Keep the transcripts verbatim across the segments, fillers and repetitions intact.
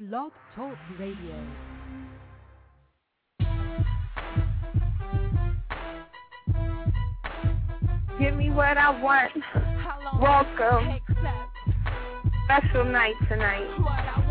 Blog Talk Radio. Give me what I want. Welcome. Special night tonight. What I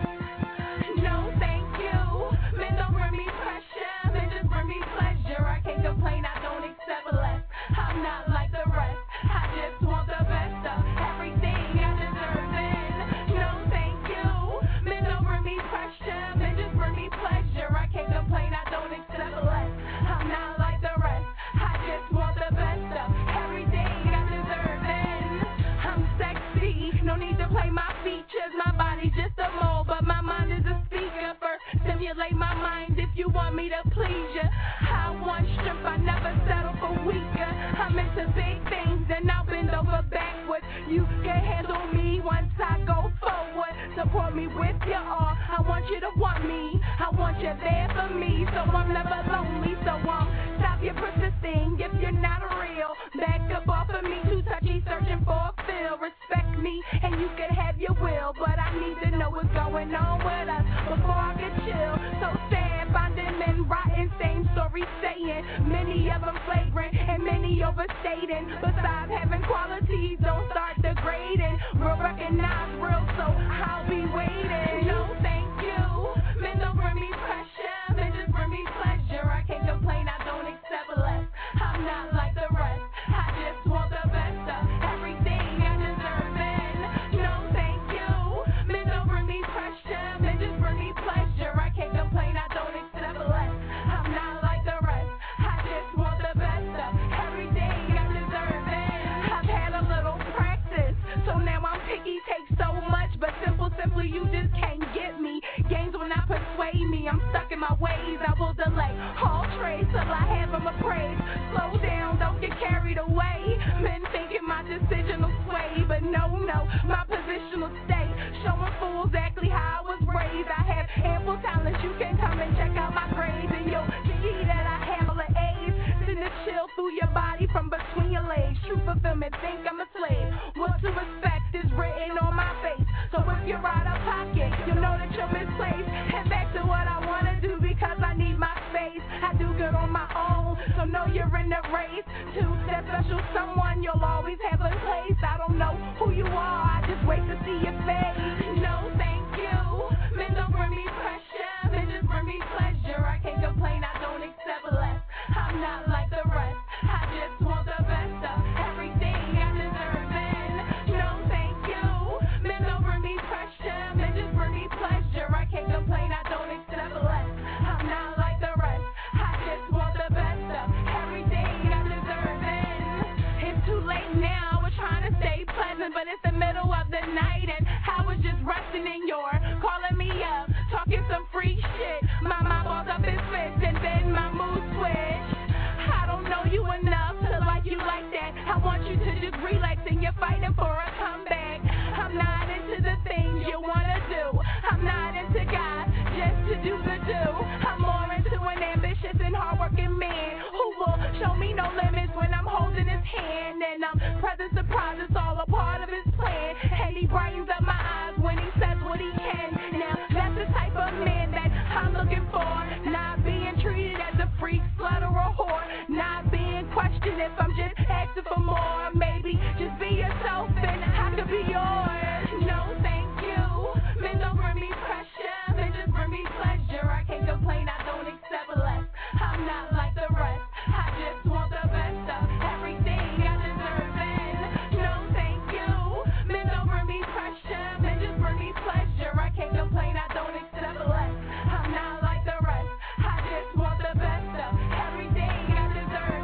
want. No, thank you. Men don't bring me pressure. Men just bring me pleasure. I can't complain. I don't accept less. I'm not like the rest. I just want the best of everything I deserve. And no, thank you. Men don't bring me pressure. Men just bring me pleasure. I can't complain. I don't accept less. I'm not like the rest. I just want the best of everything I deserve. And I'm sexy. No need to play my features. My body's just a mold, but my mind is a speaker. First, stimulate my mind if you want me to please you. I want strength. I never settle for weaker. I'm into big things and I'll bend over backwards. You can handle me once I go forward. Support me with your all. I want you to want me. I want you there for me, so I'm never lonely. So um, stop your persisting if you're not real. Back up off of me, too touchy, searching for a feel. Respect me and you can have your will, but I need to know what's going on with us before I get chill. So sad, finding men rotten, same story saying. Many of them flagrant and many overstating. Besides having qualities, don't start degrading. Real recognize real, so I'll be waiting. No, thank you. Men don't bring me pressure, men just bring me pleasure. I can't complain, I don't accept less. I'm not like the rest. I just want the best of everything I deserve. And no, thank you. Men don't bring me pressure, men just bring me pleasure. I can't complain, I don't accept less. I'm not like the rest. I just want the best of everything I deserve. And I've had a little practice, so now I'm picky. Take so much, but simple, simply you just can't get me. Games will not persuade me. I'm stuck in my ways. I will delay all trades till I have them appraised. Slow down, don't get carried away. Men thinking my decision will sway, but no, no, my position will stay. Showing fools exactly how I was raised. I have ample talents. You can come and check out my grades, and you'll see that I have all the A's. Send a chill through your body from between your legs. True fulfillment, think I'm a slave. What to respect is written on my face. So if you're out of pocket, you'll know that you're misplaced. Head back to what I wanna do because I need my space. I do good on my own, so know you're in the race. To that special someone, you'll always have a place. I don't know who you are, I just wait to see your face. No, thank you. Men don't bring me pressure, men just bring me pleasure. I can't complain, I don't accept less. I'm not like the rest. I just want the best of everything I deserve. And no, thank you. Men don't bring me pressure, men just bring me pleasure. I can't complain, I don't accept less. I'm not like the rest. I just want the best of everything I deserve. And it's too late now. We're trying to stay pleasant, but it's the middle of the night, and I was just resting in your calling me up, talking some free shit. My mind balls up his fist, and then my mood switched. I don't know you enough to like you like that. I want you to just relax and you're fighting for a comeback. I'm not into the things you wanna do. I'm not into God just to do the do. I'm more into an ambitious and hardworking man who will show me no limits when I'm holding his hand. And I'm present surprise, it's all a part of his plan. And he brightens up my eyes when he says what he can. Now that's the type of man that I'm looking for. Not being treated as a freak, slut, or a whore. Not being questioned if I'm just asking for more. Maybe just be yourself and I could be yours. No, thank you. Men don't bring me pressure, men just bring me pleasure. I can't complain, I don't accept less. I'm not like the rest. I just want the best of everything I deserve. And no, thank you. Men don't bring me pressure, men just bring me pleasure. I can't complain, I don't accept less. I'm not like the rest. I just want the best of everything I deserve.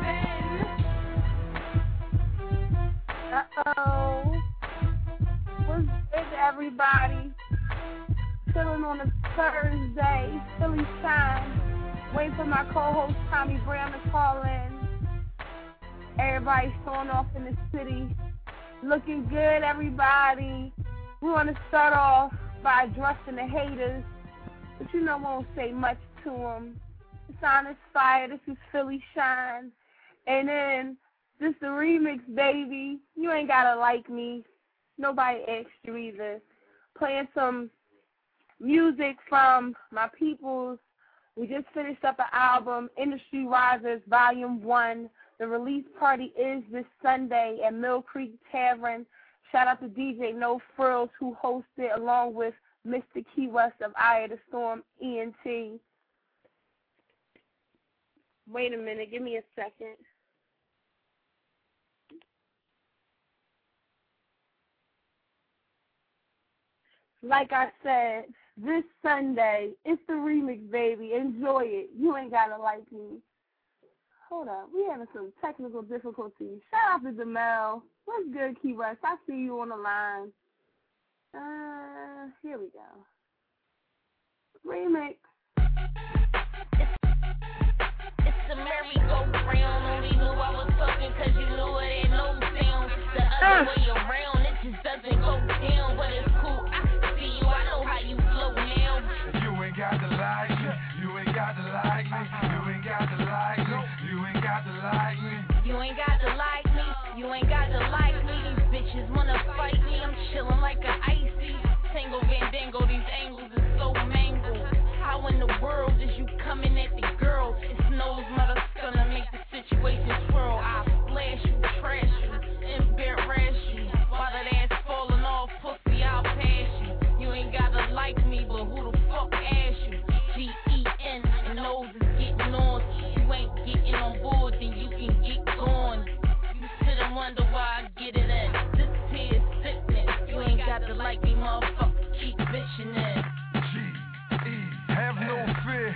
And Uh-oh. What's good, everybody? Chilling on a Thursday, Philly Shine. Waiting for my co-host Tommy Brown to call in. Everybody showing off in the city. Looking good, everybody. We want to start off by addressing the haters, but you know we won't say much to them. It's Honest Fire. This is Philly Shine. And then this the remix, baby. You ain't gotta like me. Nobody asked you either. Playing some music from my peoples. We just finished up an album, Industry Risers Volume one. The release party is this Sunday at Mill Creek Tavern. Shout out to D J No Frills, who hosted, along with Mister Key West of Eye of the Storm, E N T. Wait a minute, give me a second. Like I said, this Sunday, it's the remix, baby. Enjoy it. You ain't gotta like me. Hold up, we having some technical difficulties. Shout out to Demel. What's good, Key West? I see you on the line. Uh, here we go. Remix. It's the merry-go-round. Only knew I was fucking cause you knew it ain't no sound. The other way around, it just doesn't go down. But it's cool, I can see you, I know how you flow now. You ain't got to like me, you ain't got to like me, you ain't got to like me, you ain't got to like me. You ain't got to like me, you ain't got to like me. These bitches wanna fight me, I'm chillin' like an icy. Tango Vandango, these angles is so mangled. How in the world is you coming at the girl? It's Snow's mother's gonna make the situation swirl. I'll flash you, trash you, embarrass you. While that ass falling off, pussy, I'll pass you. You ain't gotta like me, but who the fuck asked you? G E N, and nose is getting on. You ain't getting on board, then you can get gone. You sit and wonder why I get it in. This here is sickness. You ain't got to like me, motherfucker, keep bitching it. G E, have no fear.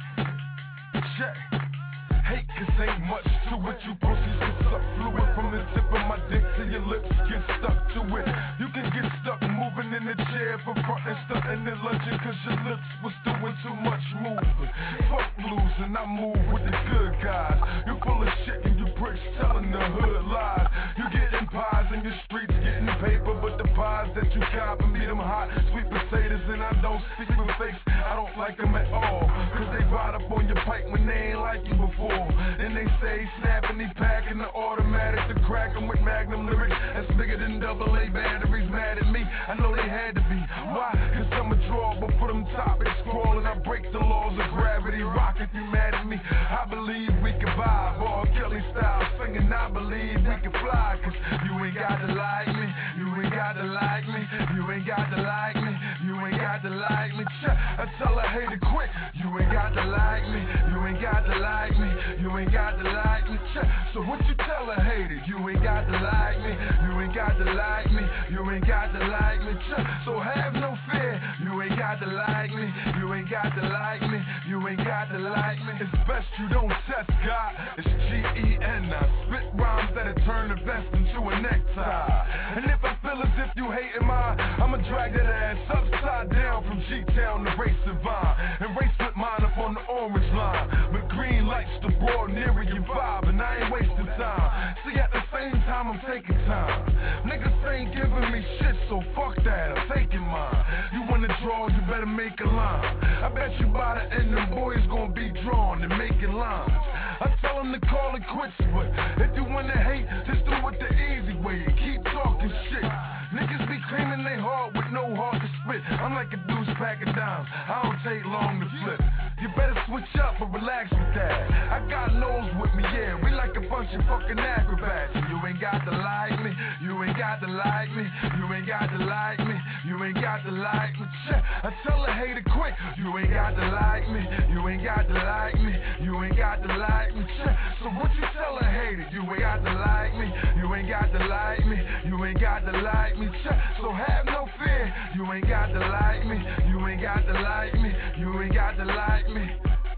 Check. Hate cause ain't much to it. You pussies get suck fluid from the tip of my dick to your lips. Get stuck to it. You can get stuck moving in the chair for front and stunting and lunging cause your lips was doing too much moving. Fuck losing, I move with the good guys. You full of shit and you bricks telling the hood lies. You getting pies in your streets, getting paper, but the pies that you cop and beat them hot. Sweet potatoes and I don't speak with fakes. I don't like them at all. Cause they ride up on your pipe when they ain't like you before. Then they say snapping, he packing the automatic to crack 'em with Magnum lyrics. That's bigger than double A batteries. Mad at me, I know they had to be. Why? Cause I'm a draw, but for them topics crawling, I break the laws of gravity. Rock if you mad at me. I believe we can vibe, all Kelly style singing. I believe we can fly. Cause you ain't got to like me, you ain't got to like me, you ain't got to like me, you ain't got to like me. I tell her, hey to quit. You ain't got to like me, you ain't got to like me. You ain't got to like me, so what you tell her, hater? You ain't got to like me, you ain't got to like me, you ain't got to like me, so have no fear. You ain't got to like me, you ain't got to like me, you ain't got to like me. It's best you don't test God, it's G E N. I spit rhymes that'll turn the vest into a necktie. And if I feel as if you hating mine, I'ma drag that ass upside down from G-Town to Race Vine, and race with mine up on the orange line. But green lights the broad nearer your vibe, and I ain't wasting time. See, at the same time, I'm taking time. Niggas ain't giving me shit, so fuck that, I'm taking mine. You wanna draw, you better make a line. I bet you by the end, them boys gonna be drawn and making lines. I tell them to call it quits, but if you wanna hate, just do it the easy way and keep talking shit. Niggas be claiming they hard with no heart to spit. I'm like a deuce pack of dimes, I don't take long to flip. You better switch up or relax with that. I got nose with me, yeah, we like a bunch of fucking acrobats. You ain't got to like me, you ain't got to like me, you ain't got to like me, you ain't got to like me. I tell her, hey to quit. You ain't got to like me, you ain't got to like me, you ain't got to like me. So what you tell her, hater? You ain't got to like me, you ain't got to like me, you ain't got to like me. So have no fear. You ain't got to like me, you ain't got to like me, you ain't got to like me.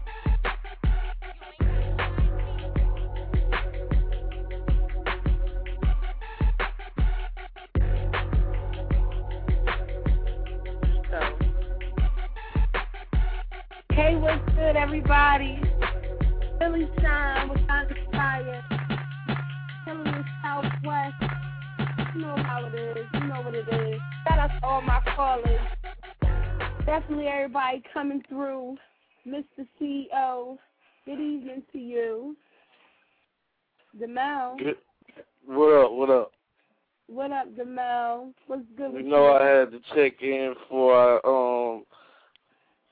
Hey, what's good, everybody? Philly Shine with Donna Fire. Killing the Southwest. You know how it is. You know what it is. Shout out to all my callers. Definitely everybody coming through. Mister C E O, good evening to you. Demel. Good. What up, what up? What up, Demel? What's good with you? You know I had to check in before I um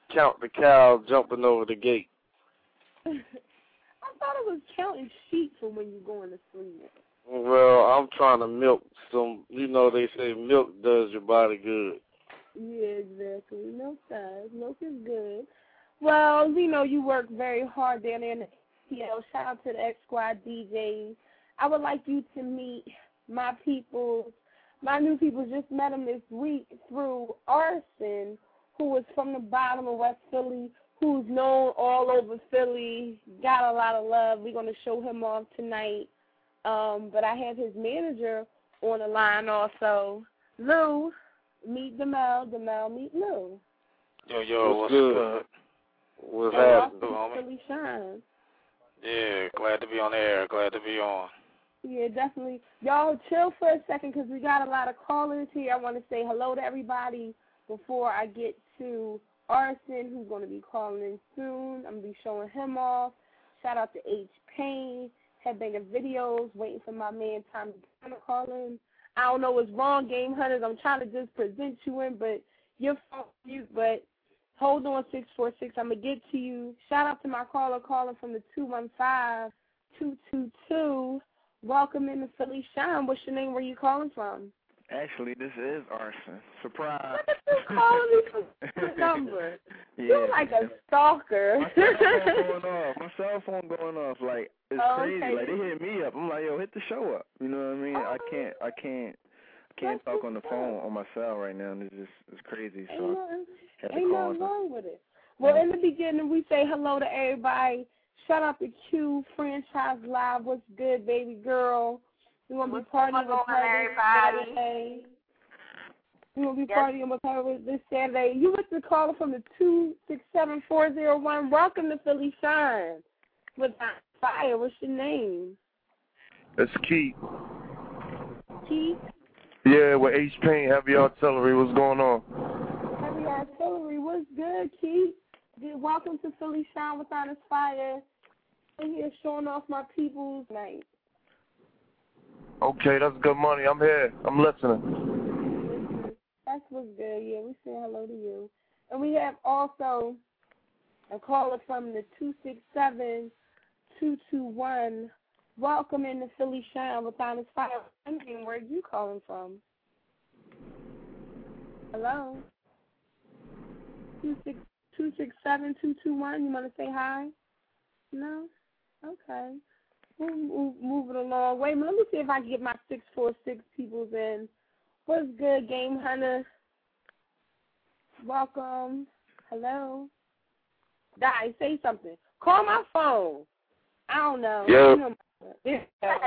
count the cows jumping over the gate. I thought it was counting sheep for when you're going to sleep. Well, I'm trying to milk some, you know, they say milk does your body good. Yeah, exactly. Milk does. Milk is good. Well, we know you work very hard down there in the A T L. Shout out to the X Squad D Js. I would like you to meet my people, my new people. Just met them this week through Arson, who was from the bottom of West Philly, who's known all over Philly, got a lot of love. We're going to show him off tonight. Um, but I have his manager on the line also. Lou, meet Demel. Demel, meet Lou. Yo, yo, what's, what's good? good? What's happening? homie? Philly Shine. Yeah, glad to be on the air. Glad to be on. Yeah, definitely. Y'all chill for a second because we got a lot of callers here. I want to say hello to everybody before I get to Arson, who's going to be calling in soon. I'm going to be showing him off. Shout out to H. Payne, Headbanger Videos, waiting for my man Tommy to call in. I don't know what's wrong, Game Hunters. I'm trying to just present you in, but your phone mute, but hold on, six four six. I'm going to get to you. Shout out to my caller calling from the two one five, two two two. Welcome in to Philly Shine. What's your name? Where you calling from? Actually, this is Arson. Surprise. Look at you calling me from the number. Yeah. You're like a stalker. My cell phone going off. My cell phone going off. Like, it's oh, crazy. okay. Like, they hit me up. I'm like, yo, hit the show up. You know what I mean? Oh. I can't, I can't, I can't That's talk on the phone on my cell right now. And it's just, it's crazy. So ain't nothing, I had to ain't call nothing them. wrong with it. Well, in the beginning, we say hello to everybody. Shout out to Q, Franchise Live. What's good, baby girl? We want to be partying with her this Saturday. We want to be Yes. partying with her this Saturday. You with the caller from the two six seven four zero one. Welcome to Philly Shine. With Fire, what's your name? It's Keith. Keith? Yeah, with H. Payne, Heavy Artillery. What's going on? Heavy Artillery, what's good, Keith? Good. Welcome to Philly Shine with Honest Fire. I'm here showing off my people's night. Okay, that's good money. I'm here. I'm listening. Listen, that's what's good. Yeah, we say hello to you. And we have also a caller from the two six seven, two two one. Welcome in to Philly Shine with Honest Fire. Where are you calling from? Hello? two six two six seven, two two one. You want to say hi? No? Okay. We'll move, move it along. Wait a minute. Let me see if I can get my six four six peoples in. What's good, Game Hunter? Welcome. Hello? Die, say something. Call my phone. I don't know. Yo. You know, yeah.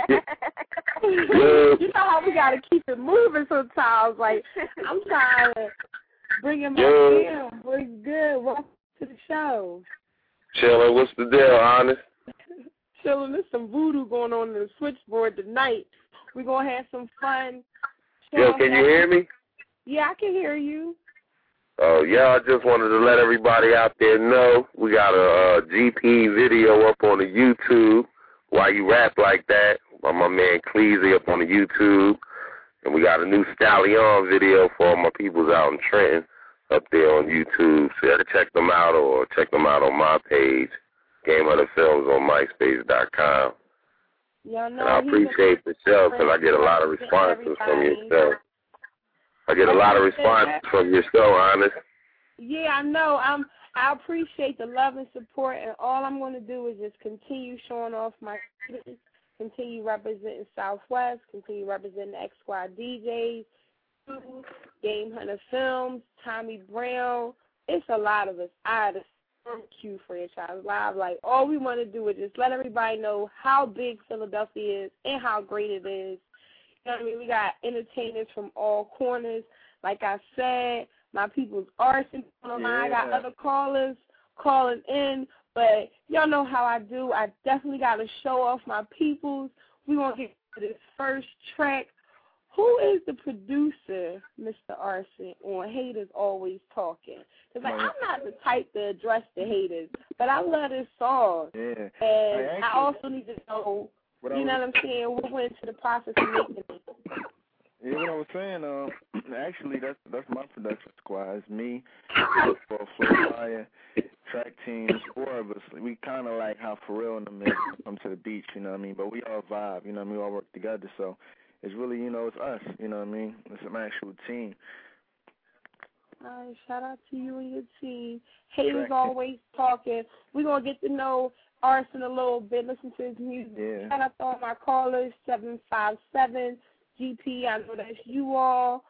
You know how we got to keep it moving sometimes. Like, I'm trying to bring in my Yo. film. What's good? Welcome to the show. Chiller, what's the deal, Honest? Chilling. There's some voodoo going on in the switchboard tonight. We're going to have some fun. Yo, can you hear me? Yeah, I can hear you. Oh, yeah, I just wanted to let everybody out there know we got a, a G P video up on the YouTube, Why You Rap Like That, by my man Cleasy up on the YouTube. And we got a new Stallion video for all my peoples out in Trenton up there on YouTube. So you got to check them out or check them out on my page, Game Hunter Films on MySpace dot com. Y'all know And I appreciate the show because I get a lot of responses from your show. I get a lot of responses from your show, Honest. Yeah, I know. I'm. I appreciate the love and support, and all I'm going to do is just continue showing off my students, continue representing Southwest, continue representing the X Squad D Js, Game Hunter Films, Tommy Brown. It's a lot of us. I had a Q Franchise Live. Like, all we want to do is just let everybody know how big Philadelphia is and how great it is. You know what I mean? We got entertainers from all corners. Like I said, my people's Arson on the line. I got other callers calling in. But y'all know how I do. I definitely got to show off my peoples. We're going to get to this first track. Who is the producer, Mister Arson, on Haters Always Talking? Because like, I'm not the type to address the haters, but I love this song. Yeah. And I, I also need to know, what you I know was, what I'm saying, what went into the process of making it. Yeah, what I was saying, um, actually, that's that's my production squad. It's me, for Flow Fire, track team, it's four of us. We kind of like how Pharrell and them is come to the beach, you know what I mean? But we all vibe, you know what I mean? We all work together, so it's really, you know, it's us, you know what I mean? It's an actual team. All right, shout out to you and your team. Haters always talking. We're going to get to know Arson a little bit, listen to his music. Yeah. Shout out to all my callers, seven five seven G P. I know that's you all.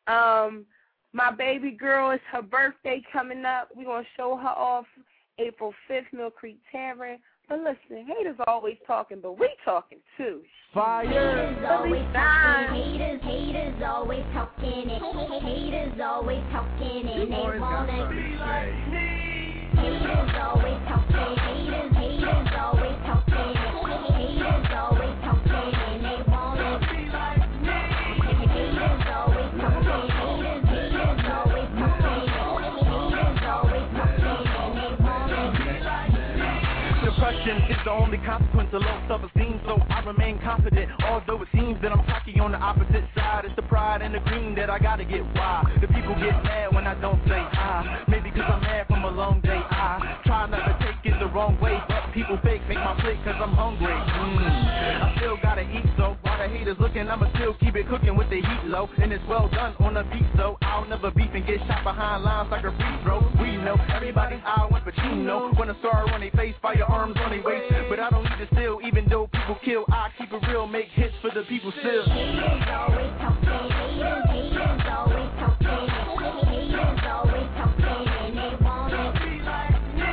Um, my baby girl, it's her birthday coming up. We're going to show her off April fifth, Mill Creek Tavern. But listen, haters always talking, but we talking too. Fire! Haters always talking, haters, haters always talking, and haters always talking, and they wanna be like me. Haters always talking, haters, haters always talking, haters always talking, and they wanna be like me. Haters always talking, haters, haters always talking, haters always talking, and they wanna be like me. Depression is the only consequence of low self-esteem, so I remain confident. Although it seems that I'm cocky on the opposite side, it's the pride and the green that I gotta get why. The people get mad when I don't say hi. Maybe cause I'm mad from a long day. I try not to take it the wrong way, but people fake make my plate cause I'm hungry. Mm. I still gotta eat, so while the haters looking, I'ma still keep it cooking with the heat low. And it's well done on the beat, so I'll never beef and get shot behind lines like a free throw. We know everybody's eye went, but you know when a star on their face, firearms on their waist. But I don't need to steal, even though people kill. I keep it real, make hits for the people still. Haters always talking, haters, haters always talking, haters always talking, and they wanna be like me.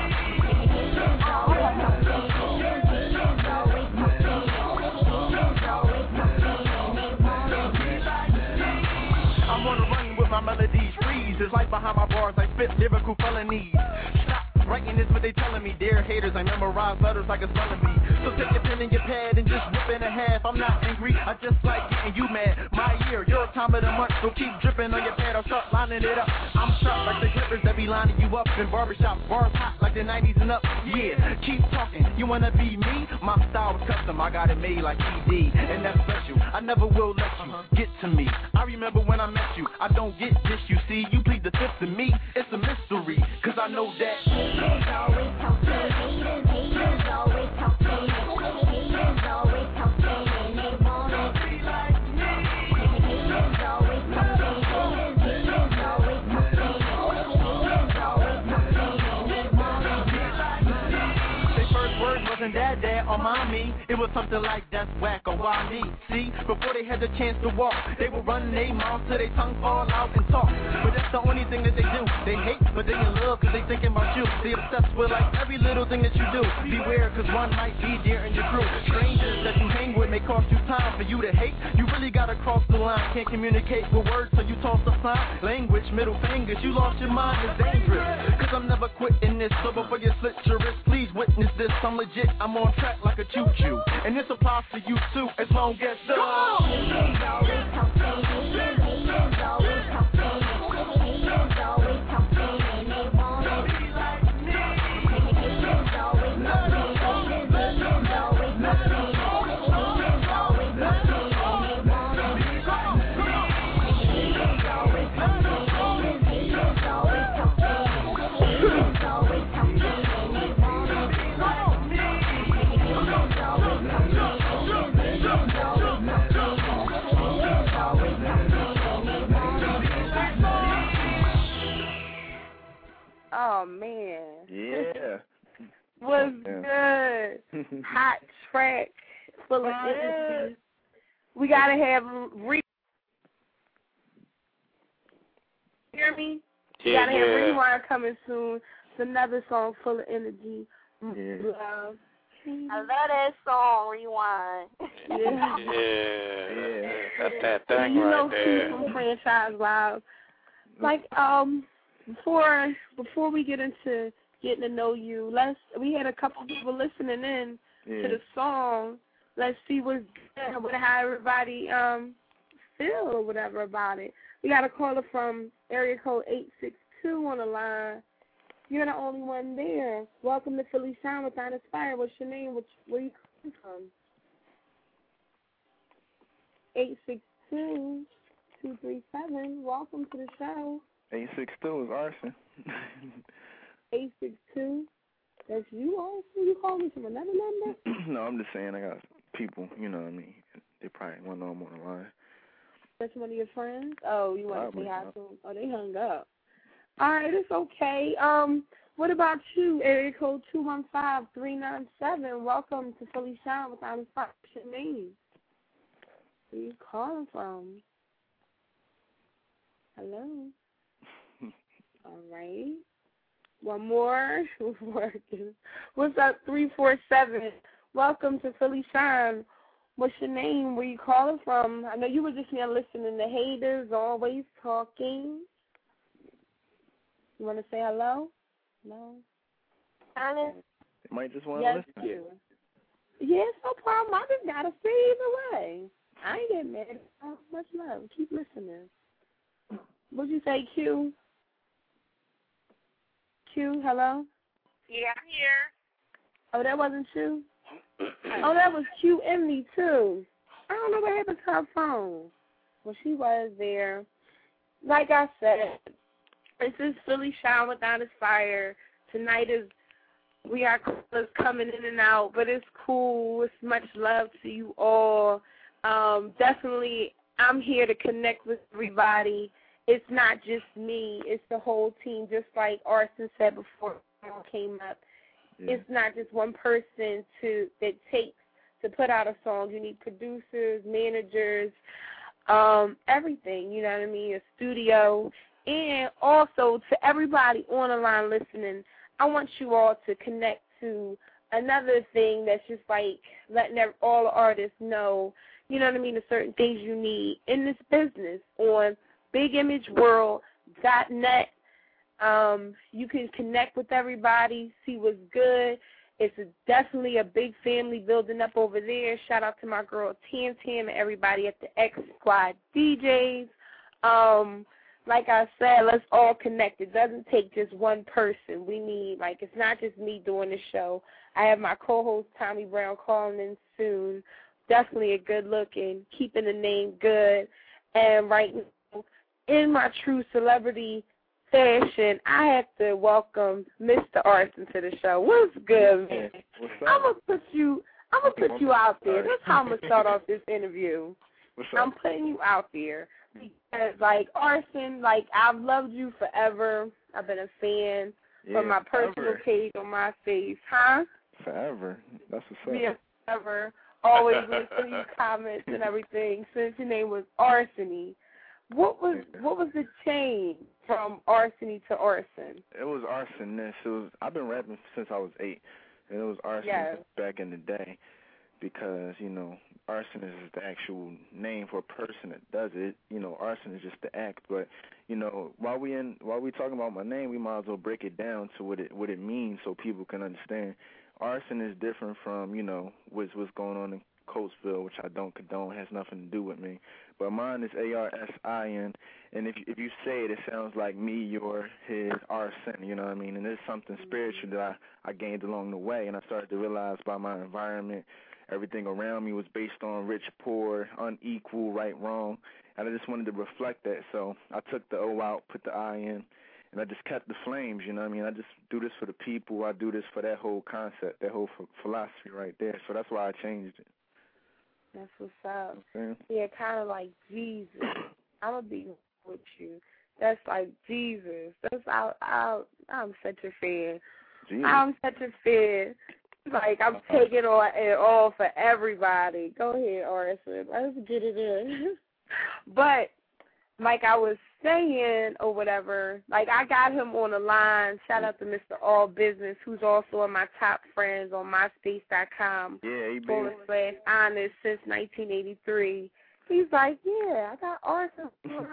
Haters always talking, haters, haters always talking, haters always talking, and they wanna be like me. I'm on the run with my melodies, freeze. There's life behind my bars, I spit lyrical felonies. Stop writing is what they telling me. Dear haters, I memorize letters like a spelling bee. So take your pen and your pad and just rip in a half. I'm not angry, I just like getting you mad. My year, your time of the month, so keep dripping on your pad or start lining it up. I'm sharp like the clippers that be lining you up in barbershops. Bars hot like the nineties and up. Yeah, keep talking, you wanna be me? My style is custom, I got it made like E D. And that's special, I never will let you get to me. I remember when I met you, I don't get this, you see. You plead the fifth to me, it's a mystery, cause I know that haters always talking, haters, haters always talking, haters always talking, and they wanna be like me. Haters always talking, haters, haters always talking, haters always talking, and they wanna be like me. Their first word wasn't dad, dad, or mommy. It was something like that's whack or why me. See, before they had the chance to walk, they would run their mouth till their tongue fall out and talk. But that's the only thing that they do. They hate, but they in love cause they thinking about you. They obsessed with like every little thing that you do. Beware cause one might be dear in your crew. Strangers that you hang with may cost you time. For you to hate, you really gotta cross the line. Can't communicate with words so you toss a sign. Language, middle fingers, you lost your mind, it's dangerous. Cause I'm never quitting this. So before you slit your wrist, please witness this. I'm legit, I'm on track like a choo-choo. And this applies to you too, as long as the haters always talking, haters, haters always talking, haters always talking, and they wanna be like me. Haters always talking, haters, haters always talking, haters always talking, and they wanna be like me. Haters always talking, haters, haters always talking, haters always talking, and they wanna be like me. Haters always talking, haters, haters always talking. Oh, man. Yeah. Was Yeah. good. Hot track, full of energy. We got to have re- hear me? We Yeah, got to have yeah. Rewind coming soon. It's another song full of energy. Yeah. Love. I love that song, Rewind. Yeah. Yeah, that's that thing you know, right there. from Franchise Live. Like, um, before before we get into getting to know you, let's we had a couple people listening in Yeah. to the song. Let's see what's good, what how everybody um feel or whatever about it. We got a caller from area code eight six two on the line. You're the only one there. Welcome to Philly Sound with Honest Fire. What's your name? Which, where you coming from? eight six two. two three seven. Welcome to the show. eight six two is Arson. eight six two. That's you, Arson? You calling me from another number? No, I'm just saying I got people, you know what I mean. They probably want to know I'm on the line. That's one of your friends? Oh, you want to say hi Probably, to them? Oh, they hung up. All right, it's okay. Um, what about you? Area code two one five three nine seven. Welcome to Philly Shine without a spot. What's your name? Where you calling from? Hello? All right. One more. Working. What's up, three four seven? Welcome to Philly Shine. What's your name? Where you calling from? I know you were just here listening to haters, always talking. You want to say hello? No? Honest? They might just want to Yes, listen. you. Yes, no problem. I just got to see either way. I ain't getting mad. Oh, much love. Keep listening. What'd you say, Q? Q, hello? Yeah, I'm here. Oh, that wasn't you? Oh, that was Q and me, too. I don't know what happened to her phone. Well, she was there. Like I said, this is Philly Shine Without a Fire. Tonight is, we are callers coming in and out, but it's cool. It's much love to you all. Um, definitely, I'm here to connect with everybody. It's not just me. It's the whole team, just like Arson said before it came up. Yeah. It's not just one person to that takes to put out a song. You need producers, managers, um, everything, you know what I mean, a studio. And also to everybody on the line listening, I want you all to connect to another thing that's just like letting all the artists know, you know what I mean, the certain things you need in this business on big image world dot net. Um, you can connect with everybody, see what's good. It's a, definitely a big family building up over there. Shout out to my girl Tam Tam and everybody at the X Squad D Js. Um, like I said, let's all connect. It doesn't take just one person. We need, like, it's not just me doing the show. I have my co-host Tommy Brown calling in soon. Definitely a good looking, keeping the name good. And right now, in my true celebrity fashion, I have to welcome Mister Arson to the show. What's good, man? What's I'm up? gonna put you. I'm gonna put you out there. That's how I'm gonna start off this interview. What's I'm up? putting you out there because, like, Arson, like, I've loved you forever. I've been a fan Yeah, from my personal forever. page on my face, huh? Forever. That's what's up. Yeah, forever. Always listening to your comments and everything since your name was Arsony. What was what was the change from Arsony to Arson? It was arsonist. It was. I've been rapping since I was eight, and it was arsonist Yes. back in the day, because you know, arsonist is the actual name for a person that does it. You know, arson is just the act. But you know, while we in while we talking about my name, we might as well break it down to what it what it means so people can understand. Arson is different from you know what's what's going on in Coatesville, which I don't condone, has nothing to do with me. But mine is A R S I N, and if if you say it, it sounds like me, your, his, arson, you know what I mean? And it's something spiritual that I, I gained along the way, and I started to realize by my environment, everything around me was based on rich, poor, unequal, right, wrong, and I just wanted to reflect that. So I took the O out, put the I in, and I just kept the flames, you know what I mean? I just do this for the people. I do this for that whole concept, that whole ph- philosophy right there. So that's why I changed it. That's what's up. Okay. Yeah, kind of like Jesus. I'm gonna be with you. That's like Jesus. That's I. I I'm such a fan. Jesus. I'm such a fan. Like I'm taking all it all for everybody. Go ahead, Arson. Let's get it in. But like I was saying or whatever, like I got him on the line. Shout out to Mister All Business, who's also in my top friends on MySpace dot com. Yeah, he forward been. slash honest since nineteen eighty-three. He's like, yeah, I got Arson.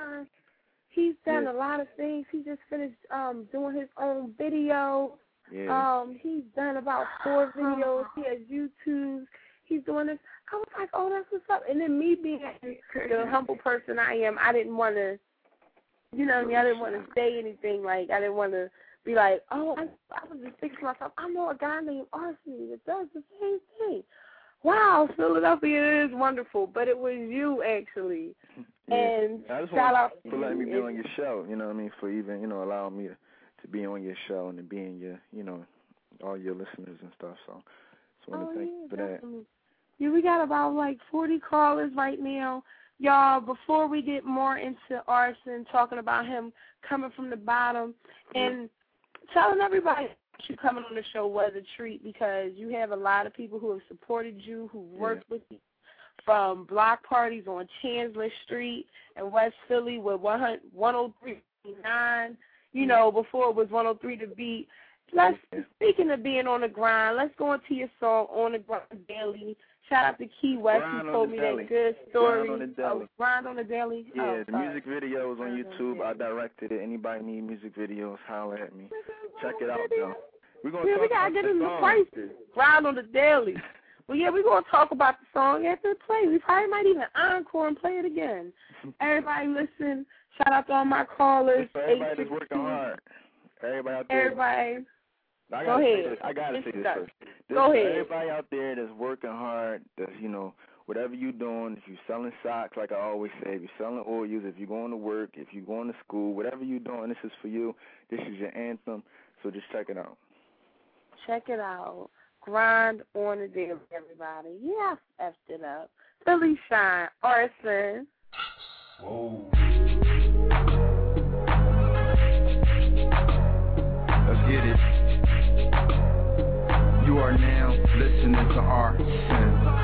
He's done Yeah. a lot of things. He just finished um doing his own video. Yeah. Um, he's done about four videos. He has YouTube. He's doing this. I was like, oh, that's what's up. And then me being the humble person I am, I didn't want to, you know what I mean? I didn't want to say anything. Like, I didn't want to be like, oh, I, I was just thinking to myself, I know a guy named Arsony that does the same thing. wow, Philadelphia is wonderful, but it was you actually. Yeah. And I just shout want out for to letting you. me be on your show. You know what I mean? For even, you know, allowing me to, to be on your show and to be in your, you know, all your listeners and stuff. So just want oh, to thank yeah, you for definitely. that. Yeah, we got about like forty callers right now. Y'all, before we get more into Arson, talking about him coming from the bottom and telling everybody you coming on the show was a treat because you have a lot of people who have supported you, who worked yeah. with you, from block parties on Chancellor Street in West Philly with one oh three point nine, you know, before it was one oh three The Beat. Let's, speaking of being on the grind, let's go into your song, On the Grind Daily. Shout out to Key West Grind who on told the me Daily. that good story. Grind on the Daily. Oh, Grind on the Daily? Yeah, oh, the sorry. music video is on Grind YouTube. on I directed it. Anybody need music videos, holler at me. Check it out, video. though. We're gonna yeah, talk we gotta about get the into song. prices. Grind on the Daily. Well, yeah, we're going to talk about the song after the play. We probably might even encore and play it again. Everybody listen. Shout out to all my callers. For everybody that's working hard. Everybody out there. Everybody. I Go gotta ahead. Say this. I gotta say this first. This Go ahead. Everybody out there that's working hard, that's, you know, whatever you're doing, if you're selling socks, like I always say, if you're selling oils, if you're going to work, if you're going to school, whatever you're doing, this is for you. This is your anthem. So just check it out. Check it out. Grind on the Daily, everybody. Yeah, I effed it up. Philly Shine, Arson. Whoa. Let's get it. You are now listening to Arson.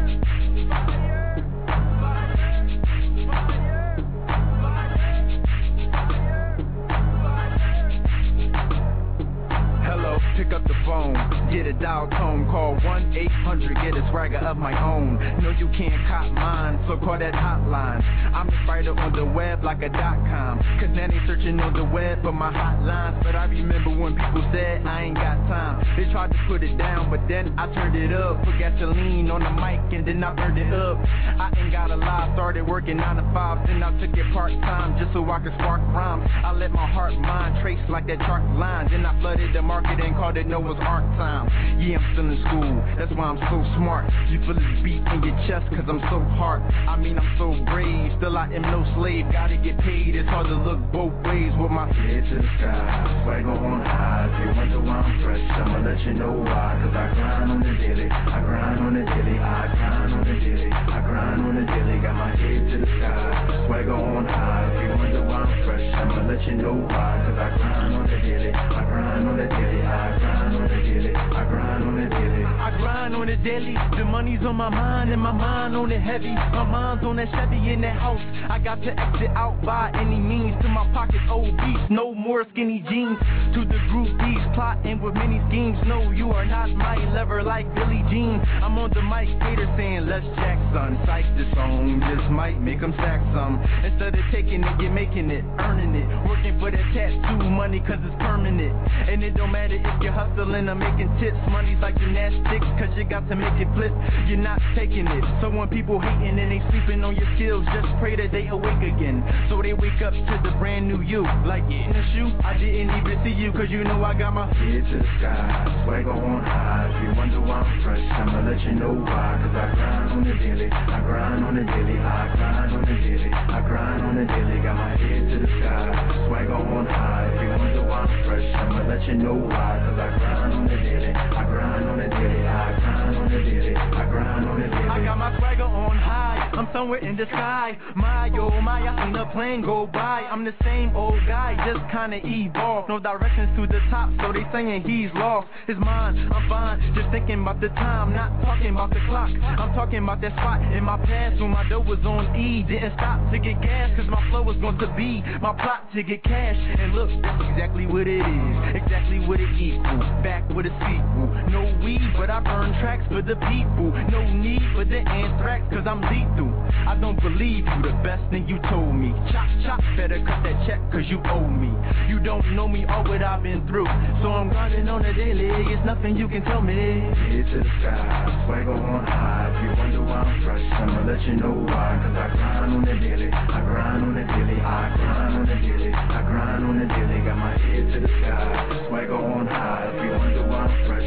Pick up the phone, get a dial tone, call one eight hundred, get a swagger of my own. No, you can't cop mine, so call that hotline. I'm the writer on the web like a dot com, cause now they searching on the web for my hotlines. But I remember when people said I ain't got time. They tried to put it down, but then I turned it up, put gasoline on the mic and then I burned it up. I ain't gotta lie, started working nine to five, then I took it part-time just so I could spark rhymes. I let my heart mind trace like that chalk line, then I flooded the market and called it Noah's Ark time. Yeah, I'm still in school, that's why I'm so smart. You feel this beat in your chest cause I'm so hard. I mean I'm so brave, still I am no slave. Gotta get paid, it's hard to look both ways with my head to the sky, swagger on high. If you wonder why I'm fresh, I'ma let you know why. Cause I grind on the daily, I grind on the daily, I grind on the daily, I grind on the daily. Got my head to the sky, swagger on high. If you wonder why I'm fresh, I'ma let you know why. Cause I grind on the daily, I grind on the daily, I grind on the daily, I grind on the daily. I grind on the daily, the money's on my mind and my mind on it heavy. My mind's on that Chevy in that house. I got to exit out by any means. To my pockets obese, no more skinny jeans. To the groupies plotting with many schemes. No, you are not my lever like Billie Jean. I'm on the mic, hater saying let's jack son. Psych this song, just might make them sack some. Instead of taking it, you're making it, earning it. Working for that tattoo money cause it's permanent. And it don't matter if you're hustling or making tips. Money's like gymnastics cause you got to make it flip. You're not taking it. So when people hating and they sleeping on your skills, just pray that they awake again. So they wake up to the brand new you. Like in a shoe, I didn't even see you cause you know I got my head to the sky, swagger on high. If you wonder why I'm fresh, I'ma let you know why. Cause I grind on the daily, I grind on the daily, I grind on the daily, I grind on the daily. Got my head to the sky, swagger on high. If you wonder why I'm fresh, I'ma let you know why. Cause I grind on the daily, I grind on the daily, I grind on the daily, I grind on the daily. I got my swagger on high, I'm somewhere in the sky. My oh my, I seen a plane go by. I'm the same old guy, just kinda evolved. No directions to the top, so they saying he's lost his mind. I'm fine, just thinking about the time, not talking about the clock. I'm talking about that spot in my past when my dough was on E. Didn't stop to get gas, cause my flow was going to be my plot to get cash. And look, that's exactly what it is, exactly what it equals. Back with a sequel, no weed, but I burn tracks for the people. No need for the anthrax, cause I'm lethal. I don't believe you, the best thing you told me. Chop, chop, better cut that check, cause you owe me. You don't know me or what I've been through, so I'm grinding on the daily, it's nothing you can tell me. Head to the sky, swagger on high. If you wonder why I'm fresh, I'ma let you know why. Cause I grind on the daily, I grind on the daily, I grind on the daily, I grind on the daily. Got my head to the sky, swagger on high. If you wonder why I'm fresh, I'ma let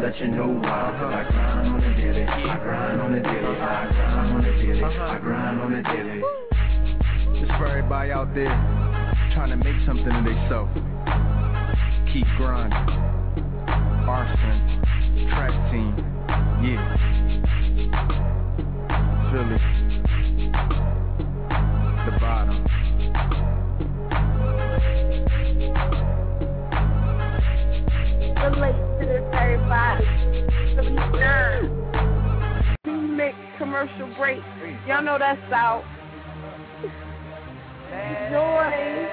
let you know why. Cause I grind on the daily, I grind on the daily, I grind on the daily, I grind on the daily. This for everybody out there trying to make something of themselves. Keep grinding. Arson, track team, yeah. Philly, the bottom. Relate to this, everybody. seventy-nine. Mix commercial break. Y'all know that's out. Enjoy.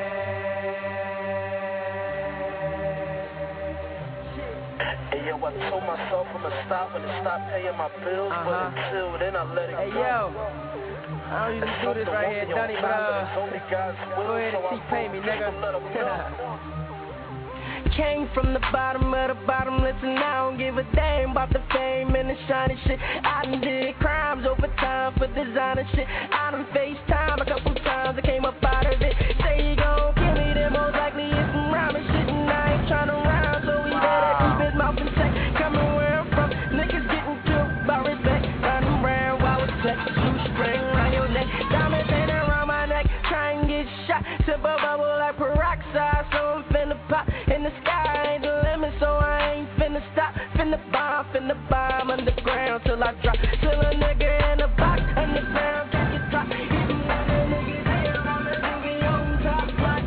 Hey yo, I told myself I'ma stop when it stop paying my bills, uh-huh. but until then I let it hey, go. Hey yo, I don't usually do this right here, Dunny, but uh, go ahead and T-pay me, nigga. Came from the bottom of the bottom, listen, I don't give a damn about the fame and the shiny shit. I done did crimes over time for designer shit. I done faced time a couple times, I came up out of it. Say he gon' kill me, then most likely it's some rhyming shit. And I ain't tryna rhyme, so he better keep his mouth in check. Coming where I'm from, niggas getting killed by respect. Running around while it's set, shoestring around your neck. Diamonds ain't around my neck, try and get shot. Simple bubble like peroxide, so I'm finna pop. In the sky ain't the limit, so I ain't finna stop. Finna bomb, finna bomb underground till I drop. Till a nigga in the box, underground can't get top. Even when a nigga there, I'm a nigga on top. Like,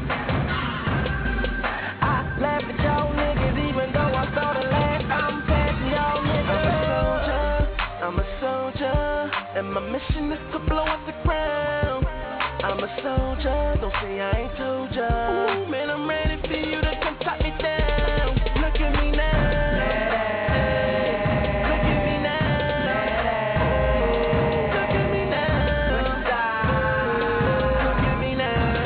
I laugh at y'all niggas, even though I saw the last. I'm passing y'all niggas. I'm a soldier, I'm a soldier, and my mission is to blow up the crown. I'm a soldier, don't say I ain't told ya. Ooh, man, I'm ready for you to come top me down. Look at me now. Look at me now. Look at me now. Look at me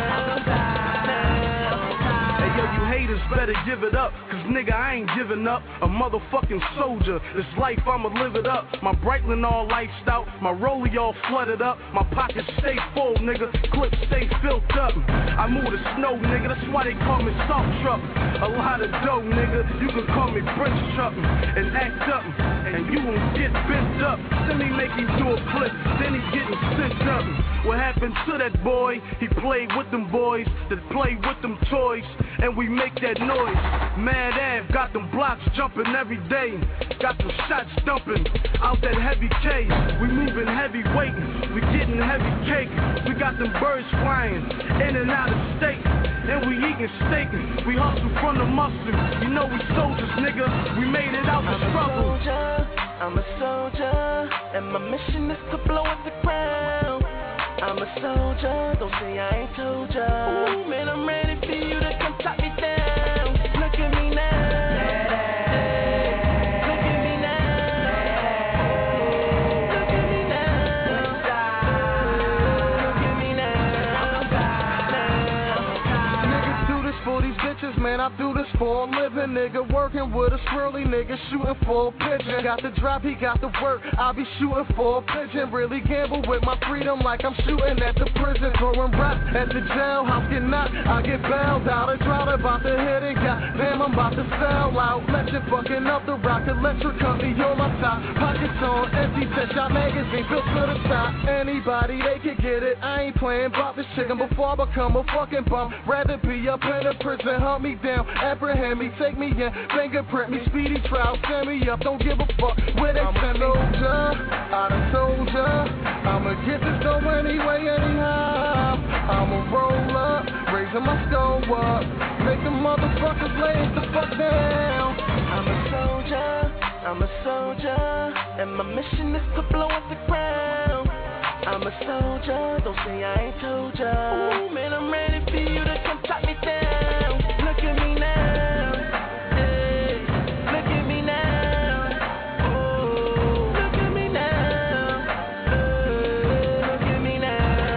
now. Hey yo, you haters better give it up, cause nigga I ain't giving up. A motherfucking soldier, this life I'ma live it up. My Breitling all lifed out, my rollie all flooded up. My pockets stay full, nigga, clips stay filled up. I move the snow, nigga, that's why they call me salt truck. A lot of dough, nigga, you can call me Prince Truck. And act up, and you won't get bent up. Then he make him do a clip, then he getting sent up. What happened to that boy? He played with them boys that played with them toys, and we make that noise. Mad Ave got them blocks jumping every day. Got them shots dumping out that heavy K. We moving heavy weight, we getting heavy cake. We got them birds flying in and out of state, and we eating steak. We hustle from the mustard, you know we soldiers, nigga. We made it out the struggle. I'm a soldier, and my mission is to blow up the crown. I'm a soldier, don't say I ain't told ya. Ooh, man, I'm ready for you to come top me down. Look at me now. Look at me now. Look at me now. Look at me now. Niggas do this for these bitches, man, I do this for a living. Nigga working with a swirly nigga, shooting for a pigeon. Got the drop, he got the work, I be shooting for a pigeon. Really gamble with my freedom like I'm shooting at the prison. Throwing rap at the jailhouse, get knocked, I get bailed out. A drought about to hit it, goddamn, I'm about to sell out. Let you fucking up the rock, electric company on my top. Pockets on empty, set shot magazine, built to the top. Anybody, they can get it, I ain't playing about this chicken before I become a fucking bum. Rather be up in a prison, hunt me down, apprehend me, take me in, fingerprint me, speedy trial, send me up, don't give a fuck where they send me. I'm a soldier, I done told ya, I'ma get this dough anyway, anyhow. I'ma roll up, raising my skull up, make the motherfuckers lay the fuck down. I'm a soldier, I'm a soldier, and my mission is to blow up the crown. I'm a soldier, don't say I ain't told ya. Ooh, man, I'm ready for you to come top me down. Look at me now, hey, look at me now, oh, look at me now, hey, look at me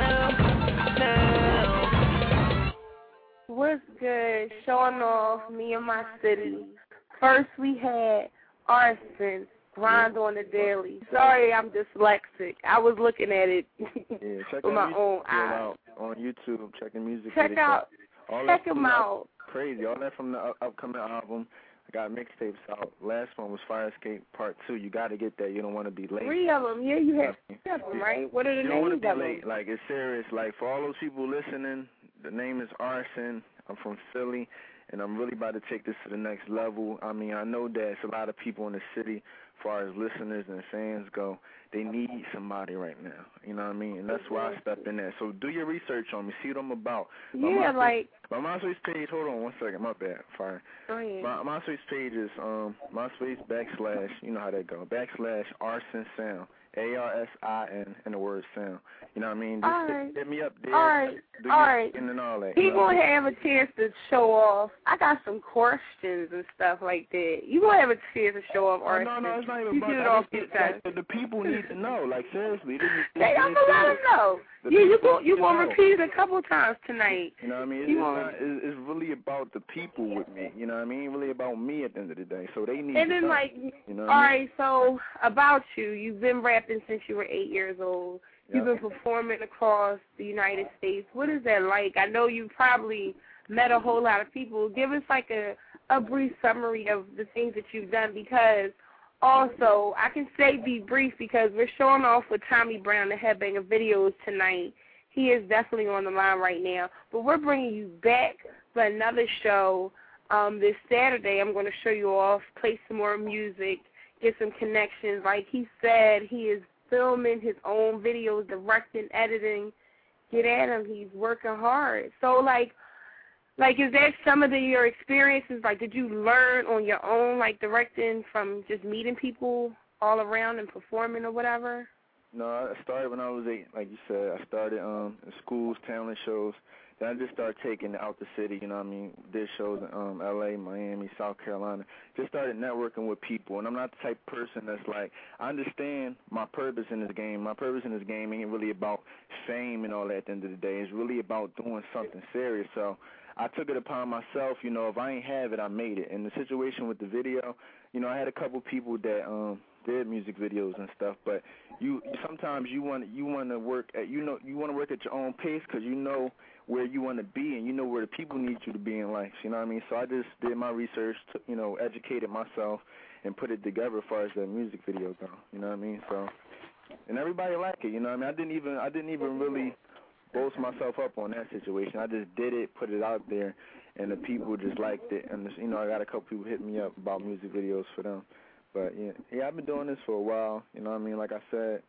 now, now. What's good? Showing off me and my city. First we had Arson. Grind on the daily. Sorry, I'm dyslexic. I was looking at it yeah, check with my own eyes. Out on YouTube, checking music. Check video. out, All check him out. crazy. All that from the up- upcoming album. I got mixtapes out. Last one was Fire Escape Part Two. You got to get that. You don't want to be late. Three of them. Yeah, you have three of them, right? What are the you don't names want to be of late. them? Like, it's serious. Like, for all those people listening, the name is Arson. I'm from Philly, and I'm really about to take this to the next level. I mean, I know that it's a lot of people in the city, as far as listeners and fans go, they need somebody right now. You know what I mean? And that's why I step in there. So do your research on me. See what I'm about. My Yeah, MySpace, like... My MySpace page, hold on one second. My bad. Fire. Go ahead. My MySpace page is um, MySpace backslash, you know how that go, backslash Arson Sound. A R S I N and the word sound. You know what I mean? Just all hit, right. hit me up there. All right. Do all your right. thing and all that. He you know? gonna have a chance to show off. I got some questions and stuff like that. You gonna have a chance to show off, Oh, Arson. no, no, it's not even you about get it that. off It's your just, like, the people need to know. Like, seriously. This is, They, I'm this gonna let them know. The Yeah, you people go, you need gonna to know. repeat it a couple times tonight. You know what I mean? It's, You it's, gonna- not, it's, it's really about the people with me. You know what I mean? Really about me at the end of the day. So they need And to then, know. like, you know all what I mean? right, so about you, you've been rapping since you were eight years old. You've Yep. been performing across the United States. What is that like? I know you probably met a whole lot of people. Give us, like, a, a brief summary of the things that you've done, because also, I can say be brief because we're showing off with Tommy Brown, the Headbanger videos tonight. He is definitely on the line right now. But we're bringing you back for another show um, this Saturday. I'm going to show you off, play some more music, get some connections. Like he said, he is filming his own videos, directing, editing. Get at him. He's working hard. So, like, like is that some of the, your experiences? Like, did you learn on your own, like, directing from just meeting people all around and performing or whatever? No, I started when I was eight, like you said. I started um in schools, talent shows. Then I just started taking it out the city, you know what I mean? Did shows in um, L A, Miami, South Carolina. Just started networking with people. And I'm not the type of person that's like, I understand my purpose in this game. My purpose in this game ain't really about fame and all that at the end of the day. It's really about doing something serious. So I took it upon myself, you know, if I ain't have it, I made it. And the situation with the video, you know, I had a couple people that um did music videos and stuff, but you sometimes you want you want to work at you know you want to work at your own pace because you know where you want to be and you know where the people need you to be in life. You know what I mean? So I just did my research, to, you know, educated myself and put it together as far as that music video go. You know what I mean? So and everybody liked it. You know what I mean? I didn't even I didn't even really boast myself up on that situation. I just did it, put it out there, and the people just liked it. And you know, I got a couple people hit me up about music videos for them. But yeah, yeah, I've been doing this for a while. You know what I mean? Like I said.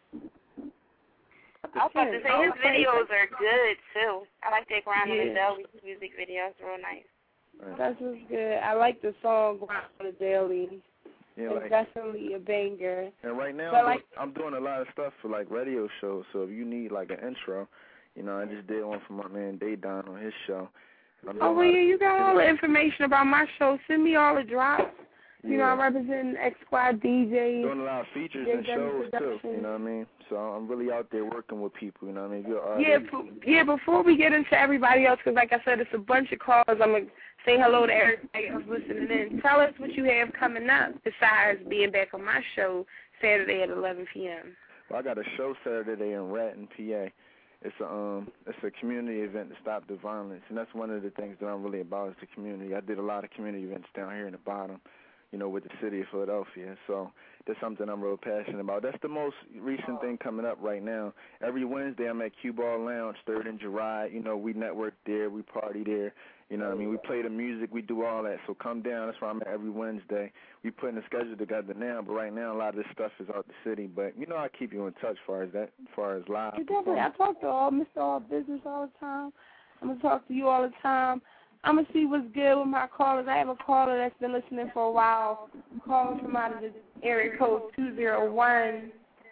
I was about to say his videos are good too. I like that Grind on the Yeah. Daily music videos, real nice. Right. That's just good. I like the song Grind on the Daily. Yeah, It's like, definitely a banger. and right now But I'm, like, doing, I'm doing a lot of stuff for like radio shows. So if you need like an intro, you know, I just did one for my man Daydon on his show. I'm oh, doing well, a lot yeah, of- you got all the information about my show. Send me all the drops. You know, Yeah. I represent X Squad D Js. Doing a lot of features J and W shows too, Productions. you know what I mean? So I'm really out there working with people, you know what I mean? If you're an Yeah, artist, b- yeah. Before we get into everybody else, because like I said, it's a bunch of calls. I'm gonna say hello to everybody else listening in. Tell us what you have coming up besides being back on my show Saturday at eleven p.m. well, I got a show Saturday in Raton, P A. It's a um, it's a community event to stop the violence, and that's one of the things that I'm really about is the community. I did a lot of community events down here in the bottom, you know, with the city of Philadelphia. So that's something I'm real passionate about. That's the most recent thing coming up right now. Every Wednesday I'm at Cue Ball Lounge, third and Girard. You know, we network there, we party there. You know what I mean? We play the music, we do all that. So come down. That's where I'm at every Wednesday. We putting the schedule together now, but right now a lot of this stuff is out the city. But, you know, I keep you in touch as far as that, as far as live. You definitely. I talk to all Mister All Business all the time. I'm gonna talk to you all the time. I'm gonna see what's good with my callers. I have a caller that's been listening for a while. I'm calling from out of the area code two zero one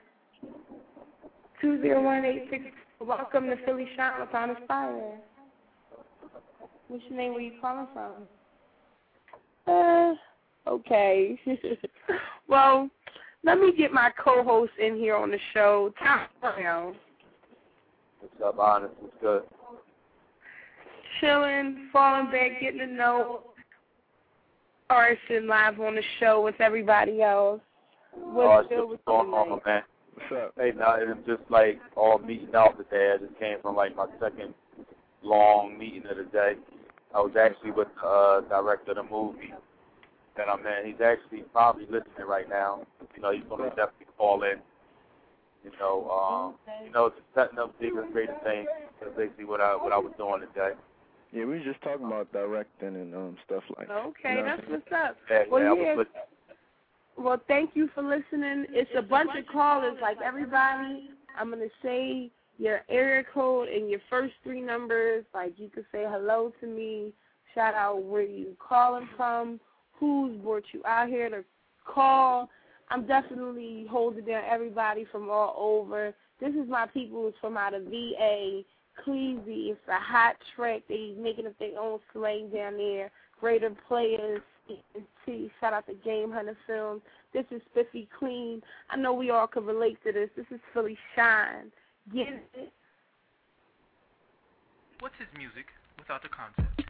two zero one eight six. Welcome to Philly Shine with Honest Fire. What's your name? Where you calling from? Uh, okay. Well, let me get my co-host in here on the show, Tom Brown. What's up, Honest? What's good? Chilling, falling back, getting to know Arson live on the show with everybody else. What's Oh, it's good just with going you, on, man? man. What's up? Hey, now it's just like all meeting out today. I just came from like my second long meeting of the day. I was actually with the uh, director of the movie that I'm in. He's actually probably listening right now. You know, he's going to definitely call in. You know, um, you know, just setting up bigger and greater things. That's basically what I what I was doing today. Yeah, we were just talking about directing and um stuff like that. Okay, you know that's what's up. Yeah, Well, yeah, I yeah. was Well, thank you for listening. It's a bunch of callers. Like everybody, I'm going to say your area code and your first three numbers. Like you could say hello to me, shout out where you calling from, who's brought you out here to call. I'm definitely holding down everybody from all over. This is my people. It's from out of V A, Cleveland. It's a hot track. They making up their own slang down there. Greater Players. Shout out to Game Hunter Films. This is Spiffy Clean. I know we all can relate to this. This is Philly Shine. Get it? What's his music without the concept?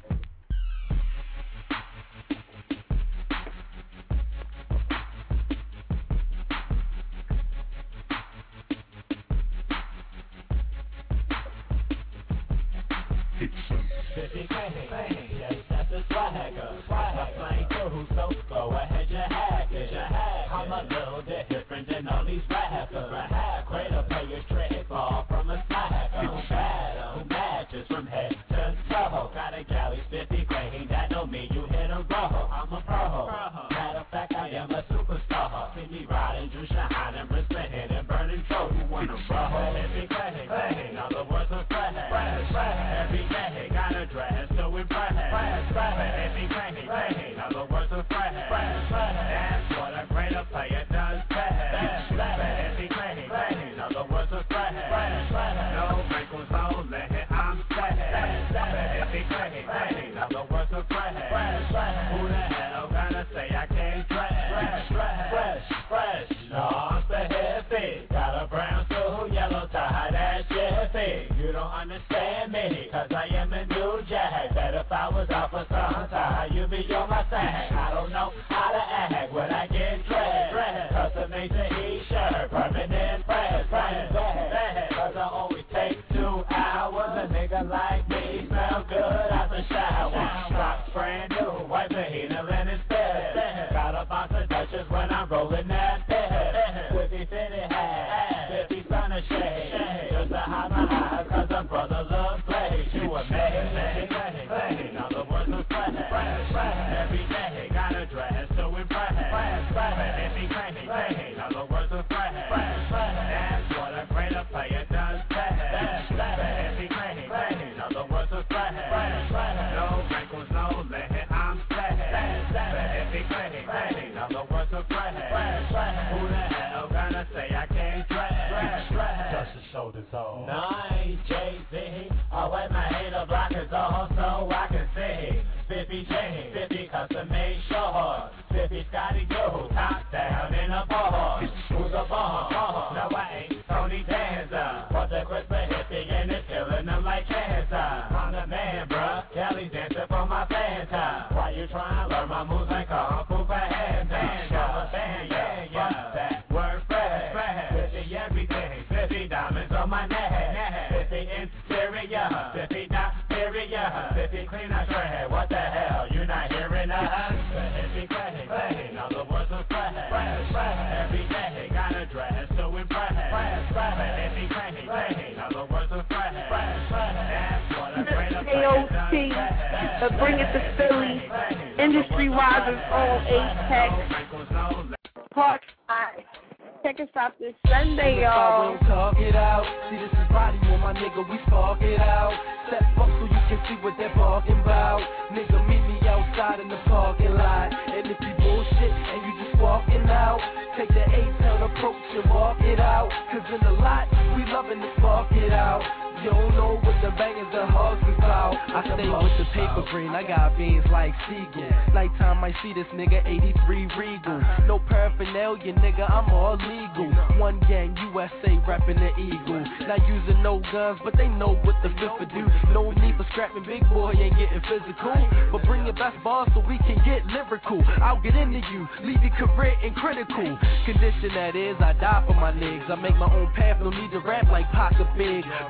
Spiffy Clean, yes, that's a swagger. Swagger, playing through, so go ahead, you hack it. I'm a little bit different than all these rappers. Greater Players trade ball from a slacker. Battle matches from head to toe. Got a galley, Spiffy Clean, that don't mean you hit a row. I'm a pro. Matter of fact, I am a superstar. See me riding, Drew Shine, and Brisk hitting and burning troll. You wanna roll? Spiffy Clean, all the words are fresh. Every day, got a dress to impress. Spiffy Clean, all the words are fresh. That's what a greater player does best. Spiffy Clean, all the words are fresh. No wrinkles, no limit, I'm set. Spiffy Clean, all the words are fresh. Who the hell gonna say I can't dress? Fresh, fresh, lost the heavy. Got a brown suit, yellow tie, that jiffy. You don't understand me, cause I am a new jack. Bet if I was out for some time, you'd be on my side. I don't know how to act when I get dressed. Custom made to e-shirt, permanent fresh. Cause I always take two hours. A nigga like me smell good out the shower. Socks brand new, wipe the heat and let it spit. Got a box of Dutchess when I'm rolling that pit. Spiffy fitted hat, Spiffy sun of shade. Just to hide my eyes, cause a brother loves play. You amazing, all the words are fresh. Every day, got a dress to impress. Spiffy Clean, all the words are fresh. That's what a greater player does best. Spiffy Clean, all the words are fresh. No wrinkles, no limit, I'm set. Spiffy Clean, all the words are fresh. Who the hell gonna say I can't dress? Just the shoulders on. Nice, Jay-Z. I wipe my hater blockers off so I can see. Spiffy J, Spiffy custom made shorts. Spiffy Scotty Go, top down in a ball. Who's a ball? No, I ain't Tony Danza. What's a crisper hippie and it's killing them like cancer. I'm the man, bruh. Kelly's dancing for my Fanta. Why you trying to learn my moves like Kung Fu for hands? Yeah, yeah, yeah. That word fresh, fresh. Spiffy everything. Spiffy diamonds on my neck. Spiffy interior. Spiffy not superior. Spiffy clean, I shred. What the hell? You not hearing us? Spiffy clean, all the words are fresh. Every day, got a dress to impress. Spiffy clean, all the words are fresh. That's what a greater player does best. But bring it to Philly. Industry Risers on Apex. Part five. Check us out this Sunday, y'all. Talk it out. See, this is body on my nigga, we spark it out. Step up so you can see what they're talking about. Nigga, meet me outside in the parking lot. And if you bullshit and you just walking out, take the A-town approach and walk it out. Cause in the lot, we loving to spark it out. You don't know what the bangers and hugs is about. I stay with the paper green, I got beans like Seagull. Nighttime I see this nigga eighty-three Regal. No paraphernalia, nigga, I'm all legal. One gang, U S A reppin' the Eagle. Not using no guns, but they know what the fifth would do. No need for scrapping, big boy ain't getting physical. But bring your best bars so we can get lyrical. I'll get into you, leave your career in critical condition, that is, I die for my niggas. I make my own path, no need to rap like Paca Big. Verbally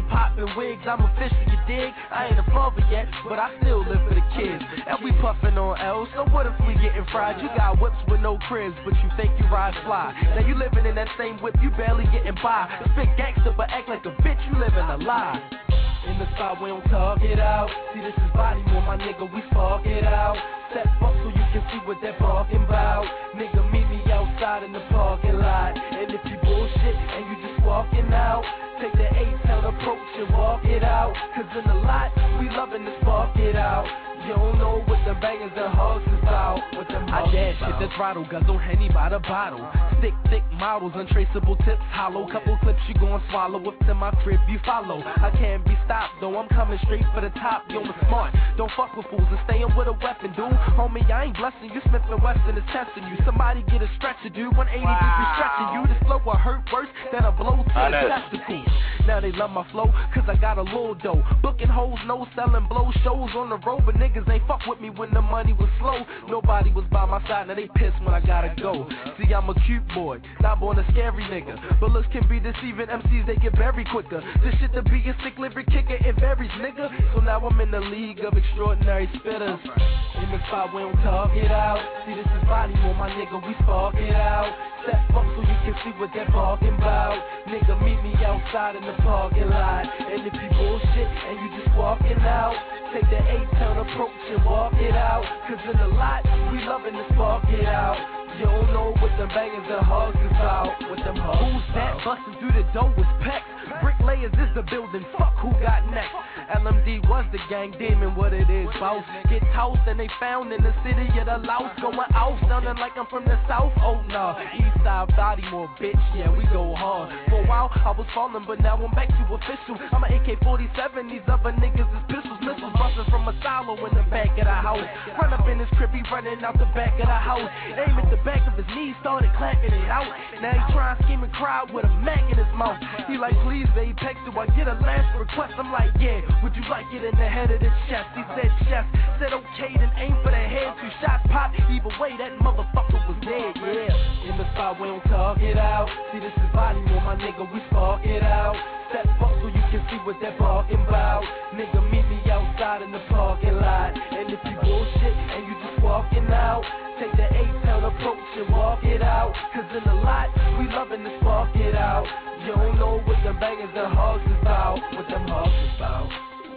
popping wigs, I'm official, you dig? I ain't a father yet, but I still live for the kids. And we puffin' on L, so what if we getting fried? You got whips with no cribs, but you think you ride fly. Now you living in that same whip, you barely getting by. Spit gangster, but act like a bitch, you living a lie. In the spot, we don't talk it out. See, this is body more, my nigga, we spark it out. Step up so you can see what they're talking about. Nigga, meet me outside in the parking lot. And if you bullshit and you just walking out, take the eight-town approach and walk it out. Cause in the lot, we loving to spark it out. You don't know what the bangers and hugs is about. What them I dash shit that's throttle, guzzle Henny by the bottle. Thick, thick models, untraceable tips, hollow. Couple clips you gon' swallow. If to my crib you follow. I can't be stopped though, I'm coming straight for the top. Yo, I'm smart, don't fuck with fools and staying with a weapon, dude. Homie, I ain't blessing you, Smith and Wesson is testing you. Somebody get a stretcher, dude. one eighty wow. Degree stretching you. This flow will hurt worse than a blow to the testicles. Now they love my flow, cause I got a little dough. Booking hoes, no selling, blow shows on the road, but niggas ain't fuck with me when the money was slow. Nobody was by my side, now they pissed when I gotta go. See, I'm a cute boy, not born a scary nigga. But looks can be deceiving, M Cs they get buried quicker. This shit to be a sick lyric kicker, it varies, nigga. So now I'm in the league of extraordinary spitters. In the spot, we don't talk it out. See, this is body more, my nigga, we spark it out. Step up so you can see what they're talking about. Nigga, meet me outside in the parking lot. And if you bullshit and you just walking out, take the eight-town approach and walk it out. Cause in the lot, we loving to spark it out. You don't know what them bangers and hugs is about. What them hugs Who's that busting through the door with pecs? Bricklayers is the building, fuck who got next. L M D was the gang demon, what it is, boss. Get tossed and they found in the city of the Laos. Going out, sounding like I'm from the south. Oh nah, east side Bodymore, bitch, yeah, we go hard. For a while I was falling, but now I'm back to official. I'm an A K forty-seven, these other niggas is pistols. Missiles busting from a silo in the back of the house. Run up in his crib, he running out the back of the house. Aim at the back of his knees, started clapping it out. Now he trying to scheme and cry with a Mac in his mouth. He like, please, babe, text, do I get a last request? I'm like, yeah, would you like it in the head of the chest? He said, chef, said okay, then aim for the head. Two shots pop, either way, that motherfucker was dead, yeah. In the spot, we don't talk it out. See, this is body more, my nigga, we spark it out. Step up so you can see what they're talking about. Nigga, meet me outside in the parking lot. And if you bullshit and you just walking out, take the eight-town approach and walk it out. Cause in the lot, we loving to spark it out. You don't know what them bangers and hugs is about. What them hugs is about.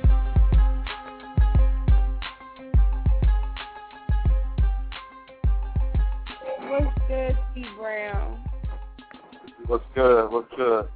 What's good, T Brown? What's good? What's good?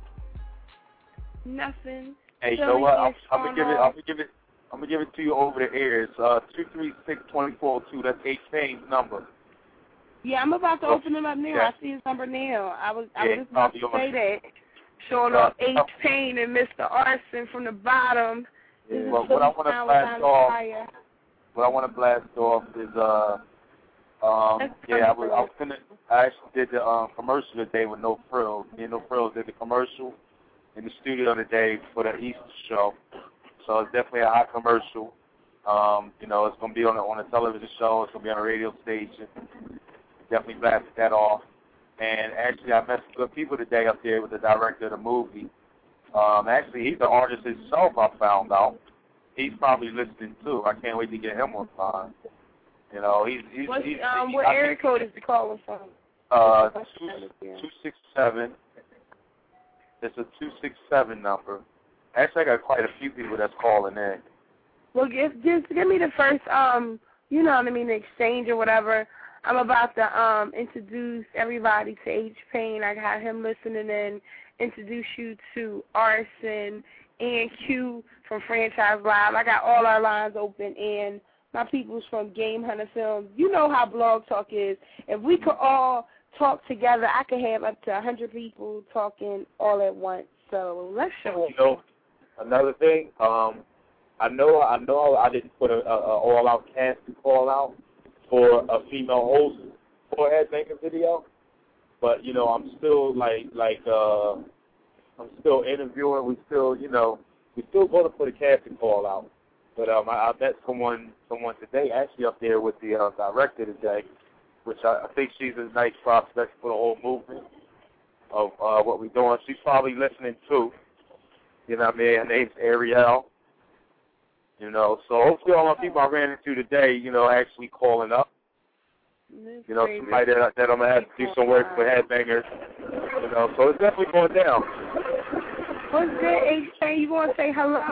Nothing. Hey, you know what? I'm, I'm gonna give it. I'm gonna give it. I'm gonna give it to you over the air. It's uh two three six twenty four two. That's H Payne's number. Yeah, I'm about to oh, open him up now. Yeah. I see his number now. I was I Yeah, was just about to say that. Showing off H Payne and Mister Arson from the bottom. Yeah, This well, is what I want to blast off. What I want to blast off is uh. Um, yeah, I was, I was gonna, I actually did the um, commercial today with No Frills. Me and No Frills did the commercial in the studio today for the Easter show. So it's definitely a hot commercial. Um, you know, it's gonna be on a, on a television show. It's gonna be on a radio station. Definitely blasted that off. And actually, I met some good people today up there with the director of the movie. Um, actually, he's the artist himself. I found out. He's probably listening too. I can't wait to get him on time. You know, he's he's What's, he's. um, he's what I area think, code is the caller from? Uh, two two six seven. It's a two six seven number. Actually, I got quite a few people that's calling in. Well, give, just give me the first, um, you know what I mean, the exchange or whatever. I'm about to um introduce everybody to H Payne. I got him listening in. Introduce you to Arson and Q from Franchise Live. I got all our lines open, and my people's from Game Hunter Films. You know how Blog Talk is. If we could all talk together, I could have up to one hundred people talking all at once. So let's show You know, another thing, um, I know I know I didn't put a, a, a all-out casting call out for a female host for a headbanger video, but you know I'm still like like uh, I'm still interviewing. We still you know we still going to put a casting call out. But um, I, I met someone someone today, actually up there with the uh, director today, which I, I think she's a nice prospect for the whole movement of uh, what we're doing. She's probably listening too. You know what I mean? Her name's Ariel. You know, so hopefully all my people I ran into today, you know, actually calling up. You know, somebody that, that I'm going to have to do some work for Headbangers. You know, so it's definitely going down. What's good, H-Pain? You want to say hello?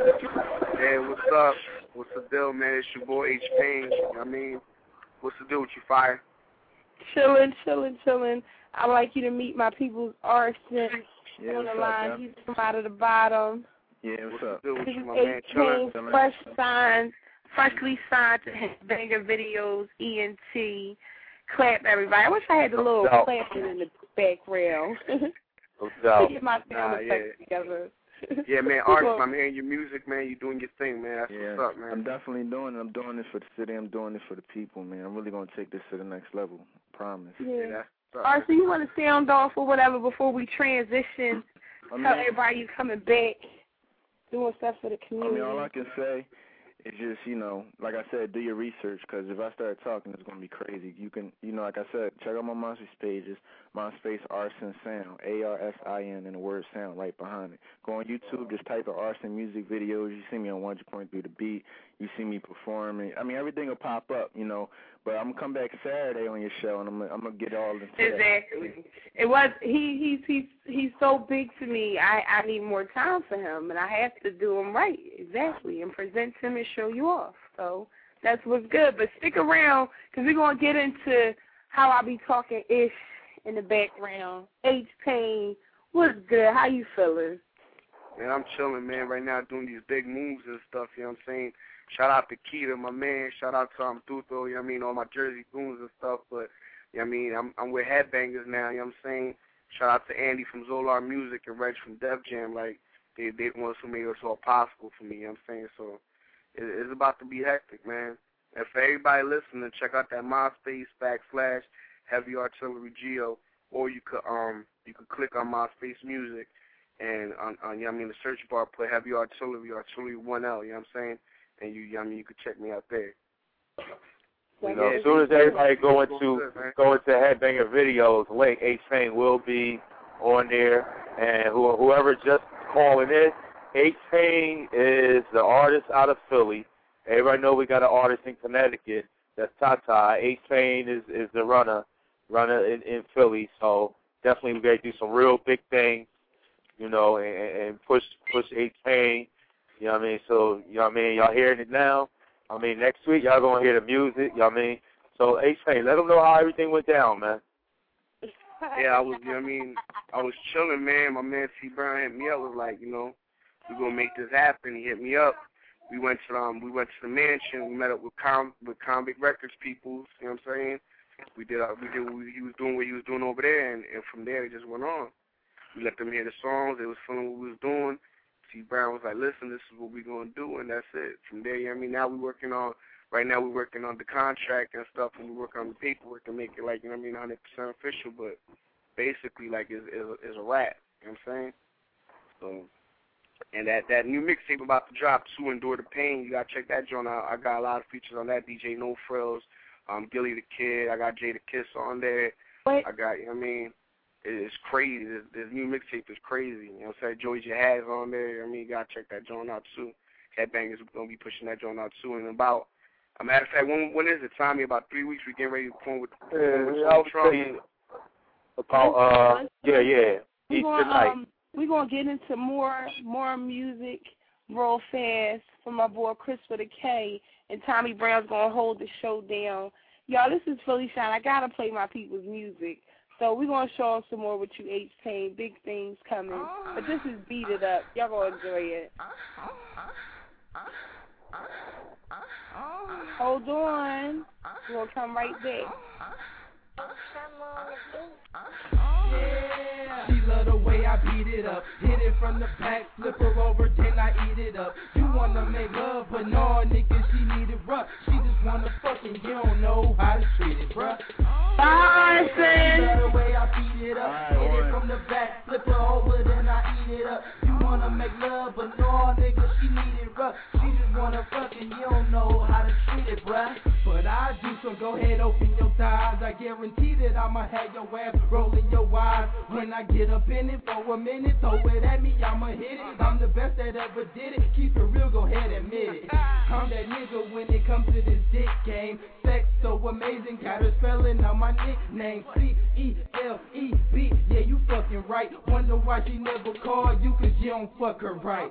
Hey, what's up? What's the deal, man? It's your boy H-Pain. You know what I mean? What's the deal with you, Fire? Chillin', chillin', chillin'. I'd like you to meet my people's Arson yeah, on the up, line. man? He's from out of the bottom. Yeah, what's up? This This is is my man, H-Pain, chillin'. fresh signed, freshly signed to Headbanger Videos, E N T. Clap, everybody. I wish I had the little No. clapping in the background. No doubt. Get my Nah, sound yeah. effects together. Yeah, man, artist, I'm hearing your music, man. You're doing your thing, man. That's Yeah, what's up, man. I'm definitely doing it. I'm doing it for the city. I'm doing it for the people, man. I'm really going to take this to the next level. Promise. Yeah. Yeah, that's All what's up, right, so you want to sound off or whatever before we transition? I mean, Tell everybody you coming back, doing stuff for the I community. mean, all I can say is just, you know, like I said, do your research, because if I start talking, it's going to be crazy. You can, you know, like I said, check out my MySpace pages, MySpace Arson Sound, A R S I N, and the word sound right behind it. Go on YouTube, just type in Arson music videos. You see me on one hundred point three The Beat. You see me performing. I mean, everything will pop up, you know. But I'm going to come back Saturday on your show, and I'm I'm going to get all into that. Exactly. It was he he's he's he's so big to me. I I need more time for him, and I have to do him right. Exactly, and present him and show you off. So that's what's good. But stick around, because we're gonna get into how I be talking ish in the background. H-Pain, what's good? How you feeling? Man, I'm chilling, man, right now doing these big moves and stuff, you know what I'm saying? Shout out to Keita, my man. Shout out to um, Tuto, you know what I mean, all my Jersey goons and stuff. But, you know what I mean, I'm, I'm with Headbangers now, you know what I'm saying? Shout out to Andy from Zolar Music and Reg from Def Jam. Like, they they the ones who made it all possible for me, you know what I'm saying? So it, it's about to be hectic, man. And for everybody listening, check out that MySpace backslash Heavy Artillery Geo, or you could um you could click on MySpace Music and on, on you know what I mean, the search bar put Heavy Artillery, Artillery one L, you know what I'm saying? And you, you know what I mean, you could check me out there. You know, as soon as everybody go into go into Headbanger Videos, link H-Pain will be on there, and who, whoever just calling in, H-Pain is the artist out of Philly. Everybody know we got an artist in Connecticut. That's Tata. H-Pain is is the runner, runner in, in Philly. So definitely we got to do some real big things, you know, and, and push push H-Pain. You know what I mean? So, you know what I mean? Y'all hearing it now. I mean, next week y'all going to hear the music. You know what I mean? So, H-Pain, let them know how everything went down, man. Yeah, I was, you know what I mean? I was chilling, man. My man C. Brown hit me up, was like, you know, we're going to make this happen. He hit me up. We went to um, we went to the mansion. We met up with Com with Convict Records people. You know what I'm saying? We did uh, we did what he was doing what he was doing over there, and, and from there it just went on. We let them hear the songs. They was feeling what we was doing. C. Brown was like, listen, this is what we're going to do, and that's it. From there, you know what I mean? Now we're working on, right now we're working on the contract and stuff, and we're working on the paperwork to make it, like, you know what I mean, one hundred percent official, but basically, like, it's, it's, it's a wrap, you know what I'm saying? So, and that, that new mixtape about to drop, To Endure the Pain, you got to check that joint out. I got a lot of features on that, D J No Frills, um, Gilly the Kid, I got Jay the Kiss on there. Wait. I got, you know what I mean? It's crazy. This, this new mixtape is crazy. You know what I'm saying? Joey Jihad's on there. I mean, you got to check that joint out, too. Headbangers are going to be pushing that joint out, too. And about, a matter of fact, when when is it? Tommy, about three weeks, we getting ready to perform with, perform with Yeah, I was saying about, uh, yeah, yeah, We're Easter gonna, night. um, we're going to get into more more music real fast from my boy Chris with a K, and Tommy Brown's going to hold the show down. Y'all, this is Philly Shine. I got to play my people's music. So we're going to show them some more with you, H-Pain. Big things coming. But this is Beat It Up. Y'all going to enjoy it. Hold on. We're going to come right back. Yeah. She love the way I beat it up. Hit it from the back, flip her over, then I eat it up. You wanna make love, but no, nigga, she need it rough. She just wanna fucking, you don't know how to treat it, bruh. Bye, She love the way I beat it up. Hit it from the back, flip her over, then I eat it up. You wanna make love, but no, nigga, she need it rough. She just wanna fuck fucking, you don't know how to treat it, bruh. But I do, so go ahead, open your thighs. I guarantee that I'ma have your ass rolling your eyes. When I get up in it for a minute, throw it at me, I'ma hit it. I'm the best that ever did it. Keep it real, go ahead, admit it. I'm that nigga when it comes to this dick game. Sex so amazing, got her spelling out my nickname. C E L E B, yeah, you fucking right. Wonder why she never called you, cause you don't fuck her right.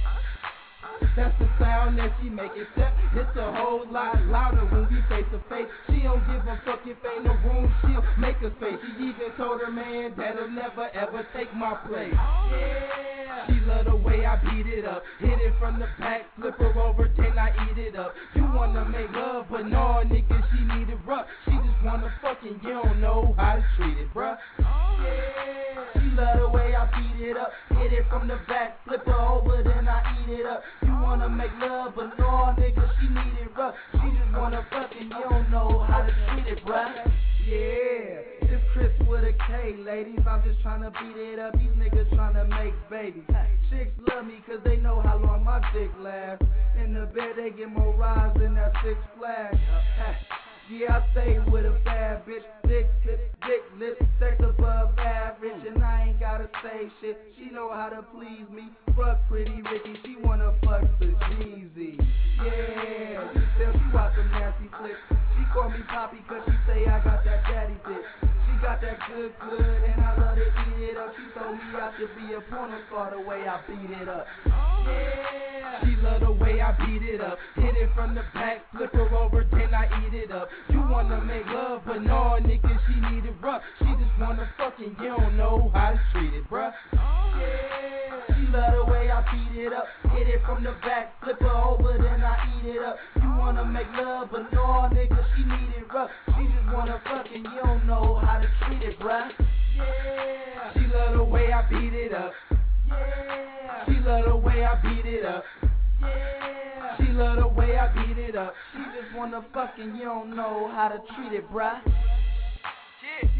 That's the sound that she make, except it's a whole lot louder when we face to face. She don't give a fuck if ain't no room, she'll make a space. She even told her man that'll never ever take my place. Yeah, she love the way I beat it up, hit it from the back, flip her over, then I eat it up. You wanna make love, but no, nigga, she need it rough. She just wanna fucking, you don't know how to treat it, bruh. Yeah, she love the way I beat it up, hit it from the back, flip her over, then I eat it up. You wanna make love, but no, nigga, she need it rough. She just wanna fucking, you don't know how to treat it, bruh. Yeah, this Chris with a K, ladies. I'm just tryna beat it up. These niggas tryna make babies. Chicks love me cause they know how long my dick lasts. In the bed they get more rides than that Six Flags. Yeah, I stay with a bad bitch. Dick, dick, dick, lip, sex above average. And I ain't gotta say shit. She know how to please me. Fuck Pretty Ricky, she wanna fuck the Jeezy. Yeah, you tell she watch some nasty flicks. She call me Poppy cause she say I got that daddy dick. She got that good, good, and I love to eat it up. She told me I should be a porno star the way I beat it up. Yeah, she love the way I beat it up. Hit it from the back, flip her over, then I eat it up. You wanna make love, but no, nigga, she need it rough. She just wanna fucking, you don't know how to treat it, bruh. Yeah, she love the way I beat it up. Hit it from the back, flip her over, then I eat it up. You wanna make love, but no, nigga, she need it rough. She just wanna fucking, you don't know how to treat it, bruh. Yeah, she love the way I beat it up. Yeah, she love the way I beat it up. Yeah, she love the way I beat it up. She just wanna fucking, you don't know how to treat it, bruh. Shit.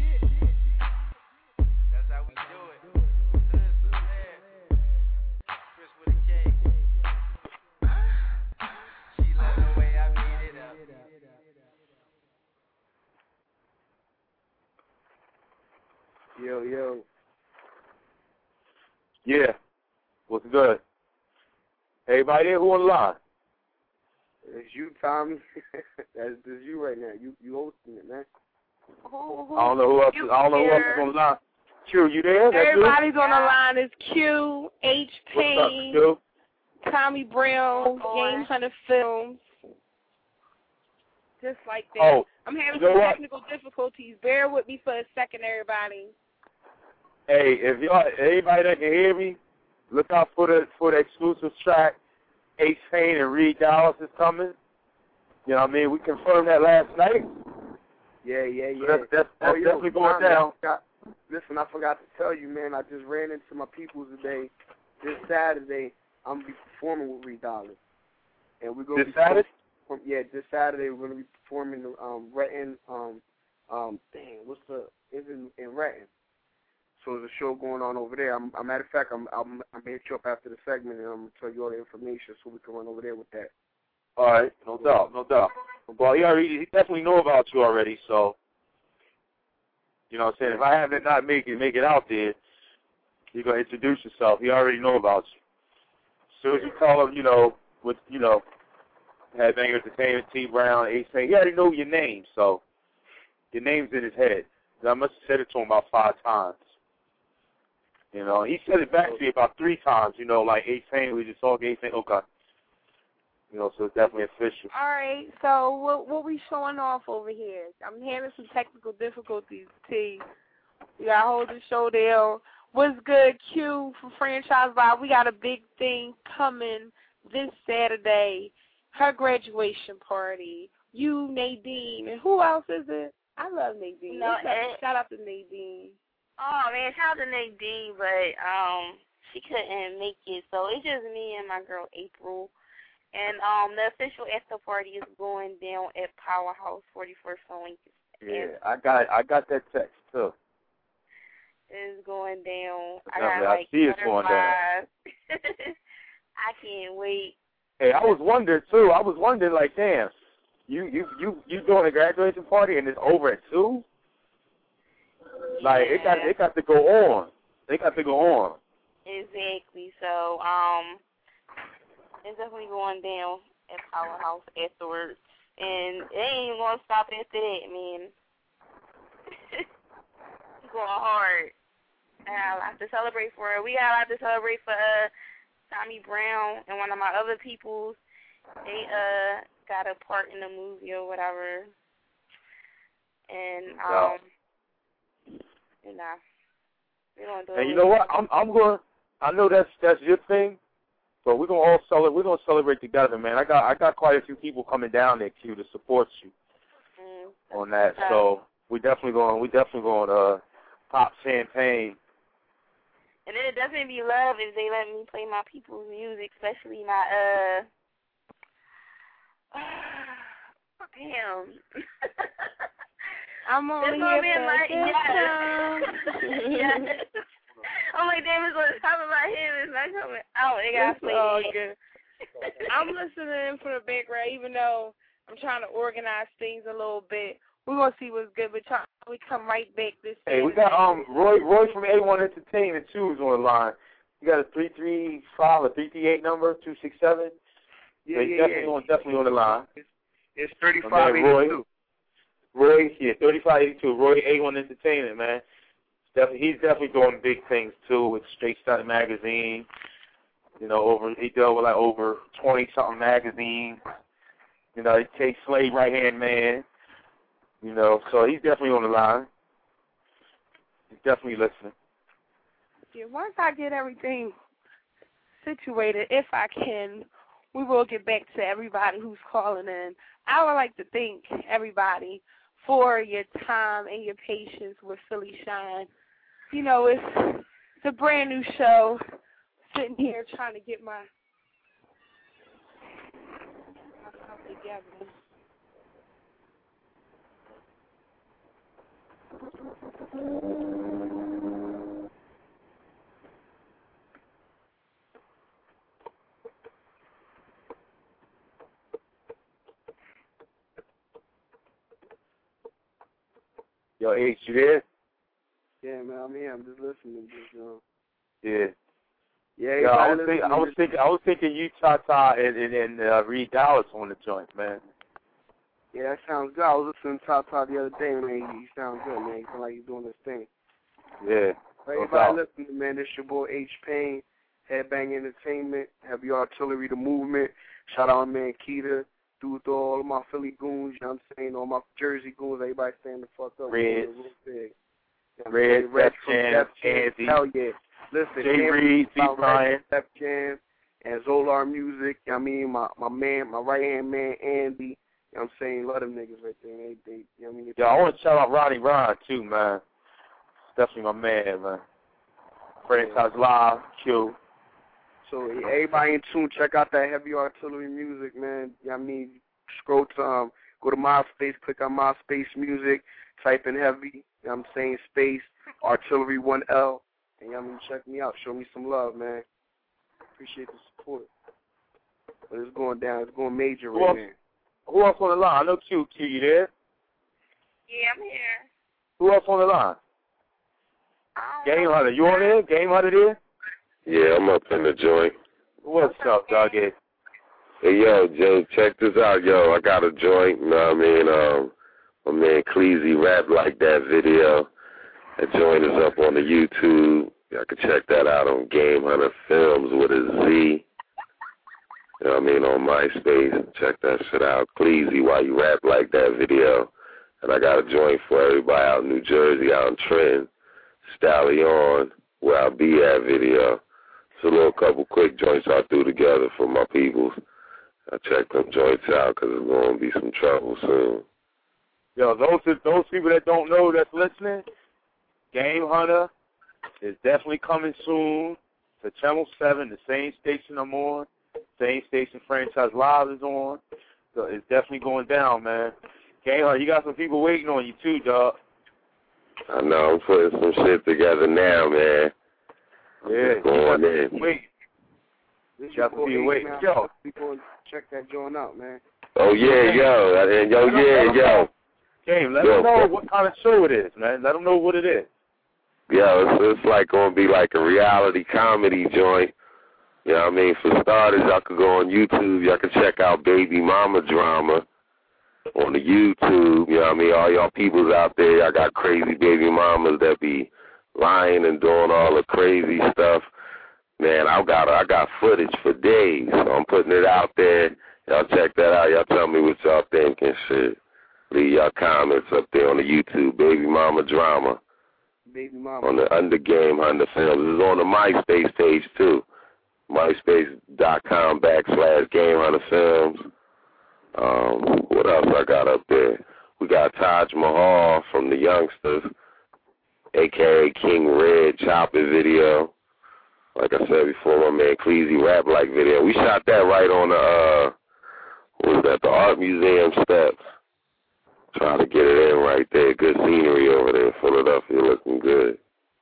That's how we do it. Chris with a K. She love the way I beat it up. Yo, yo. Yeah. What's good? Everybody there, who on the line? It's you, Tommy. That's just you right now. You you hosting it, man. Who, who, I don't know who else. I don't know who else is on the line. Q, you there? That's Everybody's you? on the line. It's Q, H. Payne, What's up, Q? Tommy Brown, Game Hunter Films. Just like that. Oh, I'm having you know some what? technical difficulties. Bear with me for a second, everybody. Hey, if y'all, anybody that can hear me, look out for the for the exclusive track. H. Payne and Reed Dallas is coming. You know what I mean? We confirmed that last night. Yeah, yeah, yeah. So that's that's, that's oh, yo, definitely going Tommy, down. I forgot, listen, I forgot to tell you, man. I just ran into my peoples today. This Saturday, I'm gonna be performing with Reed Dallas, and we're gonna This be Saturday? Perform- yeah, this Saturday we're gonna be performing the um Retton um um dang what's the is in in Retton. So there's a show going on over there. I'm, a matter of fact, I'm, I'm, I'm going to hit you up after the segment, and I'm going to tell you all the information so we can run over there with that. All right, no doubt, no doubt. Well, he already, he definitely know about you already, so, you know what I'm saying? If I have to not make it, make it out there, you're going to introduce yourself. He already know about you. As soon as you call him, you know, with, you know, Headbanger Entertainment, T. Brown, H. Payne, he already know your name, so your name's in his head. I must have said it to him about five times. You know, he said it back to me about three times, you know, like H. Payne, we just talking H. Payne, okay. You know, so it's definitely official. All right, so what what we showing off over here? I'm having some technical difficulties, T. We got to hold the show down. What's good, Q, for Franchise Vibe? We got a big thing coming this Saturday, her graduation party. You, Nadine, and who else is it? I love Nadine. No, Shout, it, shout out to Nadine. Oh, man, shout out to Nadine, but um, she couldn't make it, so it's just me and my girl, April. And um, the official after party is going down at Powerhouse forty-first on Lincoln. Yeah, I got I got that text, too. It's going down. I Definitely, got, I like, see it's going down. I can't wait. Hey, I was wondering too. I was wondering, like, damn, you you you you doing a graduation party and it's over at two? Like, Yeah. it got it got to go on. They got to go on. Exactly. So, um, it's definitely going down at Powerhouse afterwards. And it ain't even going to stop after that, man. It's going hard. I got a lot to celebrate for. We got a lot to celebrate for uh, Tommy Brown and one of my other peoples. They uh got a part in the movie or whatever. And, um, you know, we're going to do it. And you know what? I'm I'm going. I know that's that's your thing, but we're gonna all celebrate. We're gonna celebrate together, man. I got I got quite a few people coming down there, Q, to support you Mm. on that. So we definitely going. We definitely going to uh, pop champagne. And then it definitely be love if they let me play my people's music, especially my, uh, damn. I'm only It's gonna here be for like, this yes. time. Yes. I'm like, damn, it's on the top of my head. It's not coming out. They got to It's play all it. good. I'm listening for the background, even though I'm trying to organize things a little bit. We're going to see what's good, but y'all, we come right back this Hey, we got um Roy Roy from A one Entertainment too is on the line. You got a three three five or three three eight number two six seven. Yeah, so he's yeah, definitely yeah. on definitely on the line. It's, it's thirty-five eighty-two. Roy, Roy, yeah, thirty-five eighty-two. Roy A one Entertainment, man. Definitely, he's definitely doing big things too with Straight Style Magazine. You know, over he dealt with like over twenty something magazines. You know, he takes Slave Right Hand Man. You know, so he's definitely on the line. He's definitely listening. Yeah, once I get everything situated, if I can, we will get back to everybody who's calling in. I would like to thank everybody for your time and your patience with Philly Shine. You know, it's, it's a brand new show. Sitting here trying to get my myself together. Yo, H, you there? Yeah, man, I'm here. I'm just listening. Just, you know. Yeah. Yeah, Yeah, I was everybody thinking, I was listening. thinking, I was thinking you, Tata, and and, and uh, Reed Dallas on the joint, man. Yeah, that sounds good. I was listening to Top Top the other day, man. He, he sounds good, man. He sounds like he's doing his thing. Yeah. For no everybody doubt. listening, man, this your boy H Payne, Headbang Entertainment, Heavy Artillery, The Movement. Shout out my man Keita, do it to all of my Philly goons, you know what I'm saying, all my Jersey goons, everybody stand the fuck up. Reds. Real big. You know what I'm Red, saying? Red Def from Jam, Def Jam. Andy, Hell yeah. Listen, Jay Cam Reed, C. about Brian. Red Def Jam and Zolar Music. You know what I mean, my my man, my right hand man Andy. You know what I'm saying? Love them niggas right there. They, they, you know what I mean? Yo, I want to shout out Ronnie Ron too, man. Definitely my man, man. Franchise Live, Q. So yeah, everybody in tune, check out that Heavy Artillery Music, man. You know what I mean? Scroll to um, go to MySpace, click on MySpace Music, type in Heavy. You know what I'm saying? Space Artillery one L. And you know what I mean? Check me out. Show me some love, man. Appreciate the support. But it's going down. It's going major Who right else, now. who else on the line? I know Q. Q, you there? Yeah, I'm here. Who else on the line? Game Hunter, you on there? Game Hunter there? Yeah, I'm up in the joint. What's up, doggy? Hey, yo, Joe, check this out, yo. I got a joint, you know what I mean? Um, my man Cleasy rap like that video. That joint is up on the YouTube. Y'all can check that out on Game Hunter Films with a Z. You know what I mean? On MySpace. Check that shit out. Cleasy, Why You Rap Like That video. And I got a joint for everybody out in New Jersey, out in Trenton. Stallion, Where I Be At video. It's a little couple quick joints I threw together for my peoples. I check them joints out because it's going to be some trouble soon. Yo, those those people that don't know that's listening, Game Hunter is definitely coming soon to Channel seven, the same station I'm on, same station Franchise Live is on. So it's definitely going down, man. Game Hunter, you got some people waiting on you too, dog. I know, I'm putting some shit together now, man. I'm Yeah, just going in. wait. Just to be awake. Yo. People check that joint out, man. Oh, yeah, yo. And yo, yeah, yo. Game, let yo, them know yo. what kind of show it is, man. Let them know what it is. Yeah, it's, it's like going to be like a reality comedy joint. You know what I mean? For starters, y'all could go on YouTube. Y'all can check out Baby Mama Drama on the YouTube. You know what I mean? All y'all peoples out there, y'all got crazy baby mamas that be lying and doing all the crazy stuff. Man, I got I got footage for days. So I'm putting it out there. Y'all check that out. Y'all tell me what y'all think and shit. Leave y'all comments up there on the YouTube. Baby Mama Drama. Baby Mama. On the Undergame Hunter Films. It's on the MySpace page, too. MySpace.com backslash Game Hunter Films. Um, what else I got up there? We got Taj Mahal from the Youngsters, a k a. King Red Chopper video. Like I said before, my man Cleezy Rap Like video. We shot that right on the, uh, what was that, the Art Museum steps. Trying to get it in right there. Good scenery over there in Philadelphia, looking good.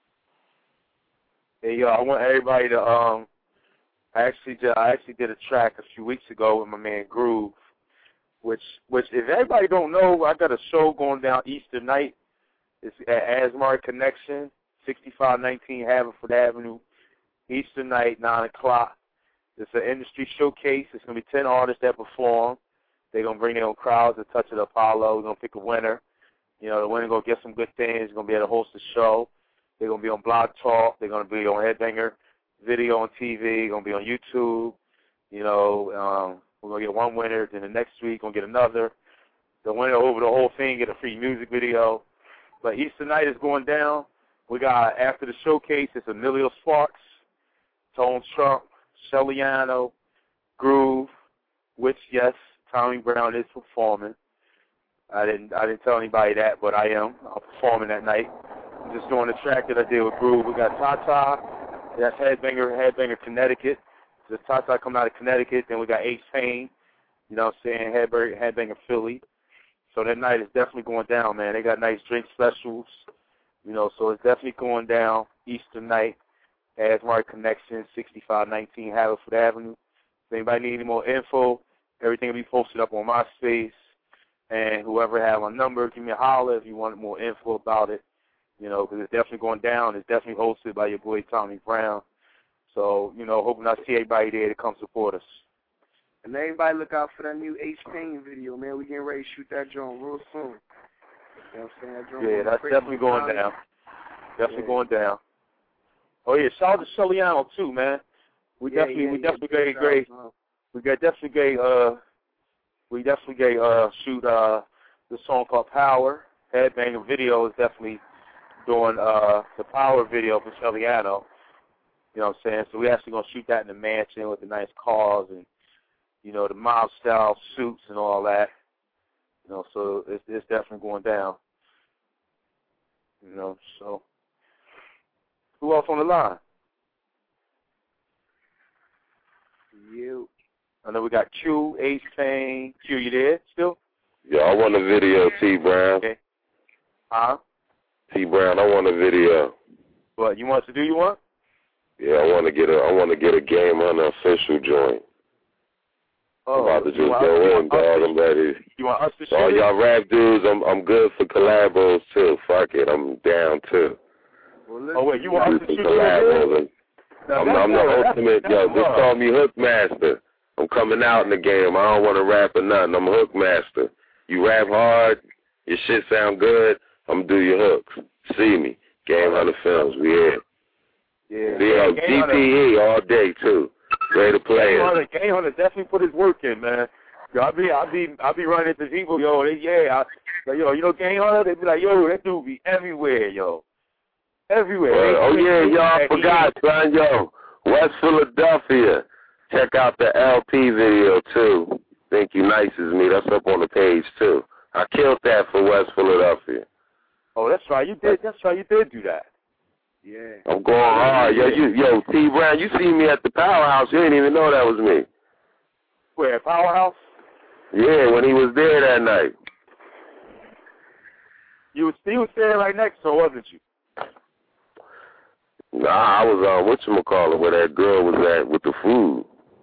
Hey, yo, I want everybody to, um, I actually did, I actually did a track a few weeks ago with my man Groove, which, which if everybody don't know, I got a show going down Easter night. It's at Asmar Connection, sixty-five nineteen Haverford Avenue, Easter night, nine o'clock. It's an industry showcase. It's going to be ten artists that perform. They're going to bring their own crowds to Touch of the Apollo. We're going to pick a winner. You know, the winner going to get some good things. They're going to be able to host a show. They're going to be on Blog Talk. They're going to be on Headbanger video on T V. Going to be on YouTube. You know, um, we're going to get one winner. Then the next week, going to get another. The winner over the whole thing get a free music video. But Easter night is going down. We got, after the showcase, it's Emilio Sparks, Tone Trump, Shellyano, Groove, which, yes, Tommy Brown is performing. I didn't I didn't tell anybody that, but I am. I'm performing that night. I'm just doing the track that I did with Groove. We got Tata, that's Headbanger, Headbanger Connecticut. So Tata coming out of Connecticut. Then we got Ace Payne, you know what I'm saying, Headbanger, Headbanger Philly. So that night is definitely going down, man. They got nice drink specials, you know, so it's definitely going down Easter night. Asmar Connection, sixty-five nineteen Haverford Avenue. If anybody need any more info, everything will be posted up on MySpace. And whoever have my number, give me a holler if you want more info about it. You know, because it's definitely going down. It's definitely hosted by your boy Tommy Brown. So, you know, hoping I see everybody there to come support us. And everybody look out for that new H Payne video, man. We getting ready to shoot that joint real soon. You know what I'm saying? That joint Yeah, that's definitely going time. down. Definitely Yeah. going down. Oh yeah, shout out to Shellyano too, man. We Yeah, definitely, yeah, we yeah, definitely big gave shout great. out. We got definitely gave. Uh, we definitely gave. Uh, shoot. Uh, the song called Power. Headbanger video is definitely doing uh the Power video for Shellyano. You know what I'm saying? So we actually gonna shoot that in the mansion with the nice cars and, you know, the mob style suits and all that. You know, so it's, it's definitely going down. You know, so who else on the line? You. I know we got Q, Ace Payne. Q, you there still? Yeah, I want a video, T Brown. Okay. Huh? T Brown, I want a video. What you want to do? You want? Yeah, I want to get a I want to get a Game Hunter official joint. Oh, I'm about to you just want go us- you in, want us dog. to- I'm ready. You want us to So all shoot it? y'all rap dudes, I'm I'm good for collabos too. Fuck it, I'm down too. Oh wait, you want us to For shoot collabos. it? I'm, I'm the ultimate, yo, just call me Hookmaster. I'm coming out in the game. I don't want to rap or nothing. I'm a Hookmaster. You rap hard, your shit sound good, I'm going to do your hooks. See me. Game Hunter Films, we here. Yeah. Yeah, Game G P E Hunter- all day too. Great Game players. Hunter, Game Hunter definitely put his work in, man. Yo, I be, I be, I be running into people, yo. They, yeah, I, like, yo, you know Game Hunter? They be like, yo, that dude be everywhere, yo, everywhere. Well, oh They- yeah, they- y'all they- forgot, son. Yo, West Philadelphia. Check out the L P video too. Think You Nice is Me. That's up on the page too. I killed that for West Philadelphia. Oh, that's right. You did. That's right. You did do that. Yeah. I'm going hard. Yo, you, yo, T Brown, you see me at the Powerhouse. You didn't even know that was me. Where, Powerhouse? Yeah, when he was there that night. You was, you was standing right next to her, wasn't you? Nah, I was on whatchamacallit, where that girl was at with the food.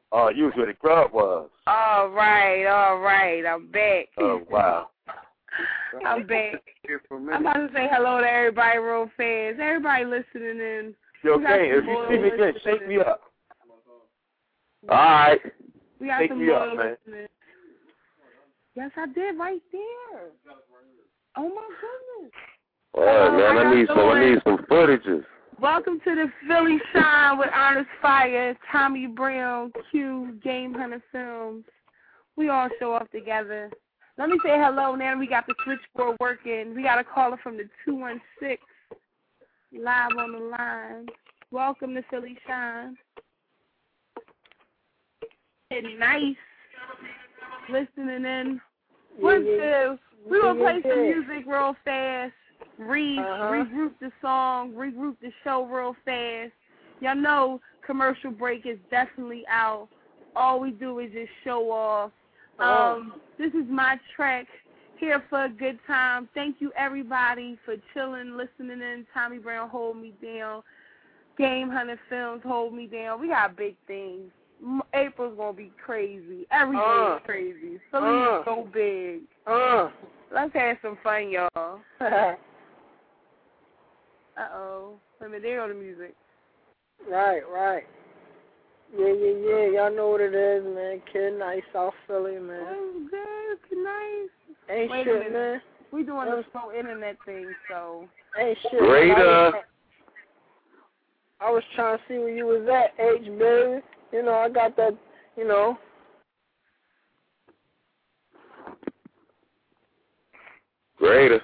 Oh, you was where the grub was. All right, all right. I'm back. Oh, wow. I'm back. I'm about to say hello to everybody real fast. Everybody listening in. Yo, Kane, if you see me again, shake me up. All right. We got Shake some me more up, man. listeners. Yes, I did right there. Oh, my goodness. All right, man. I need some. I need some footages. Welcome to the Philly Shine with Honest Fire, Tommy Brown, Q, Game Hunter Films. We all show up together. Let me say hello now. We got the switchboard working. We got a caller from the two one six live on the line. Welcome to Philly Shine. It's nice listening in. One, two. We're going to play some music real fast. Re- uh-huh. Regroup the song, regroup the show real fast. Y'all know commercial break is definitely out. All we do is just show off. Oh. Um, this is my track, Here for a Good Time. Thank you, everybody, for chilling, listening in. Tommy Brown, Hold Me Down. Game Hunter Films, Hold Me Down. We got big things. April's going to be crazy. Everything uh. is crazy. Philly uh. is so big. Uh. Let's have some fun, y'all. Uh-oh. Wait a minute, there go the music. Right, right. Yeah, yeah, yeah. Y'all know what it is, man. Kid Nice, South Philly, man. Oh, good. Kid Nice. Ain't Wait shit, man. We doing the slow internet thing, so. Ain't shit. Greater. I was trying to see where you was at, H, baby. You know, I got that, you know. Greater.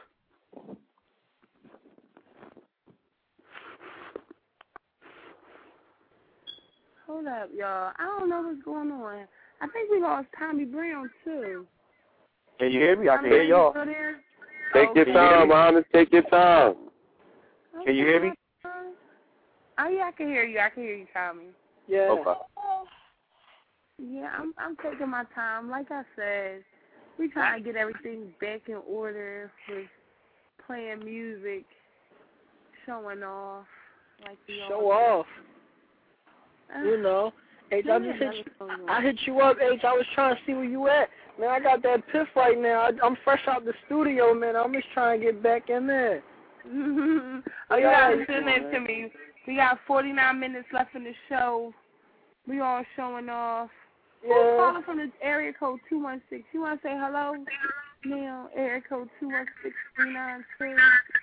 Hold up, y'all. I don't know what's going on. I think we lost Tommy Brown, too. Can you hear me? I can hear y'all. Take oh, your time, Honest. Take your time. Okay. Can you hear me? Oh, yeah, I can hear you. I can hear you, Tommy. Yeah. Okay. Yeah, I'm I'm taking my time. Like I said, we trying to get everything back in order with playing music, showing off. Like we Show all off. You know. H, I just hit you, I hit you up, H. I was trying to see where you at. Man, I got that piff right now. I, I'm fresh out the studio, man. I'm just trying to get back in there. Oh, you got to send that to me. We got forty-nine minutes left in the show. We all showing off. Yeah. Who's calling from the area code two one six? You want to say hello? Now, area code two one six three nine two.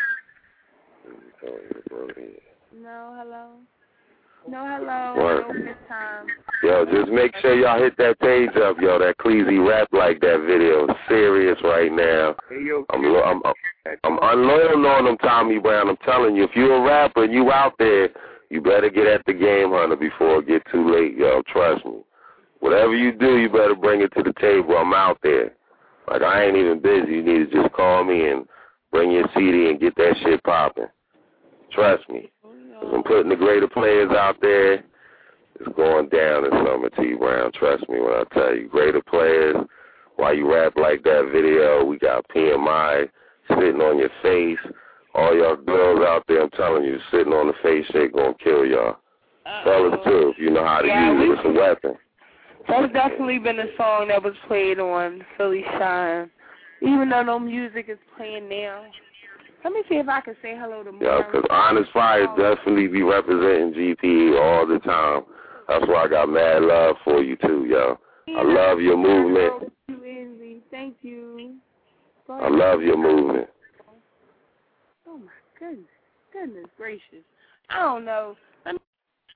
No, hello. No, hello. What? No good time. Yo, just make sure y'all hit that page up, yo. That Cleasy Rap Like That video is serious right now. Hey, yo, I'm, lo- I'm, I'm, I'm unloyal on them, Tommy Brown. I'm telling you, if you're a rapper and you out there, you better get at the Game Hunter before it get too late, yo. Trust me. Whatever you do, you better bring it to the table. I'm out there. Like, I ain't even busy. You need to just call me and bring your C D and get that shit popping. Trust me. I'm putting the greater players out there. It's going down in Summer T. Brown. Trust me when I tell you. Greater players. While you rap like that video, we got P M I sitting on your face. All y'all girls out there, I'm telling you, sitting on the face shit gonna kill y'all. Fellas too, if you know how to Yeah, use it. It's a weapon. That's definitely been a song that was played on Philly Shine. Even though no music is playing now. Let me see if I can say hello to more. Yeah, because Honest Fire definitely be representing G P E all the time. That's why I got mad love for you, too, yo. I love your movement. Thank you. I love your movement. Oh, my goodness. Goodness gracious. I don't know. Let me...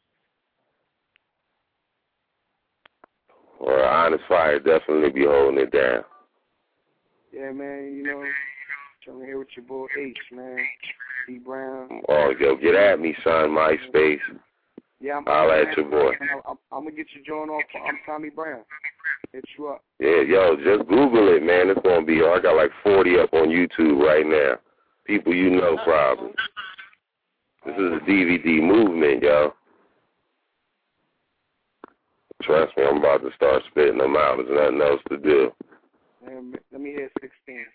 Well, Honest Fire definitely be holding it down. Yeah, man, you know, trying to hear with your boy H, man. D Brown. Oh, yo, get at me, son, MySpace. Yeah, I'm I'll at your boy. I'm, I'm, I'm going to get you joined off. I'm Tommy Brown. Hit you up. Yeah, yo, just Google it, man. It's going to be, I got like forty up on YouTube right now. People you know probably. This is a D V D movement, yo. Trust me, I'm about to start spitting them out. There's nothing else to do. Man, let me hear sixteen.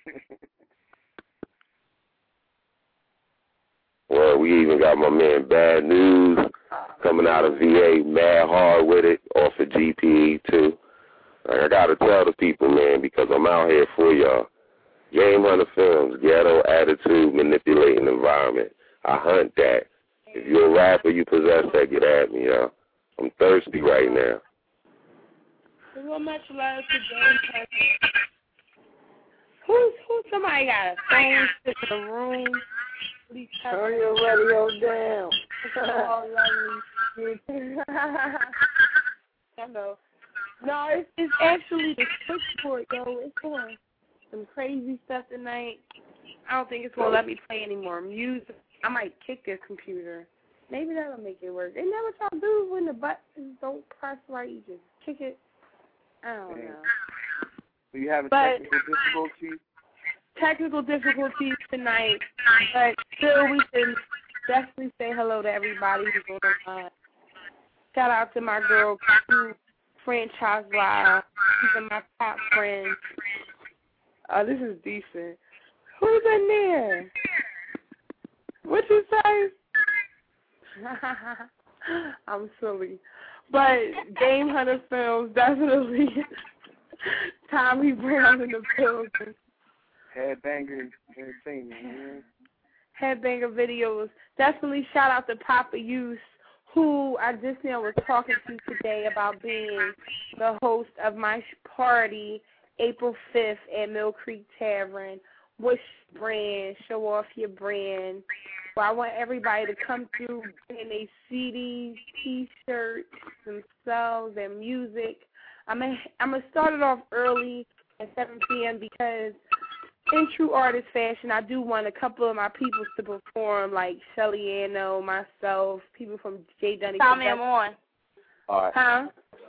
Well, we even got my man Bad News coming out of V A, mad hard with it, off of G P E too. Like, I gotta tell the people, man, because I'm out here for y'all. Game Hunter Films, ghetto attitude, manipulating environment. I hunt that. If you're a rapper, you possess that, get at me, y'all. I'm thirsty right now. So much love to Game Hunter. Who's, who's somebody got a phone stick in the room? Turn your radio down. Oh, lovely. I know. No, it's, it's actually the switchboard, yo. It's doing some crazy stuff tonight. I don't think it's going to let me play any more music. I might kick this computer. Maybe that'll make it work. They never try to do when the buttons don't press right. You just kick it. I don't know. So you having but technical difficulties? Technical difficulties tonight, but still we can definitely say hello to everybody who's on the line. Shout out to my girl, Q, Franchise Live. These are my top friends. Oh, this is decent. Who's in there? What you say? I'm silly. But Game Hunter Films, definitely. Tommy Brown in the building. Headbanger Entertainment, man. Headbanger Videos. Definitely shout out to Papa Youth, who I just now was talking to today about being the host of my party April fifth at Mill Creek Tavern. Wish brand, show off your brand. Well, I want everybody to come through bringing their C Ds, T-shirts, themselves, their music. I'm gonna I'm gonna start it off early at seven p.m. because in true artist fashion, I do want a couple of my people to perform, like Shelly Anno, myself, people from J. Dunny. Tommy, I'm on. All right. Huh?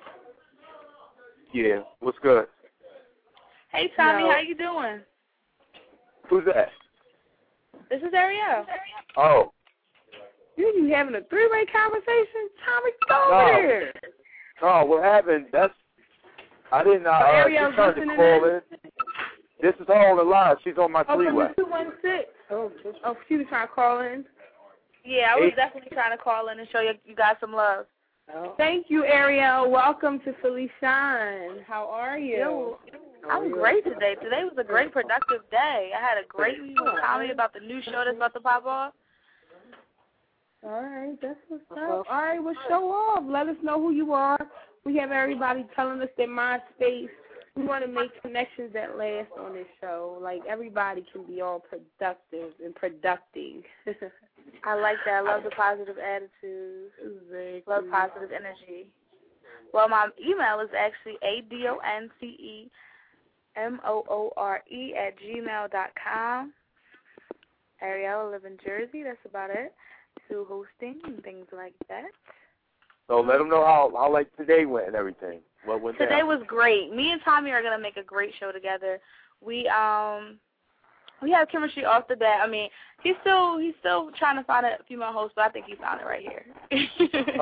Yeah. What's good? Hey, Tommy, No. how you doing? Who's that? This is Ariel. Oh. You you having a three-way conversation? Tommy, go No. over here. Oh, what happened? That's I didn't uh, uh Ariel's she tried to listening call in? in. This is her on the line. She's on my Oh, from three-way. the two one six. Oh, oh, she was trying to call in. Yeah, I was Hey. definitely trying to call in and show you you guys some love. Oh. Thank you, Ariel. Welcome to Philly Shine. How are you? Yo, I'm great today. Today was a great productive day. I had a great meeting with Tommy about the new show that's about to pop off. All right, that's what's up. All right, well, show off. Let us know who you are. We have everybody telling us their MySpace. We want to make connections that last on this show. Like, everybody can be all productive and producting. I like that. I love the positive attitude. Exactly. Love positive energy. Well, my email is actually A D O N C E M O O R E at gmail dot com. Ariel, I live in Jersey. That's about it. Do hosting and things like that. So let them know how, how like today went and everything. What went Today down. was great. Me and Tommy are gonna make a great show together. We um we have chemistry off the bat. I mean, he's still he's still trying to find a female host, but I think he found it right here.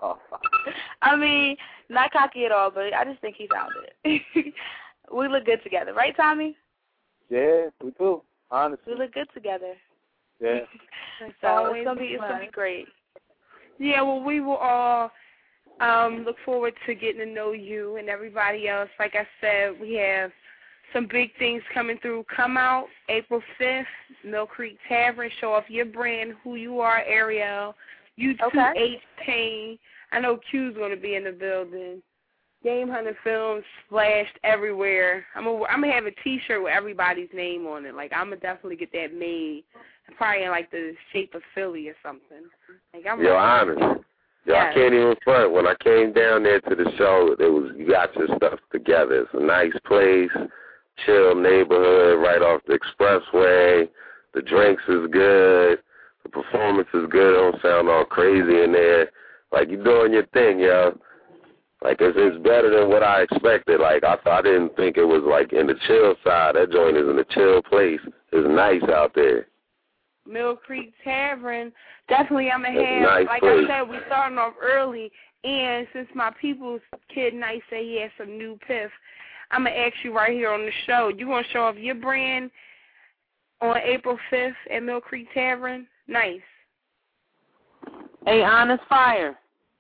I mean, not cocky at all, but I just think he found it. We look good together, right, Tommy? Yeah, we do. Honestly. We look good together. Yeah. So it's gonna be it's gonna be great. Yeah, well, we will all um, look forward to getting to know you and everybody else. Like I said, we have some big things coming through. Come out April fifth, Mill Creek Tavern. Show off your brand, who you are, Ariel. You two Okay. H Payne. I know Q's going to be in the building. Game Hunter Films splashed everywhere. I'm gonna I'm gonna have a T-shirt with everybody's name on it. Like, I'm gonna definitely get that made. Probably in like the shape of Philly or something. Like, I'm Yo, honest. Yo, Yes. I can't even front. When I came down there to the show, it was you got your stuff together. It's a nice place, chill neighborhood, right off the expressway. The drinks is good. The performance is good. It don't sound all crazy in there. Like, you're doing your thing, yo. Like, it's, it's better than what I expected. Like, I I didn't think it was, like, in the chill side. That joint is in a chill place. It's nice out there. Mill Creek Tavern. Definitely, I'm going to That's have, nice like place. I said, we starting off early. And since my people's kid Nice said he has some new piff, I'm going to ask you right here on the show. You going to show off your brand on April fifth at Mill Creek Tavern? Nice. Hey, Honest Fire.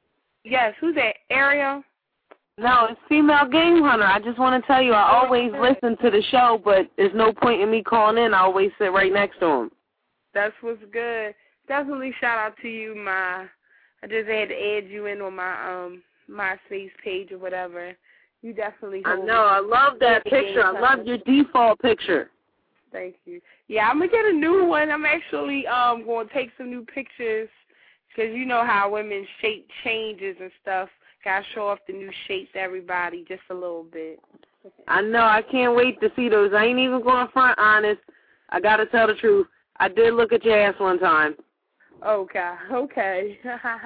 Yes, who's that? Ariel? No, it's Female Game Hunter. I just want to tell you, I always listen to the show, but there's no point in me calling in. I always sit right next to him. That's what's good. Definitely shout out to you, my. I just had to add you in on my um MySpace page or whatever. You definitely. I know. I love that picture. I love your default picture. Thank you. Yeah, I'm gonna get a new one. I'm actually um going to take some new pictures because you know how women's shape changes and stuff. Gotta show off the new shape to everybody just a little bit. I know. I can't wait to see those. I ain't even going front honest. I gotta tell the truth. I did look at your ass one time. Okay. Okay.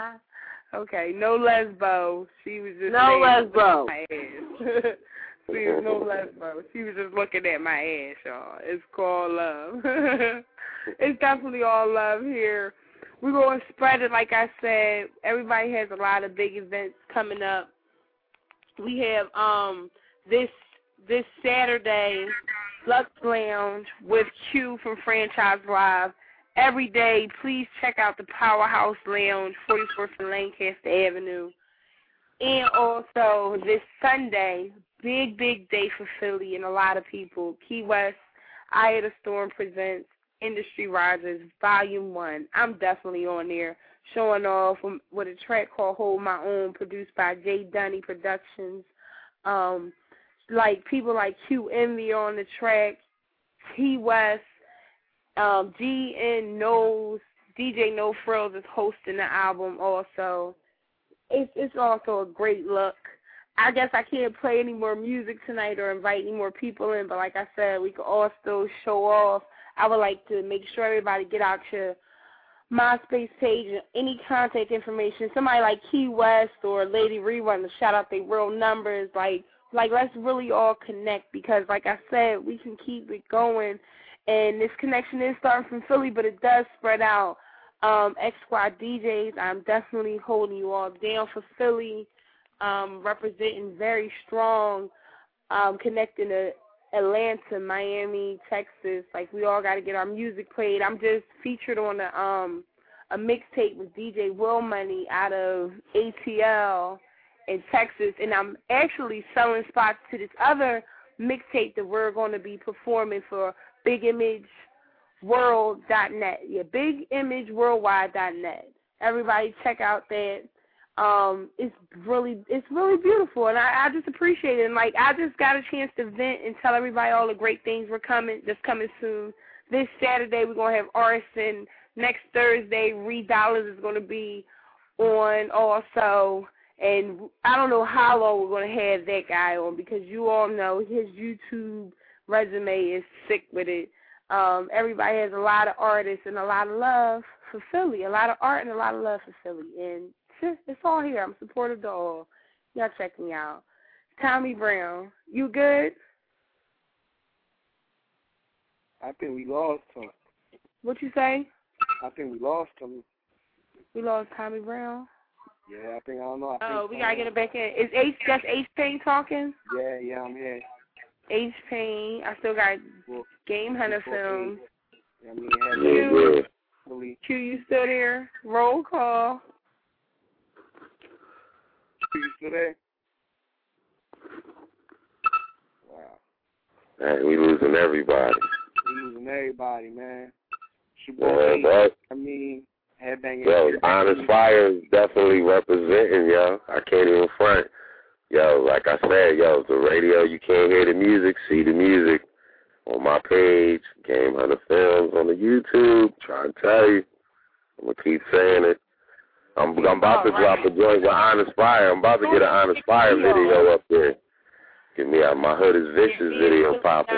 Okay. No lesbo. She was just no lesbo. My ass. She was no lesbo. She was just looking at my ass, y'all. It's called love. It's definitely all love here. We're going to spread it, like I said. Everybody has a lot of big events coming up. We have um this this Saturday, Lux Lounge with Q from Franchise Live. Every day, please check out the Powerhouse Lounge, forty-fourth and Lancaster Avenue. And also this Sunday, big, big day for Philly and a lot of people. Key West, Eye of the Storm presents Industry Risers Volume one. I'm definitely on there showing off with a track called Hold My Own, produced by Jay Dunny Productions. Um, like people like Q Envy on the track, T West, um, G N Knows, D J No Frills is hosting the album also. It's, it's also a great look. I guess I can't play any more music tonight or invite any more people in, but like I said, we can all still show off. I would like to make sure everybody get out your MySpace page and any contact information. Somebody like Key West or Lady Rerun to shout out their real numbers. Like, like let's really all connect because, like I said, we can keep it going. And this connection is starting from Philly, but it does spread out. Um, X Squad D Js, I'm definitely holding you all down for Philly, um, representing very strong, um, connecting to Atlanta, Miami, Texas. Like, we all got to get our music played. I'm just featured on a um a mixtape with D J Will Money out of A T L in Texas, and I'm actually selling spots to this other mixtape that we're going to be performing for Big Image World dot net. Yeah, Big Image Worldwide dot net. Everybody check out that. Um, it's really, it's really beautiful, and I, I just appreciate it. And like, I just got a chance to vent and tell everybody all the great things we're coming, that's coming soon. This Saturday we're gonna have Arson. Next Thursday, Reed Dollars is gonna be on also, and I don't know how long we're gonna have that guy on because you all know his YouTube resume is sick with it. Um, everybody has a lot of artists and a lot of love for Philly, a lot of art and a lot of love for Philly, and it's all here. I'm supportive to all. Y'all check me out. Tommy Brown, you good? I think we lost him. What you say? I think we lost him. We lost Tommy Brown? Yeah, I think, I don't know. I oh, think we got to get it back in. Is H, that's H Pain talking? Yeah, yeah, I'm here. H Pain. I still got well, Game Hunter Films. Yeah, I mean, Q, yeah. Q, you still there? Roll call. You still there? Wow. Man, we losing everybody. We losing everybody, man. Yeah, but, I mean, headbanging. Yo, Honest Fire is definitely representing, yo. I can't even front. Yo, like I said, yo, the radio, you can't hear the music, see the music on my page, Game Hunter Films on the YouTube. Trying to tell you. I'm going to keep saying it. I'm, I'm about to drop a joint with Honest Fire. I'm about to get an Honest Fire video up there. Get me out My Hood is Vicious video popping.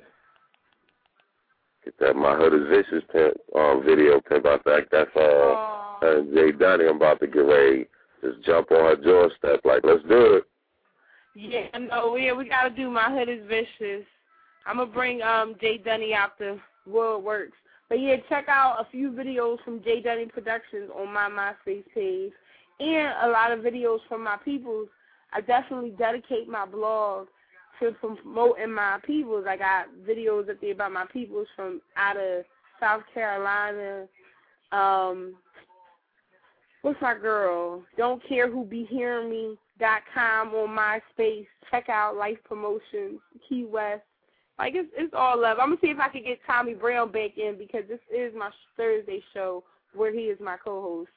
Get that My Hood is Vicious pimp, um, video pimp out there. That's uh, uh, Jay Dunny. I'm about to get ready. Just jump on her doorstep. Like, let's do it. Yeah, no, yeah, we got to do My Hood is Vicious. I'm going to bring um, Jay Dunny out the World Works. But, yeah, check out a few videos from Jay Dunny Productions on my MySpace page and a lot of videos from my peoples. I definitely dedicate my blog to promoting my peoples. I got videos up there about my peoples from out of South Carolina, um, what's my girl? Don't care who be hearing me. Dot com on MySpace. Check out Life Promotions, Key West. Like it's it's all love. I'm gonna see if I can get Tommy Brown back in because this is my Thursday show where he is my co-host.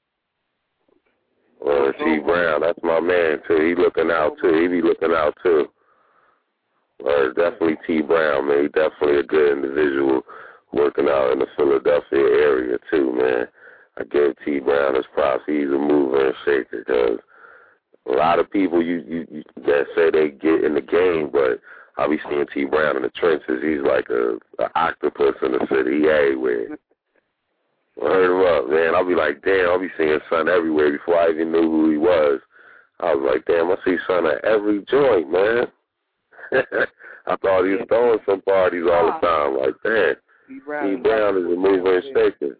Well, T Brown, that's my man too. He looking out too. He be looking out too. Well, definitely T Brown, man. He definitely a good individual working out in the Philadelphia area too, man. I give T Brown his props. He's a mover and shaker because a lot of people you, you, you that say they get in the game, but I be seeing T Brown in the trenches. He's like a, a octopus in the city. He everywhere. I heard him up, man. I'll be like, damn, I'll be seeing Son everywhere before I even knew who he was. I was like, damn, I see Son at every joint, man. I thought he was throwing some parties all the time. Like, damn, T Brown, T Brown is a mover and shaker.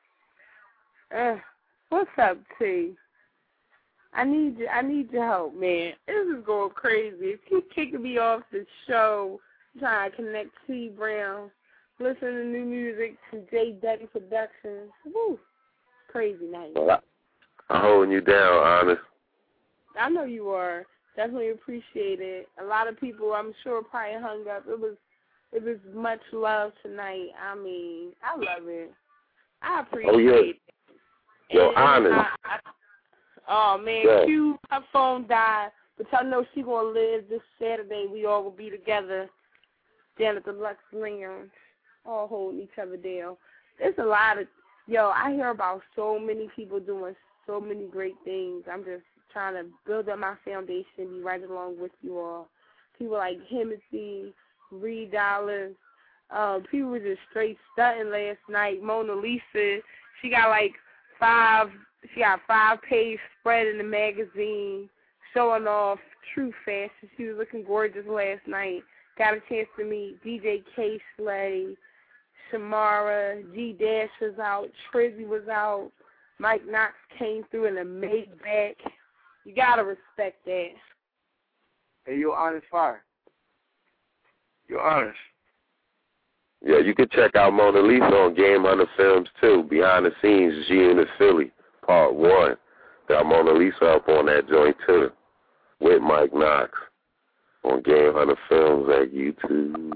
Uh, what's up, T? I need you, I need your help, man. This is going crazy. If you kicking me off the show, trying to connect T Brown, listen to new music from J Duddy Productions. Woo, crazy night. Well, I'm holding you down, honest. I know you are. Definitely appreciate it. A lot of people, I'm sure, probably hung up. It was, it was much love tonight. I mean, I love it. I appreciate oh, yeah. it. Yo, and, honest. And I, I, oh man, yeah. Q, her phone died, but y'all know she gonna live this Saturday. We all will be together down at the Lux Lounge, all holding each other down. There's a lot of, yo, I hear about so many people doing so many great things. I'm just trying to build up my foundation, be right along with you all. People like Himothy, Reed Dollars, uh, people were just straight stunting last night. Mona Lisa, she got like five, she got five page spread in the magazine showing off true fashion. She was looking gorgeous last night. Got a chance to meet D J K Slay, Shamara, G Dash was out, Trizzy was out, Mike Knox came through in a Maybach. You gotta respect that. Hey, you're honest fire. You're honest. Yeah, you can check out Mona Lisa on Game Hunter Films too. Behind the scenes, G in the Philly, Part One. Got Mona Lisa up on that joint too, with Mike Knox on Game Hunter Films at YouTube.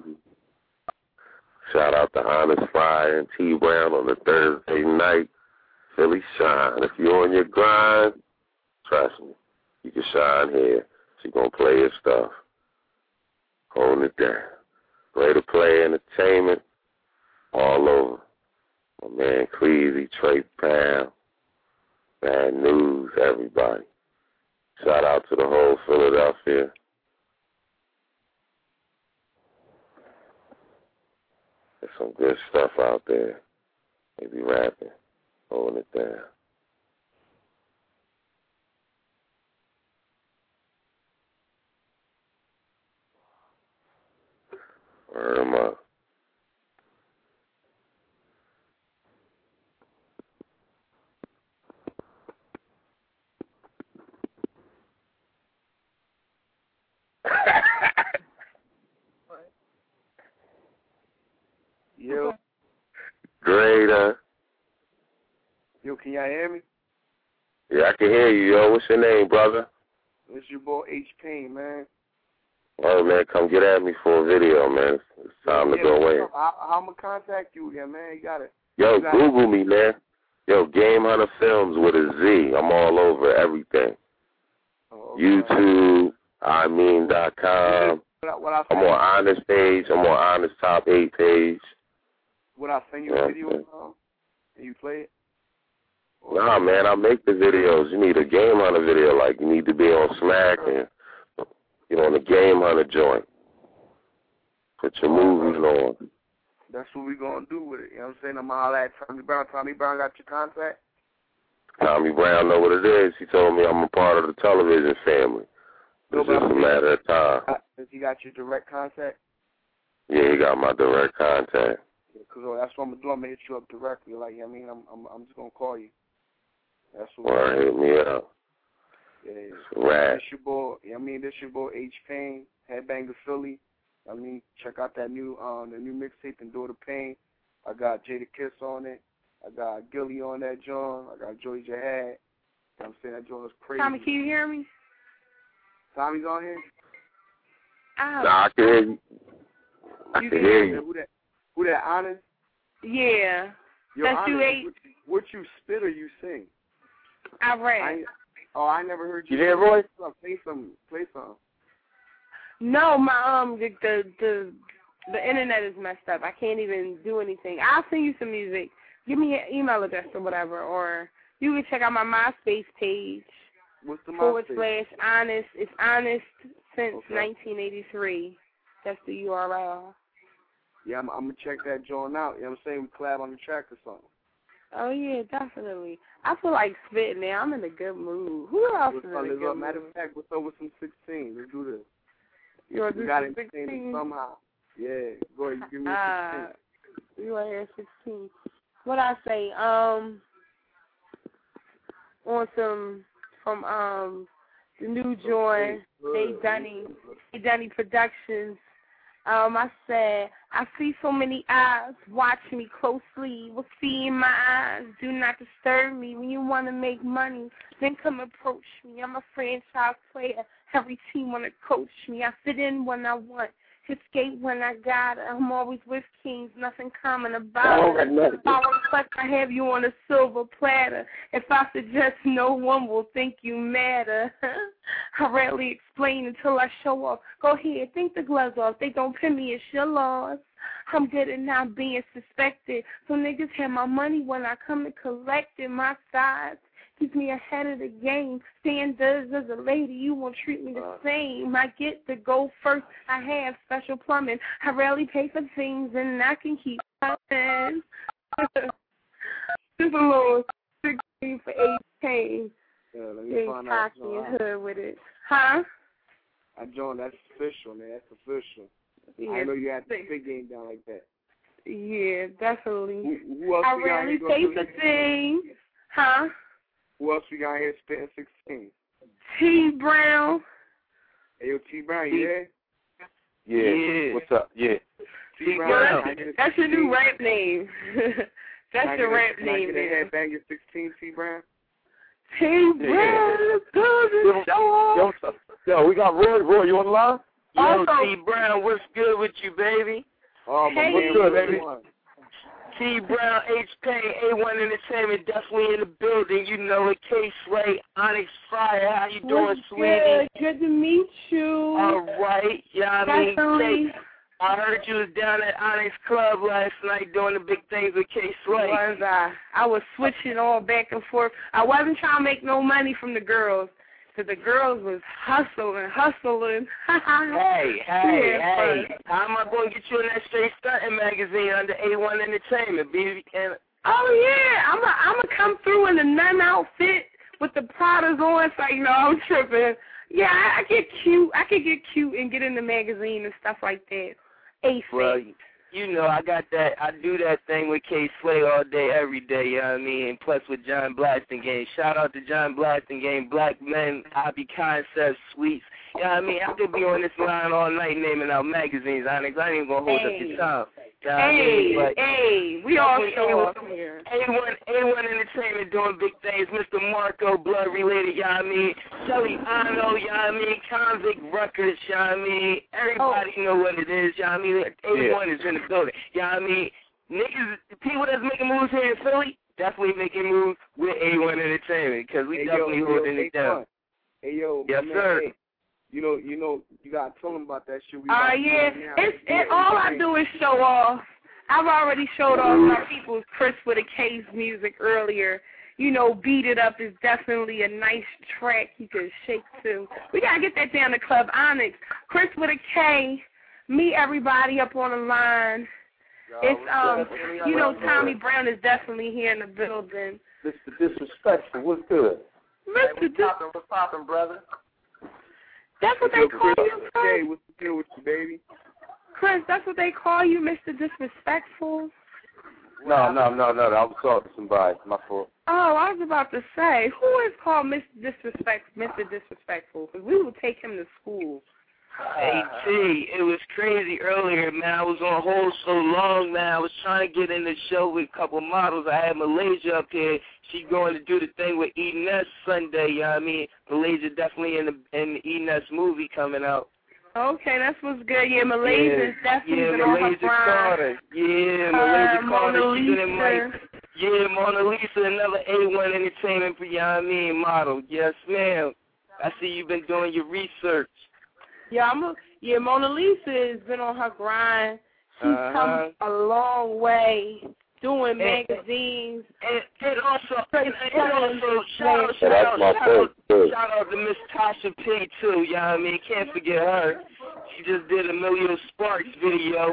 Shout out to Honest Fire and T Brown on the Thursday night. Philly shine. If you're on your grind, trust me, you can shine here. She gonna play your stuff. Holding it down. Way to play entertainment all over. My man Cleasy, Trey Pound, Bad News, everybody. Shout out to the whole Philadelphia. There's some good stuff out there. They be rapping, holding it down. Word 'em up. Yo. Great, uh. Yo, can y'all hear me? Yeah, I can hear you, yo. What's your name, brother? It's your boy H Payne, man. Oh, man, come get at me for a video, man. It's time yeah, to go in. How, how I'm going to contact you again, man? You got it. Yo, you got Google it. me, man. Yo, Game Hunter Films with a Z. I'm all over everything. Oh, okay. YouTube, I mean dot com. What I, what I I'm on Honest page. I'm on Honest Top eight page. Would I send you yeah, a video man. um, and you play it? Nah, man, I make the videos. You need a Game Hunter video. Like, you need to be on Smack and, you know, on the Game Hunter joint. Put your movies on. That's what we going to do with it. You know what I'm saying? I'm all at Tommy Brown. Tommy Brown got your contact? Tommy Brown know what it is. He told me I'm a part of the television family. No, It's just a matter of time. Does he got your direct contact? Yeah, he got my direct contact. Because yeah, that's what I'm going to do. I'm going to hit you up directly. Like, I mean, I'm I'm, I'm just going to call you. That's what Well, hit me up. Yeah, right. This your boy. I mean, this your boy H Payne, Headbanger Philly. I mean, check out that new um the new mixtape, Endure the Pain. I got Jada Kiss on it. I got Gilly on that joint. I got Georgia Hat. You know what I'm saying? That joint was crazy. Tommy, can you hear me? Tommy's on here? Oh. Nah, I can hear you. I You can can hear hear you. Who that, who that Honest? Yeah. Yo, That's Honest, you eight. What, what you spit or you sing? I read. I, oh, I never heard you. You there, Roy? Play some. Play some. No, my um the, the the the internet is messed up. I can't even do anything. I'll send you some music. Give me your email address or whatever, or you can check out my MySpace page. What's the forward MySpace? slash honest. It's honest since Okay. nineteen eighty-three. That's the U R L. Yeah, I'm, I'm gonna check that joint out. You know what I'm saying? We collab on the track or something. Oh yeah, definitely. I feel like spitting now. I'm in a good mood. Who else What's is up, in a let's good up. Matter mood? of fact, what's up with some sixteen? Let's do this. You want to We do got some to entertain sixteen? it somehow. Yeah, go ahead. You give me a Uh, sixteen. you right here, sixteen. What I say? Um, on some from um the new joint. Hey Dunny, Hey Dunny Productions. Um, I said, I see so many eyes watching me closely. Will see in my eyes. Do not disturb me. When you want to make money, then come approach me. I'm a franchise player. Every team want to coach me. I fit in when I want. Escape when I got it. I'm always with kings. Nothing common about it. If I request, I have you on a silver platter. If I suggest, no one will think you matter. I rarely explain until I show off. Go ahead, think the gloves off. They don't pin me, it's your loss. I'm good at not being suspected. So niggas have my money when I come to collect it. My size keeps me ahead of the game. Standards as a lady, you won't treat me the same. I get to go first. I have special plumbing. I rarely pay for things, and I can keep coming. Just a little sixteen for eighteen. Yeah, let me Being find out. cocky and hood with it. Huh? I joined. That's official, man. That's official. Yeah. I know you had the big game down like that. Yeah, definitely. Who, who else I we got rarely here pay gonna for do- things. Huh? Who else we got here spitting sixteen? T Brown. Hey, yo, T Brown, you there? Yeah. Yeah. What's up? Yeah. T Yo, Brown. that's, that's your new rap name. That's your rap Can I name, get a man. headbanger sixteen, T Brown? T Brown, Yo, yo, yo, we got Roy. Roy, you on the line? Yo, T Brown, what's good with you, baby? Oh, my Hey. What's good, baby? T Brown, H K, A one Entertainment, definitely in the building. You know it. K Slay, Onyx Fire. How you doing, What's sweetie? good? Good to meet you. All right. Yeah, I mean, Definitely. K, I heard you was down at Onyx Club last night doing the big things with K Slay. Was I? I was switching all back and forth. I wasn't trying to make no money from the girls, because the girls was hustling, hustling. Hey, hey, Yeah, hey. but- How am I going to get you in that Straight Stunting magazine under A one Entertainment, baby? And Oh yeah, I'm a, I'm gonna come through in the nun outfit with the Pradas on. So you know I'm tripping. Yeah, I, I get cute. I can get cute and get in the magazine and stuff like that. ASAP. Well, you know, I got that. I do that thing with K Slay all day, every day. You know what I mean? And plus with John Blasting Game. Shout out to John Blasting Game, Black Men, Hobby Concepts, Sweets. You know what I mean? I could be on this line all night naming out magazines, Onyx. I ain't even gonna hold up your time. You know what I Hey, mean? But hey, we all definitely show A one off here. A one, A one Entertainment doing big things. Mister Marco, blood related, you know what I mean? Shelly Ano, you know what I mean? Convict Records, you know what I mean? Everybody know what it is, you know what I mean? A one is in the building, you know what I mean? Niggas, people that's making moves here in Philly, definitely making moves with A one Entertainment, because we Hey, yo, definitely yo, holding hey, it down. Quan. Hey, yo, Yes, man, sir. Hey, you know, you know, you gotta tell them about that shit. We Uh, about to do yeah, right now. it's, Yeah, it, all I hey. do is show off. I've already showed off my people's Chris with a K's music earlier. You know, Beat It Up is definitely a nice track you can shake to. We got to get that down to Club Onyx. Chris with a K, meet everybody up on the line. It's, um, you know, Tommy Brown is definitely here in the building. Mister Disrespectful, what's good? Mister Dis- What's poppin', brother? That's what they call you, Hey, Chris. what's the deal with you, baby? Chris, that's what they call you, Mister Disrespectful. No, no, no, no, no. I was talking to somebody. My fault. Oh, I was about to say, who is called Mister Disrespect, Mister Disrespectful? Because we will take him to school. Hey, T, it was crazy earlier, man. I was on hold so long, man. I was trying to get in the show with a couple models. I had Malaysia up here. She going to do the thing with E N S Sunday, you know what I mean? Malaysia definitely in the in the E N S movie coming out. Okay, that's what's good. Yeah, Malaysia's yeah, definitely yeah, been on her Malaysia grind. Carter. Yeah, Malaysia uh, Carter. Mona She's been in Lisa. Mike. Yeah, Mona Lisa, another A one Entertainment, you know what I mean, model. Yes, ma'am. I see you've been doing your research. Yeah, I'm a, yeah, Mona Lisa has been on her grind. She's uh-huh. come a long way doing and, magazines. And, and also, and, and also shout, out, yeah, shout, out, shout, out, shout out to Miss Tasha P, too, you know what I mean? Can't forget her. She just did a Emilio Sparks video.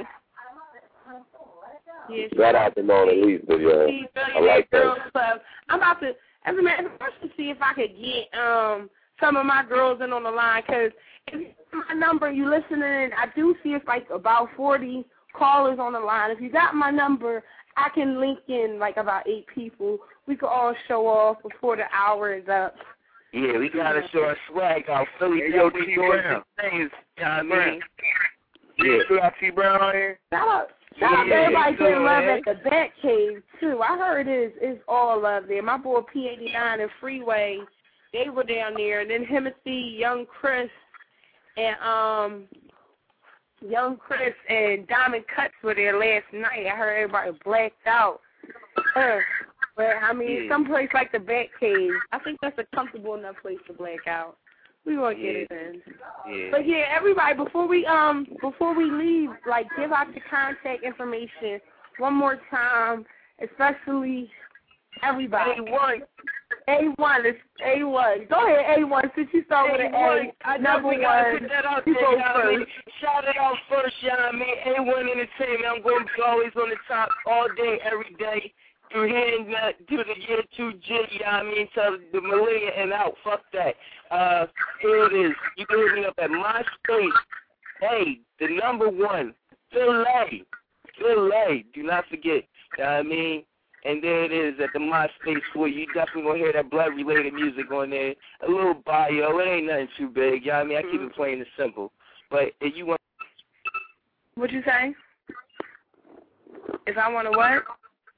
Yeah, shout out to Mona Lisa, yeah. I like that. Club. I'm about to, as a matter of fact, to see if I could get um some of my girls in on the line, because if you got my number, you listening, I do see it's like about forty callers on the line. If you got my number, I can link in like about eight people. We could all show off before the hour is up. Yeah, we gotta show our swag out. Philly, hey, yo, T Brown. Things, you know what I mean? Yeah, still got T Brown on here. Shout out, shout out to yeah, everybody getting love man. at the Bat Cave too. I heard it's it's all love there. My boy P eighty-nine and Freeway, they were down there, and then Himothy, Young Chris, and um, Young Chris and Diamond Cuts were there last night. I heard everybody blacked out. Uh, but I mean, yeah. some place like the Bat Cave, I think that's a comfortable enough place to black out. We gonna get yeah. it in. Yeah. But yeah, everybody, before we um before we leave, like give out the contact information one more time, especially everybody. A one. A one is A one. Go ahead, A one. Since you start with an A, I number we gotta one. put that out You there, go you know what I mean? first. Shout it out first, you know what I mean? A one Entertainment. I'm going to be always on the top all day, every day. Through here and uh, through the year two G, you know what I mean? Till the millennium and out. Fuck that. Uh, here it is. You can hit me up at MySpace. Hey, the number one, Phil A. Phil A. Do not forget. You know what I mean? And there it is at the MySpace for you. You definitely going to hear that blood-related music on there. A little bio. It ain't nothing too big. You know what I mean? I keep it plain and simple. But if you want... What you say? If I want to what?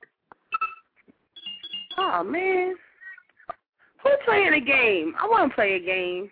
Oh, man. Who's playing a game? I want to play a game.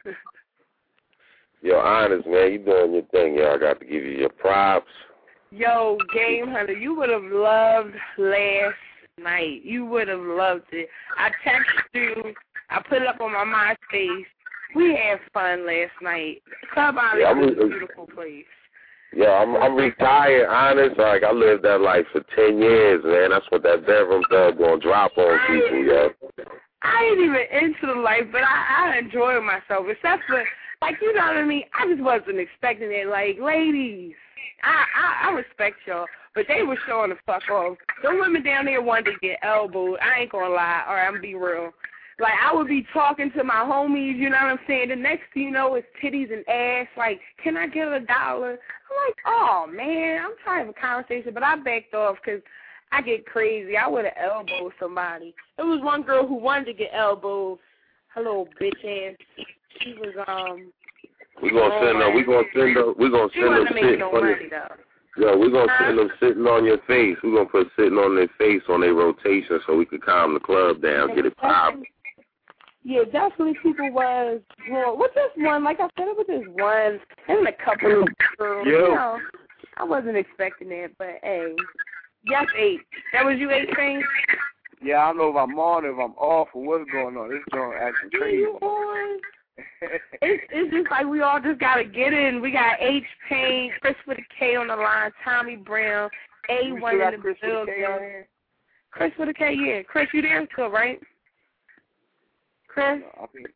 Yo, honest, man, you doing your thing, yo. I got to give you your props. Yo, Game Hunter, you would have loved last night. You would have loved it. I texted you. I put it up on my MySpace. We had fun last night. Club Island yeah, is a beautiful place. Yeah, I'm I'm retired, honest. Like, I lived that life for ten years, man. That's what that bedroom thug gonna drop on people, yo. I ain't even into the life, but I, I enjoy myself. Except for, like, you know what I mean? I just wasn't expecting it. Like, ladies, I, I, I respect y'all, but they were showing the fuck off. The women down there wanted to get elbowed. I ain't gonna lie, or I'm gonna be real. Like, I would be talking to my homies, you know what I'm saying? The next thing you know, it's titties and ass. Like, can I get a dollar? I'm like, oh, man, I'm tired of a conversation. But I backed off because I get crazy. I would have elbowed somebody. There was one girl who wanted to get elbowed. Her little bitch ass. She was, um... We're going to send them, we're going to send them, we're going to send them sitting no on money, your, yo, we're going to send them sitting on your face. We're going to put sitting on their face on their rotation so we could calm the club down, get it popping. Yeah, definitely people was, well, what's this one? Like I said, it was this one, and a couple of girls. Yo. You know, I wasn't expecting that, but hey. Yes, eight. That was you, eight things? Yeah, I don't know if I'm on or if I'm off or what's going on. This joint acting crazy. You on? it's, it's just like we all just got to get in. We got H. Payne, Chris with a K on the line, Tommy Brown, A one in the Chris building. With a K on here? Chris with a K, yeah. Chris, you there still, right? Chris? I think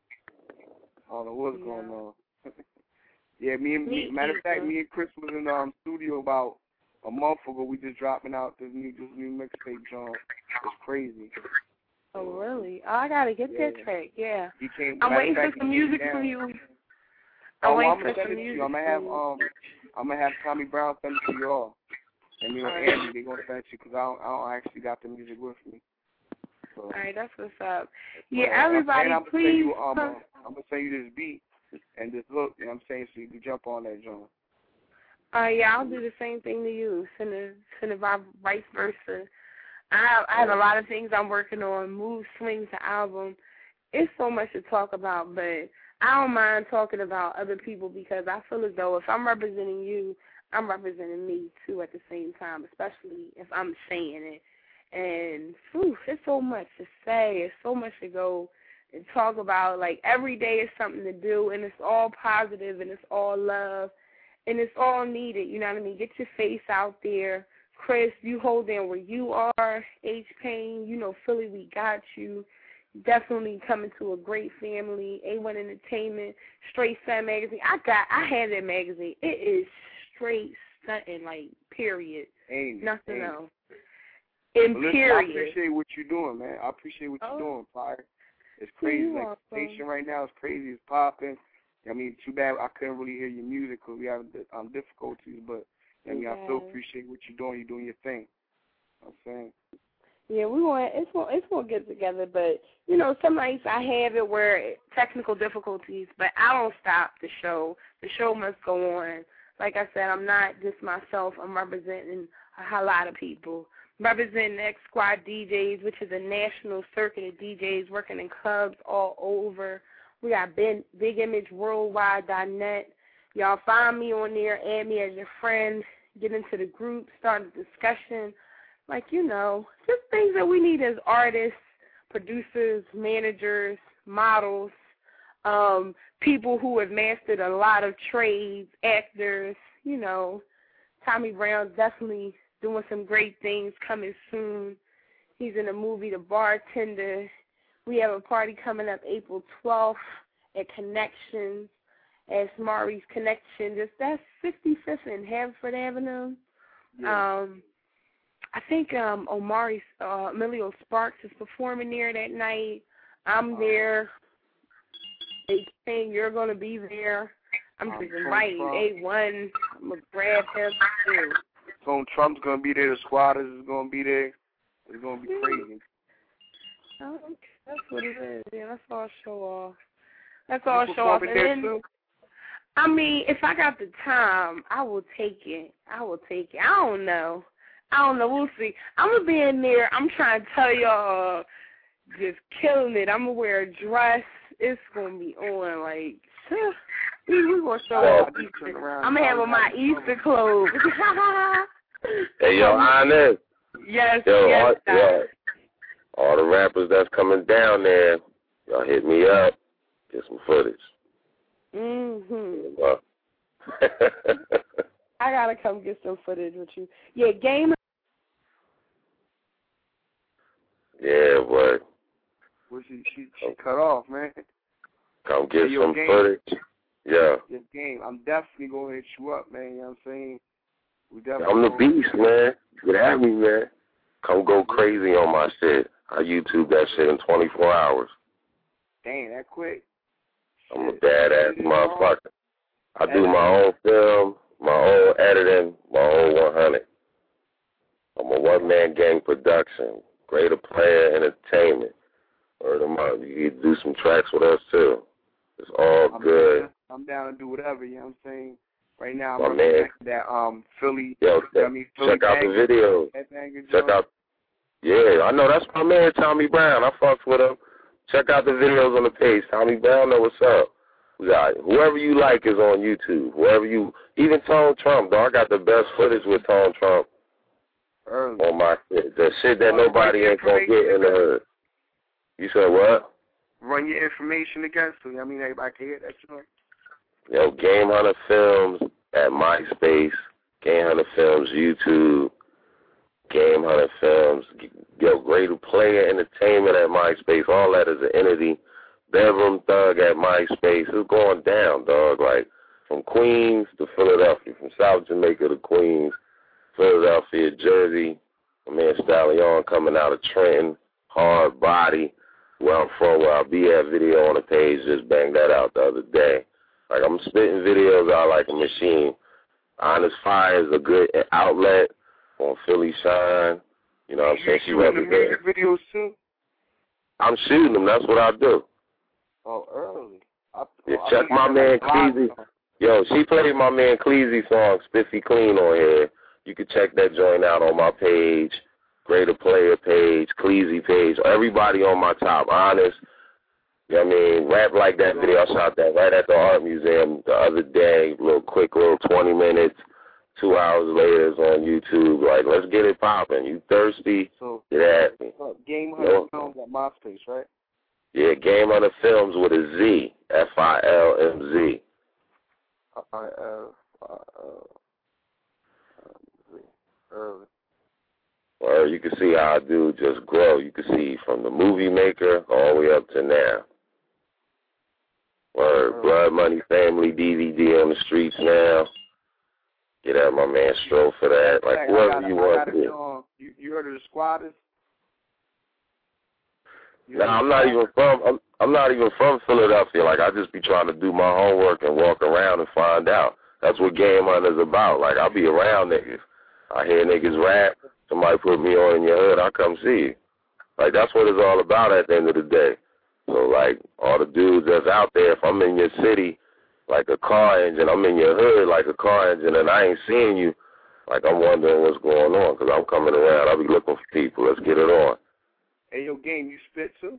I don't know what's going on. yeah, me and me, matter of fact, me and Chris was in the um, studio about a month ago. We just dropping out this new this new mixtape, John. It's crazy. Oh really? Oh, I gotta get yeah. that track. Yeah. He came, I'm waiting fact, for some music from you. I'm oh, waiting I'm for gonna some send it to music. you. I'm gonna have um, I'm gonna have Tommy Brown send it to you all. And me and right. Andy, they gonna send it to you because I don't, I don't actually got the music with me. So, all right, that's what's up. Yeah, uh, everybody, I'm please. You, um, uh, I'm gonna send you this beat. and just look, you know what I'm saying, so you can jump on that joint. Uh, yeah, I'll do the same thing to you, send a, send a vice versa. I have, I have a lot of things I'm working on, Move Swings, the album. It's so much to talk about, but I don't mind talking about other people because I feel as though if I'm representing you, I'm representing me, too, at the same time, especially if I'm saying it. And, whew, there's so much to say. There's so much to go and talk about. Like, every day is something to do, and it's all positive, and it's all love, and it's all needed, you know what I mean? Get your face out there. Chris, you hold in where you are. H-Pain, you know, Philly, we got you. Definitely coming to a great family. A one Entertainment, Straight Sun Magazine. I got, I had that magazine. It is straight stunting, like, period. Ain't Nothing ain't. else. In Well, listen, period. I appreciate what you're doing, man. I appreciate what Oh. you're doing, Fire. It's crazy. You're Like, the welcome. station right now is crazy. It's popping. I mean, too bad I couldn't really hear your music because we have um, difficulties, but I mean, I still Yeah. appreciate what you're doing. You're doing your thing. You know what I'm saying? Yeah, we want it's going it's going to get together, but you know, some nights I have it where technical difficulties, but I don't stop the show. The show must go on. Like I said, I'm not just myself. I'm representing a lot of people. I'm representing X Squad D Js, which is a national circuit of D Js working in clubs all over. We got big, big image worldwide dot net. Y'all find me on there, add me as your friend, get into the group, start a discussion. Like, you know, just things that we need as artists, producers, managers, models, um, people who have mastered a lot of trades, actors, you know. Tommy Brown's definitely doing some great things coming soon. He's in the movie The Bartender. We have a party coming up April twelfth at Connections, at Mari's Connection. Just that's sixty-fifth and Haverford Avenue. Yeah. Um, I think um, Omari, uh, Emilio Sparks is performing there that night. I'm there. They saying you're going to be there. I'm Um, just Tone inviting Trump. A one. I'm going to grab him too. Tone Trump's going to be there. The Squatters is going to be there. It's going to be crazy. Oh, okay. That's what it is. Yeah, that's all show off. That's all You show off. performing And there then, too? I mean, if I got the time, I will take it. I will take it. I don't know. I don't know. We'll see. I'm going to be in there. I'm trying to tell y'all, just killing it. I'm going to wear a dress. It's going to be on. Like, we we going to show off Easter. I'm going to have on my Easter clothes. Hey, yo, Ines. Yes, Yo, yes, all, yo, all the rappers that's coming down there, y'all hit me up. Get some footage. Mm-hmm. Well, I got to come get some footage with you. Yeah, Game. yeah, boy. Well, she, she, she cut off, man. Come get Hey, yo, some Game. footage. Yeah. Your game. I'm definitely going to hit you up, man. You know what I'm saying? We definitely I'm the gonna- beast, man. Get at me, man. Come go crazy on my shit. I YouTube that shit in twenty-four hours. Dang, that quick. I'm a badass motherfucker. I do my own film, my own editing, my own one hundred. I'm a one-man gang production. Greater Player Entertainment. Word them up. You can do some tracks with us, too. It's all I'm good. Down, I'm down to do whatever, you know what I'm saying? Right now, My I'm man. representing that um, Philly. Yo, you know what I mean, Philly check out the bang- videos. headbanger Check joint. out. Yeah, I know. That's my man, Tommy Brown. I fucks with him. Check out the videos on the page. Tommy Brown know what's up. We got whoever you like is on YouTube. Whoever you, even Tone Trump, though. I got the best footage with Tone Trump Early. on my shit. The shit that nobody ain't gonna get in the hood. You said what? Run your information again, so I mean everybody can hear that joint. Yo, Game Hunter Films at MySpace, Game Hunter Films YouTube, Game Hunter Films, yo, Greater Player Entertainment at MySpace, all that is an entity. Bedroom Thug at MySpace. It's going down, dog. Like, from Queens to Philadelphia, from South Jamaica to Queens, Philadelphia, Jersey. My man Stallion coming out of Trenton, Hard Body. Where I'm from, where I'll be at, video on the page, just banged that out the other day. Like, I'm spitting videos out like a machine. Honest Fire is a good outlet on Philly Shine. You know what I'm saying? She You shooting the represents. music videos too? I'm shooting them. That's what I do. Oh, early. Yeah, check my man Cleezy. Yo, she played my man Cleezy song, Spiffy Clean, on here. You can check that joint out on my page, Greater Player page, Cleezy page. Everybody on my top, honest. You know what I mean? Rap Like That video, I shot that right at the Art Museum the other day. Little quick, little twenty minutes. Two hours later, it's on YouTube. Like, let's get it popping. You thirsty? So, get at me. Uh, Game Hunter no. Films at MySpace, right? Yeah, Game Hunter Films with a Z, F I L M Z. I L Z. Early. Well, you can see how I do just grow. You can see from the movie maker all the way up to now. Word, Blood Money Family D V D on the streets now. Get at my man Stro for that. Like, whoever got, you want to. Um, you, you heard of the Squatters? No, nah, I'm not even from. I'm, I'm not even from Philadelphia. Like, I just be trying to do my homework and walk around and find out. That's what Game Hunter's about. Like, I'll be around niggas. I hear niggas rap. Somebody put me on in your hood. I come see you. Like, that's what it's all about at the end of the day. So, like, all the dudes that's out there, if I'm in your city, like a car engine, I'm in your hood like a car engine, and I ain't seeing you, like, I'm wondering what's going on, because I'm coming around. I'll be looking for people. Let's get it on. Hey, yo, Game, you spit too?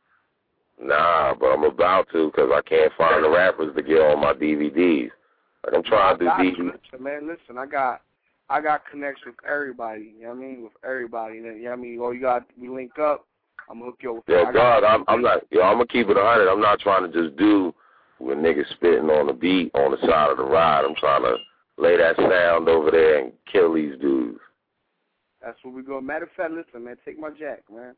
Nah, but I'm about to, because I can't find the rappers to get on my D V Ds. Like, I'm trying to do D V Ds. Listen, man, listen, I got I got connections with everybody, you know what I mean? With everybody. You know what I mean? All you got, we link up, I'm going to hook you up with Yo, dog, I'm, I'm not, yo, I'm going to keep it one hundred. I'm not trying to just do with niggas spitting on the beat on the side of the ride. I'm trying to lay that sound over there and kill these dudes. That's where we go. Matter of fact, listen, man, take my jack, man.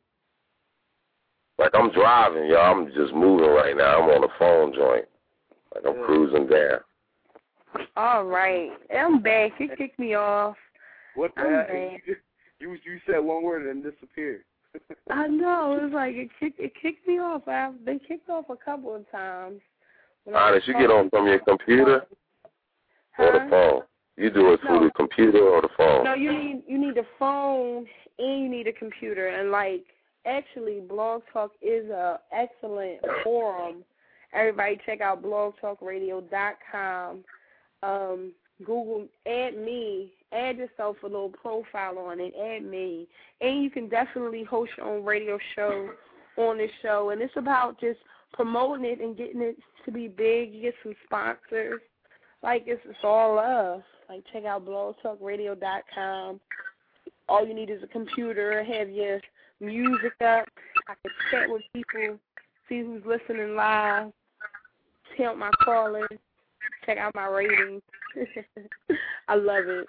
Like, I'm driving, yo. I'm just moving right now. I'm on a phone joint. Like, I'm yeah. cruising down. All right. I'm back. You kicked me off. What the heck? You, you, you said one word and disappeared. I know. It was like, it kicked, it kicked me off. I've been kicked off a couple of times. Honest, you get on from your computer huh? or the phone? You do it through no. the computer or the phone? No, you need you need a phone and you need a computer. And, like, actually, Blog Talk is a excellent forum. Everybody check out blog talk radio dot com. Um, Google, add me, add yourself a little profile on it, add me. And you can definitely host your own radio show on this show. And it's about just promoting it and getting it to be big. You get some sponsors. Like, it's, it's all love. Like, check out blog talk radio dot com. All you need is a computer, have your music up. I can chat with people, see who's listening live, count my callers, check out my ratings. I love it.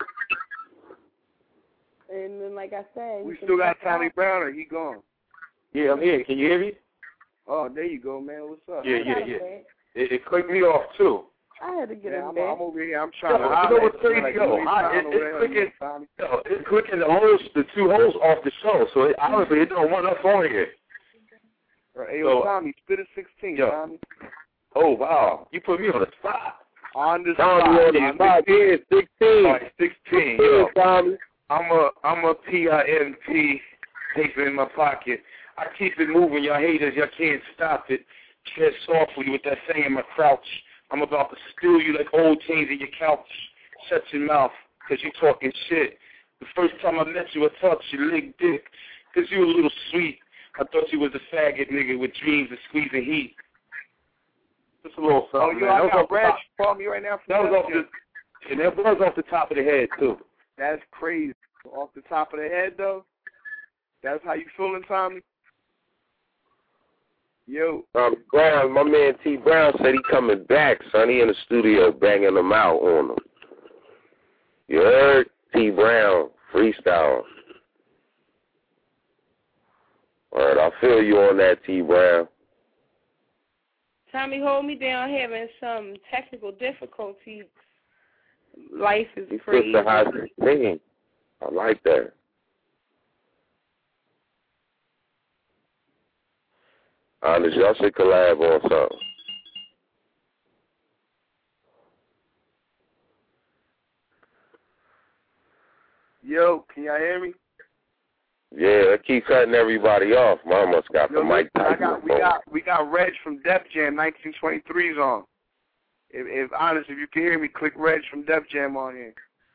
And then, like I said, we still got Tommy Brown, or he gone? Yeah, I'm here. Can you hear me? Oh, there you go, man. What's up? Yeah, yeah, yeah. It, it clicked me off too. I had to get yeah, him I'm, back. I'm over here. I'm trying yo, to. You know what's crazy? Yo, I, it, it's clicking. Yo, it's clicking the holes, the two holes off the show. So it, honestly, it don't want us on here. Hey, yo, so, Tommy, spit a sixteen, yo. Tommy. Oh wow, you put me on the spot. On the spot. On the spot. Yeah, sixteen. All right, sixteen. Yo, Tommy. I'm a I'm a P I M P. Paper in my pocket. I keep it moving, y'all haters. Y'all can't stop it. Tread softly with that thing in my crouch. I'm about to steal you like old chains in your couch. Shut your mouth, because you talking shit. The first time I met you, I thought you licked dick, because you were a little sweet. I thought you was a faggot nigga with dreams of squeezing heat. Just a little something, Oh, you man. I got Brad call me right now for that. Was off the, and that was off the top of the head, too. That's crazy. Off the top of the head, though? That's how you feeling, Tommy? Yo. Um, Brown, my man T. Brown said he coming back, son. He in the studio banging them out on them. You heard? T. Brown, freestyle. All right, I feel you on that, T. Brown. Tommy, hold me down, having some technical difficulties. Life is He crazy. He high singing. I like that. Honest, y'all should collab on something. Yo, can y'all hear me? Yeah, it keep cutting everybody off. Mom must got Yo, the mic listen, I tight. got, we got we got Reg from Def Jam nineteen twenty-three's on. If, if honest, if you can hear me, click Reg from Def Jam on here.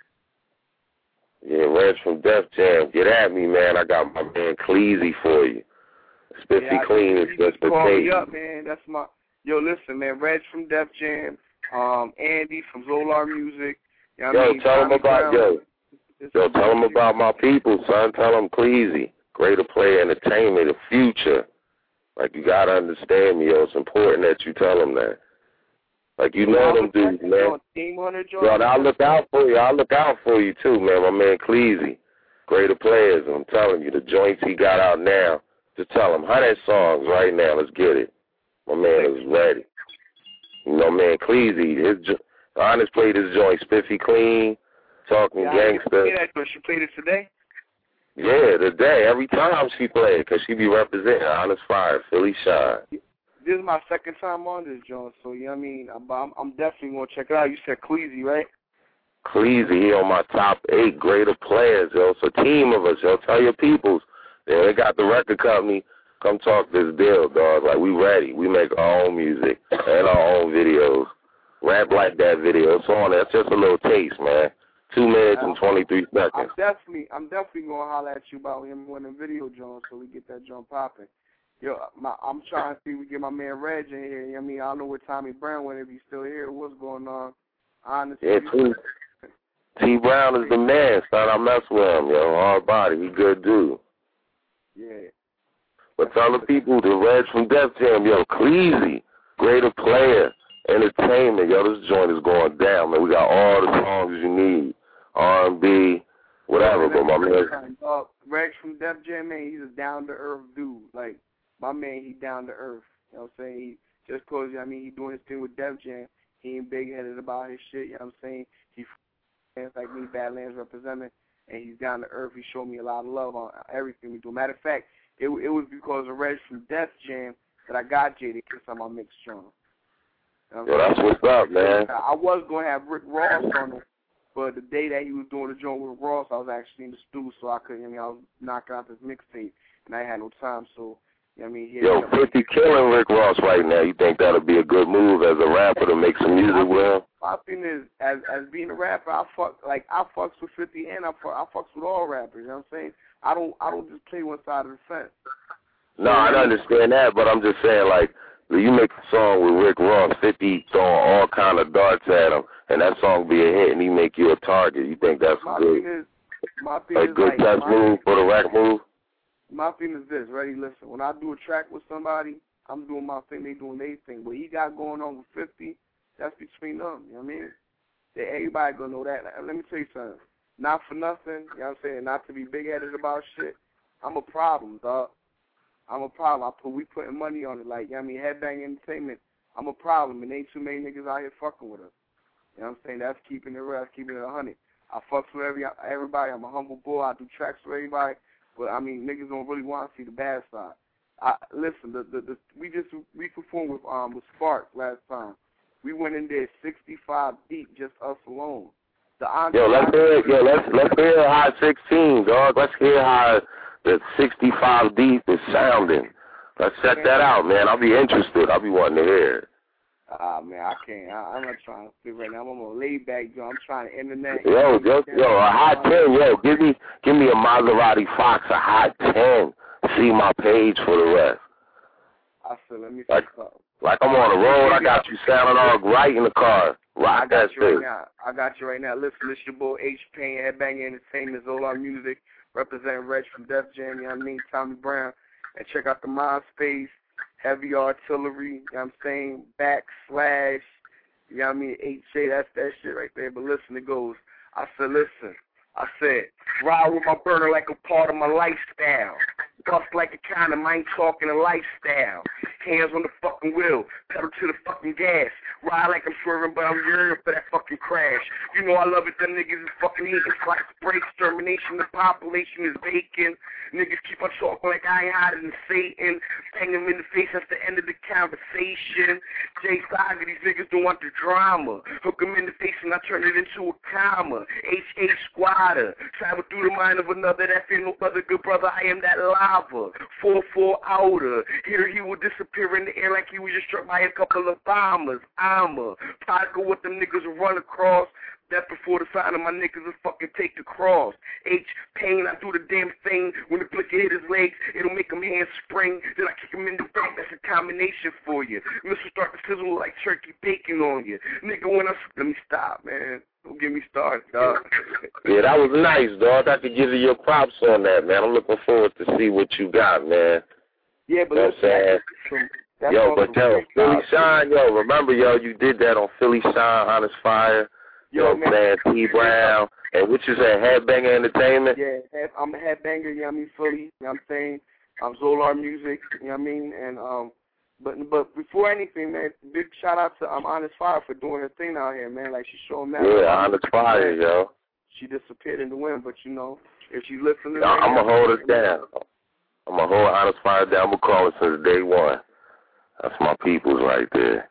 Yeah, Reg from Def Jam. Get at me, man. I got my man Cleezy for you. Spiffy Yeah, Clean is just the call me tape. up, man. That's my yo. Listen, man. Reg from Def Jam. Um, Andy from Zolar Music. You know what Yo, I mean? tell him Tommy about Brown. yo. Yo, tell him about my people, son. Tell him Cleezy. Greater Player Entertainment, the future. Like, you got to understand me, yo. It's important that you tell them that. Like, you know them dudes, man. Yo, I'll look out for you. I'll look out for you, too, man. My man Cleezy. Greater Players. I'm telling you, the joints he got out now, just tell him, one hundred songs right now. Let's get it. My man is ready. You know, man, Cleezy, his jo- Honest played his joint, Spiffy Clean, Talking Yeah, Gangster. I that, she played it today? Yeah, today, every time she played, because she be representing Honest Fire, Philly Shine. This is my second time on this joint, so, you know what I mean? I'm, I'm, I'm definitely going to check it out. You said Cleezy, right? Cleezy, he on my top eight Greater Players, yo. It's a team of us, yo. Tell your peoples. Yeah, they got the record company. Come talk this deal, dog. Like, we ready. We make our own music and our own videos. Rap Like That video. It's on there. It's just a little taste, man. Two minutes and twenty-three seconds. I'm definitely, I'm definitely going to holler at you about him winning video joint so we get that joint popping. Yo, my, I'm trying to see if we get my man Reg in here. You know what I mean? I don't know where Tommy Brown went, if he's still here. What's going on? Honestly. Yeah, T, T Brown is the man, son. I mess with him, yo. Hard body. He good dude. Yeah. But tell the people, the Reg from Def Jam, yo, Cleezy, Greater Player Entertainment, yo, this joint is going down, man. We got all the songs you need, R and B, whatever. But my man, uh, Reg from Def Jam, man, he's a down to earth dude. Like my man, he down to earth. You know what I'm saying? He just cause I mean he doing his thing with Def Jam, he ain't big headed about his shit. You know what I'm saying? He fans like me, Badlands representing, and he's down to earth. He showed me a lot of love on everything we do. Matter of fact, it it was because of Reg from Def Jam that I got Jada Kiss on my mix joint. You know yo, that's what's up, man. I was going to have Rick Ross on it, but the day that he was doing the joint with Ross, I was actually in the studio, so I couldn't, I mean, I was knocking out this mixtape, and I had no time, so, you know what I mean? Yo, fifty killing Rick Ross right now. You think that'll be a good move as a rapper to make some music with him? My thing is, as as being a rapper, I fuck, like, I fucks with fifty and I, fuck, I fucks with all rappers, you know what I'm saying? I don't, I don't just play one side of the fence. No, I understand that, but I'm just saying, like, you make a song with Rick Ross, fifty throwing all kind of darts at him, and that song be a hit, and he make you a target. You think that's my good? Thing is, my thing a is good like, touch my, move for the rap move? My thing is this, ready? Listen, when I do a track with somebody, I'm doing my thing, they doing their thing. What he got going on with fifty, that's between them, you know what I mean? They, everybody gonna know that. Let me tell you something. Not for nothing, you know what I'm saying, not to be big-headed about shit. I'm a problem, dog. I'm a problem. I put we putting money on it, like, you know what I mean, Headbang Entertainment. I'm a problem, and ain't too many niggas out here fucking with us. You know what I'm saying? That's keeping it real. That's keeping it a hundred. I fucks with every everybody. I'm a humble boy. I do tracks for everybody, but I mean, niggas don't really want to see the bad side. I listen. The the, the we just we performed with um with Spark last time. We went in there sixty-five deep, just us alone. The yo, let's hear it. Yo, let's let's hear how sixteen, dog. Let's hear how the sixty-five deep is sounding. Let's check that out, man. I'll be interested. I'll be wanting to hear it. Ah, uh, man, I can't. I, I'm not trying to sit right now. I'm on a laid back, yo. I'm trying to internet. Yo, yo, yo, a hot ten, yo. Give me, give me a Maserati Fox, a hot ten. See my page for the rest. I said, let me see like, something. Like I'm on the road. I got you sounding all right in the car. Rock I got that you right shit. now. I got you right now. Listen, this your boy H Pain, Headbang Entertainment, Zolar Music, representing Reg from Def Jam. You know what I mean? Tommy Brown. And check out the MySpace. Heavy Artillery, you know what I'm saying, backslash, you know what I mean, H J, that's that shit right there. But listen, it goes, I said, listen, I said, ride with my burner like a part of my lifestyle. Bust like a condom, I ain't talking a lifestyle. hands on the fucking wheel, pedal to the fucking gas, ride like I'm swerving, but I'm yearning for that fucking crash. You know I love it, them niggas is fucking eating, slice break, extermination, the population is vacant. Niggas keep on talking like I ain't hotter than Satan, bang them in the face, that's the end of the conversation. Jay Saga, these niggas don't want the drama, hook them in the face and I turn it into a comma. H A Squatter, travel through the mind of another, that fear no other good brother, I am that lava. four four outer, here he will disappear in the air like he was just struck by a couple of bombers. I'm a particle what them niggas will run across. That before the sign of my niggas will fucking take the cross. H, pain, I do the damn thing. When the blicker hit his legs, it'll make him hand spring. Then I kick him in the back, that's a combination for you. Missile start to sizzle like turkey bacon on you. Nigga, when I, let me stop, man. Don't get me started, dog. Yeah, that was nice, dog. I could give you your props on that, man. I'm looking forward to see what you got, man. Yeah, but you know what I'm saying? That's yo, but tell Philly Shine, yo, remember, yo, you did that on Philly Shine, Honest Fire. You know what I'm saying? T Brown. And what you say, Headbanger Entertainment? Yeah, I'm a headbanger, you know what I mean, Philly, you know what I'm saying? I'm Zolar Music, you know what I mean? And, um, but but before anything, man, big shout out to um, Honest Fire for doing her thing out here, man. Like, she's showing that. Yeah, Honest Fire, yo. She disappeared in the wind, but, you know, if she listening. Yo, I'm going to hold it down. I'm going to hold Honest Fire down. I'm going to call it since day one. That's my peoples right there.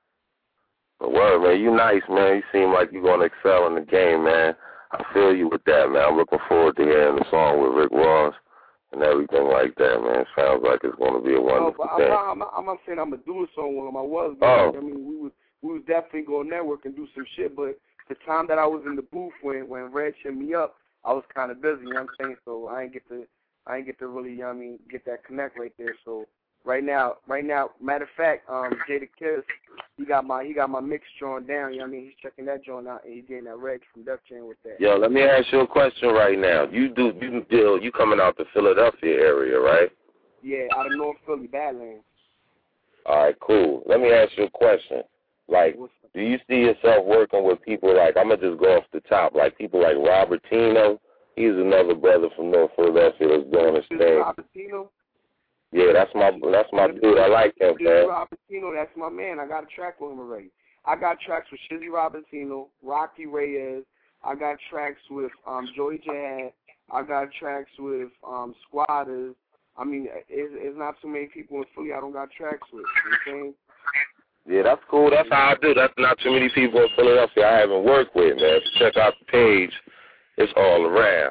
But word, man, you nice, man. You seem like you're going to excel in the game, man. I feel you with that, man. I'm looking forward to hearing the song with Rick Ross and everything like that, man. It sounds like it's going to be a wonderful no, thing. I'm, I'm, I'm not saying I'm going to do a song with him. I was, oh. I mean, we was, we was definitely going to network and do some shit, but the time that I was in the booth when, when Red hit me up, I was kind of busy, you know what I'm saying? So I ain't get to, I ain't get to really, you know what I mean, get that connect right there. So right now, right now, matter of fact, um, Jada Kiss, he got my he got my mix drawn down. You know what I mean? He's checking that joint out, and he's getting that reg from Def Jam with that. Yo, let me ask you a question right now. You do you deal you coming out the Philadelphia area, right? Yeah, out of North Philly, Badlands. All right, cool. Let me ask you a question. Like, do you see yourself working with people like, I'm gonna just go off the top, like people like Robertino? He's another brother from North Philadelphia that's doing his thing. Robertino? Yeah, that's my that's my dude. I like him, man. Robertino, that's my man. I got a track with him already. I got tracks with Shizzy Robertino, Rocky Reyes. I got tracks with um, Joey Jad. I got tracks with um, Squatters. I mean, it's, it's not too many people in Philly I don't got tracks with. You know what I'm saying? Yeah, that's cool. That's how I do. That's not too many people in Philadelphia I haven't worked with, man. If you check out the page, it's all around.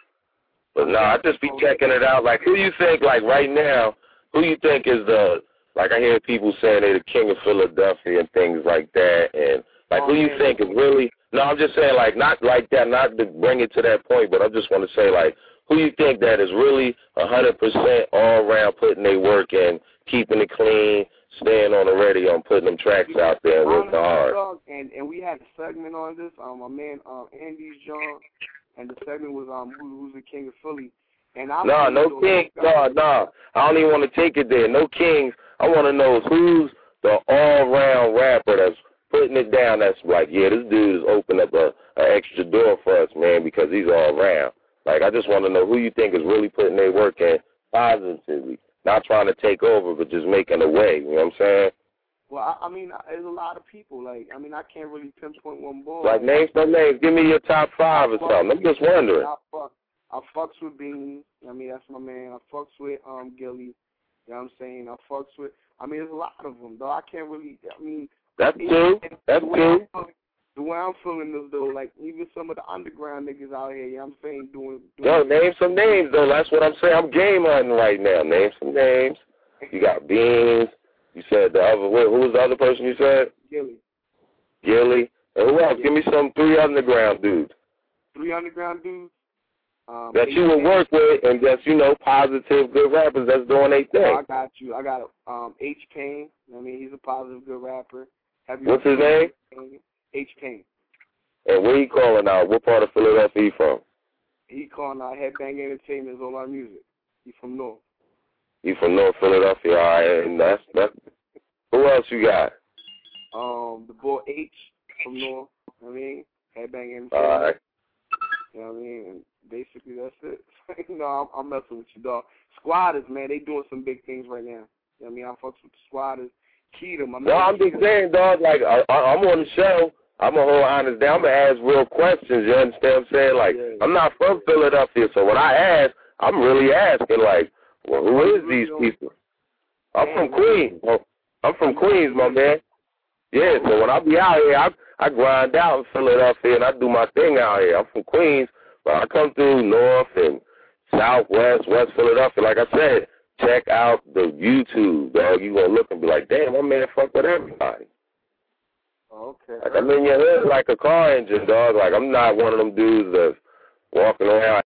But no, I just be checking it out. Like, who you think, like, right now, who you think is the, like, I hear people saying they're the king of Philadelphia and things like that, and, like, who you think is really, no, I'm just saying, like, not like that, not to bring it to that point, but I just want to say, like, who you think that is really one hundred percent all around putting their work in, keeping it clean, staying on the radio and putting them tracks out there and working hard. And, and we had a segment on this, um, my man, um, Andy's John. And the segment was um who, who's the king of Philly. And I no, no king, no, no. I don't even want to take it there. No kings. I want to know who's the all-round rapper that's putting it down. That's like, yeah, this dude has opened up a, a extra door for us, man, because he's all around. Like, I just want to know who you think is really putting their work in positively, not trying to take over, but just making a way. You know what I'm saying? Well, I, I mean, there's a lot of people. Like, I mean, I can't really pinpoint one boy. Like, name some names. Give me your top five or something. I'm just wondering. I, fuck, I fucks with Beanie. I mean, that's my man. I fucks with um Gilly. You know what I'm saying? I fucks with, I mean, there's a lot of them, though. I can't really, I mean. That's true. That's true. The way I'm feeling is, though, like, even some of the underground niggas out here, you know what I'm saying, doing. doing Yo, name some names, though. That's what I'm saying. I'm game hunting right now. Name some names. You got Beans. You said the other, who was the other person you said? Gilly. Gilly. And who else? Give me some three underground dudes. Three underground dudes? Um, that you will work with and just, you know, positive, good rappers that's doing their thing. I got you. I got um, H. Payne. I mean, he's a positive, good rapper. Have you What's his name? H. Payne. And where he calling out? What part of Philadelphia he from? He calling out Headbang Entertainment is all our music. He from North. He from North Philadelphia, all right, and that's, that's, who else you got? Um, the boy H from North, you know what I mean? Headbang Entertainment. All right. You know what I mean? And basically, that's it. you know, I'm, I'm messing with you, dog. Squatters, man, they doing some big things right now. You know what I mean? I fucks with the squad and Keita, my man. No, I'm just saying, dog, like, I, I, I'm on the show. I'm a whole honest down. I'm going to ask real questions, you understand what I'm saying? Like, yeah. I'm not from Philadelphia, so when I ask, I'm really asking, like, well, who is these people? I'm from Queens. I'm from Queens, my man. Yeah, so when I be out here, I, I grind out in Philadelphia, and I do my thing out here. I'm from Queens, but I come through North and Southwest, West Philadelphia. Like I said, check out the YouTube, dog. You going to look and be like, damn, my man fuck with everybody. Okay. Like, I'm in your hood like a car engine, dog. Like, I'm not one of them dudes that's walking around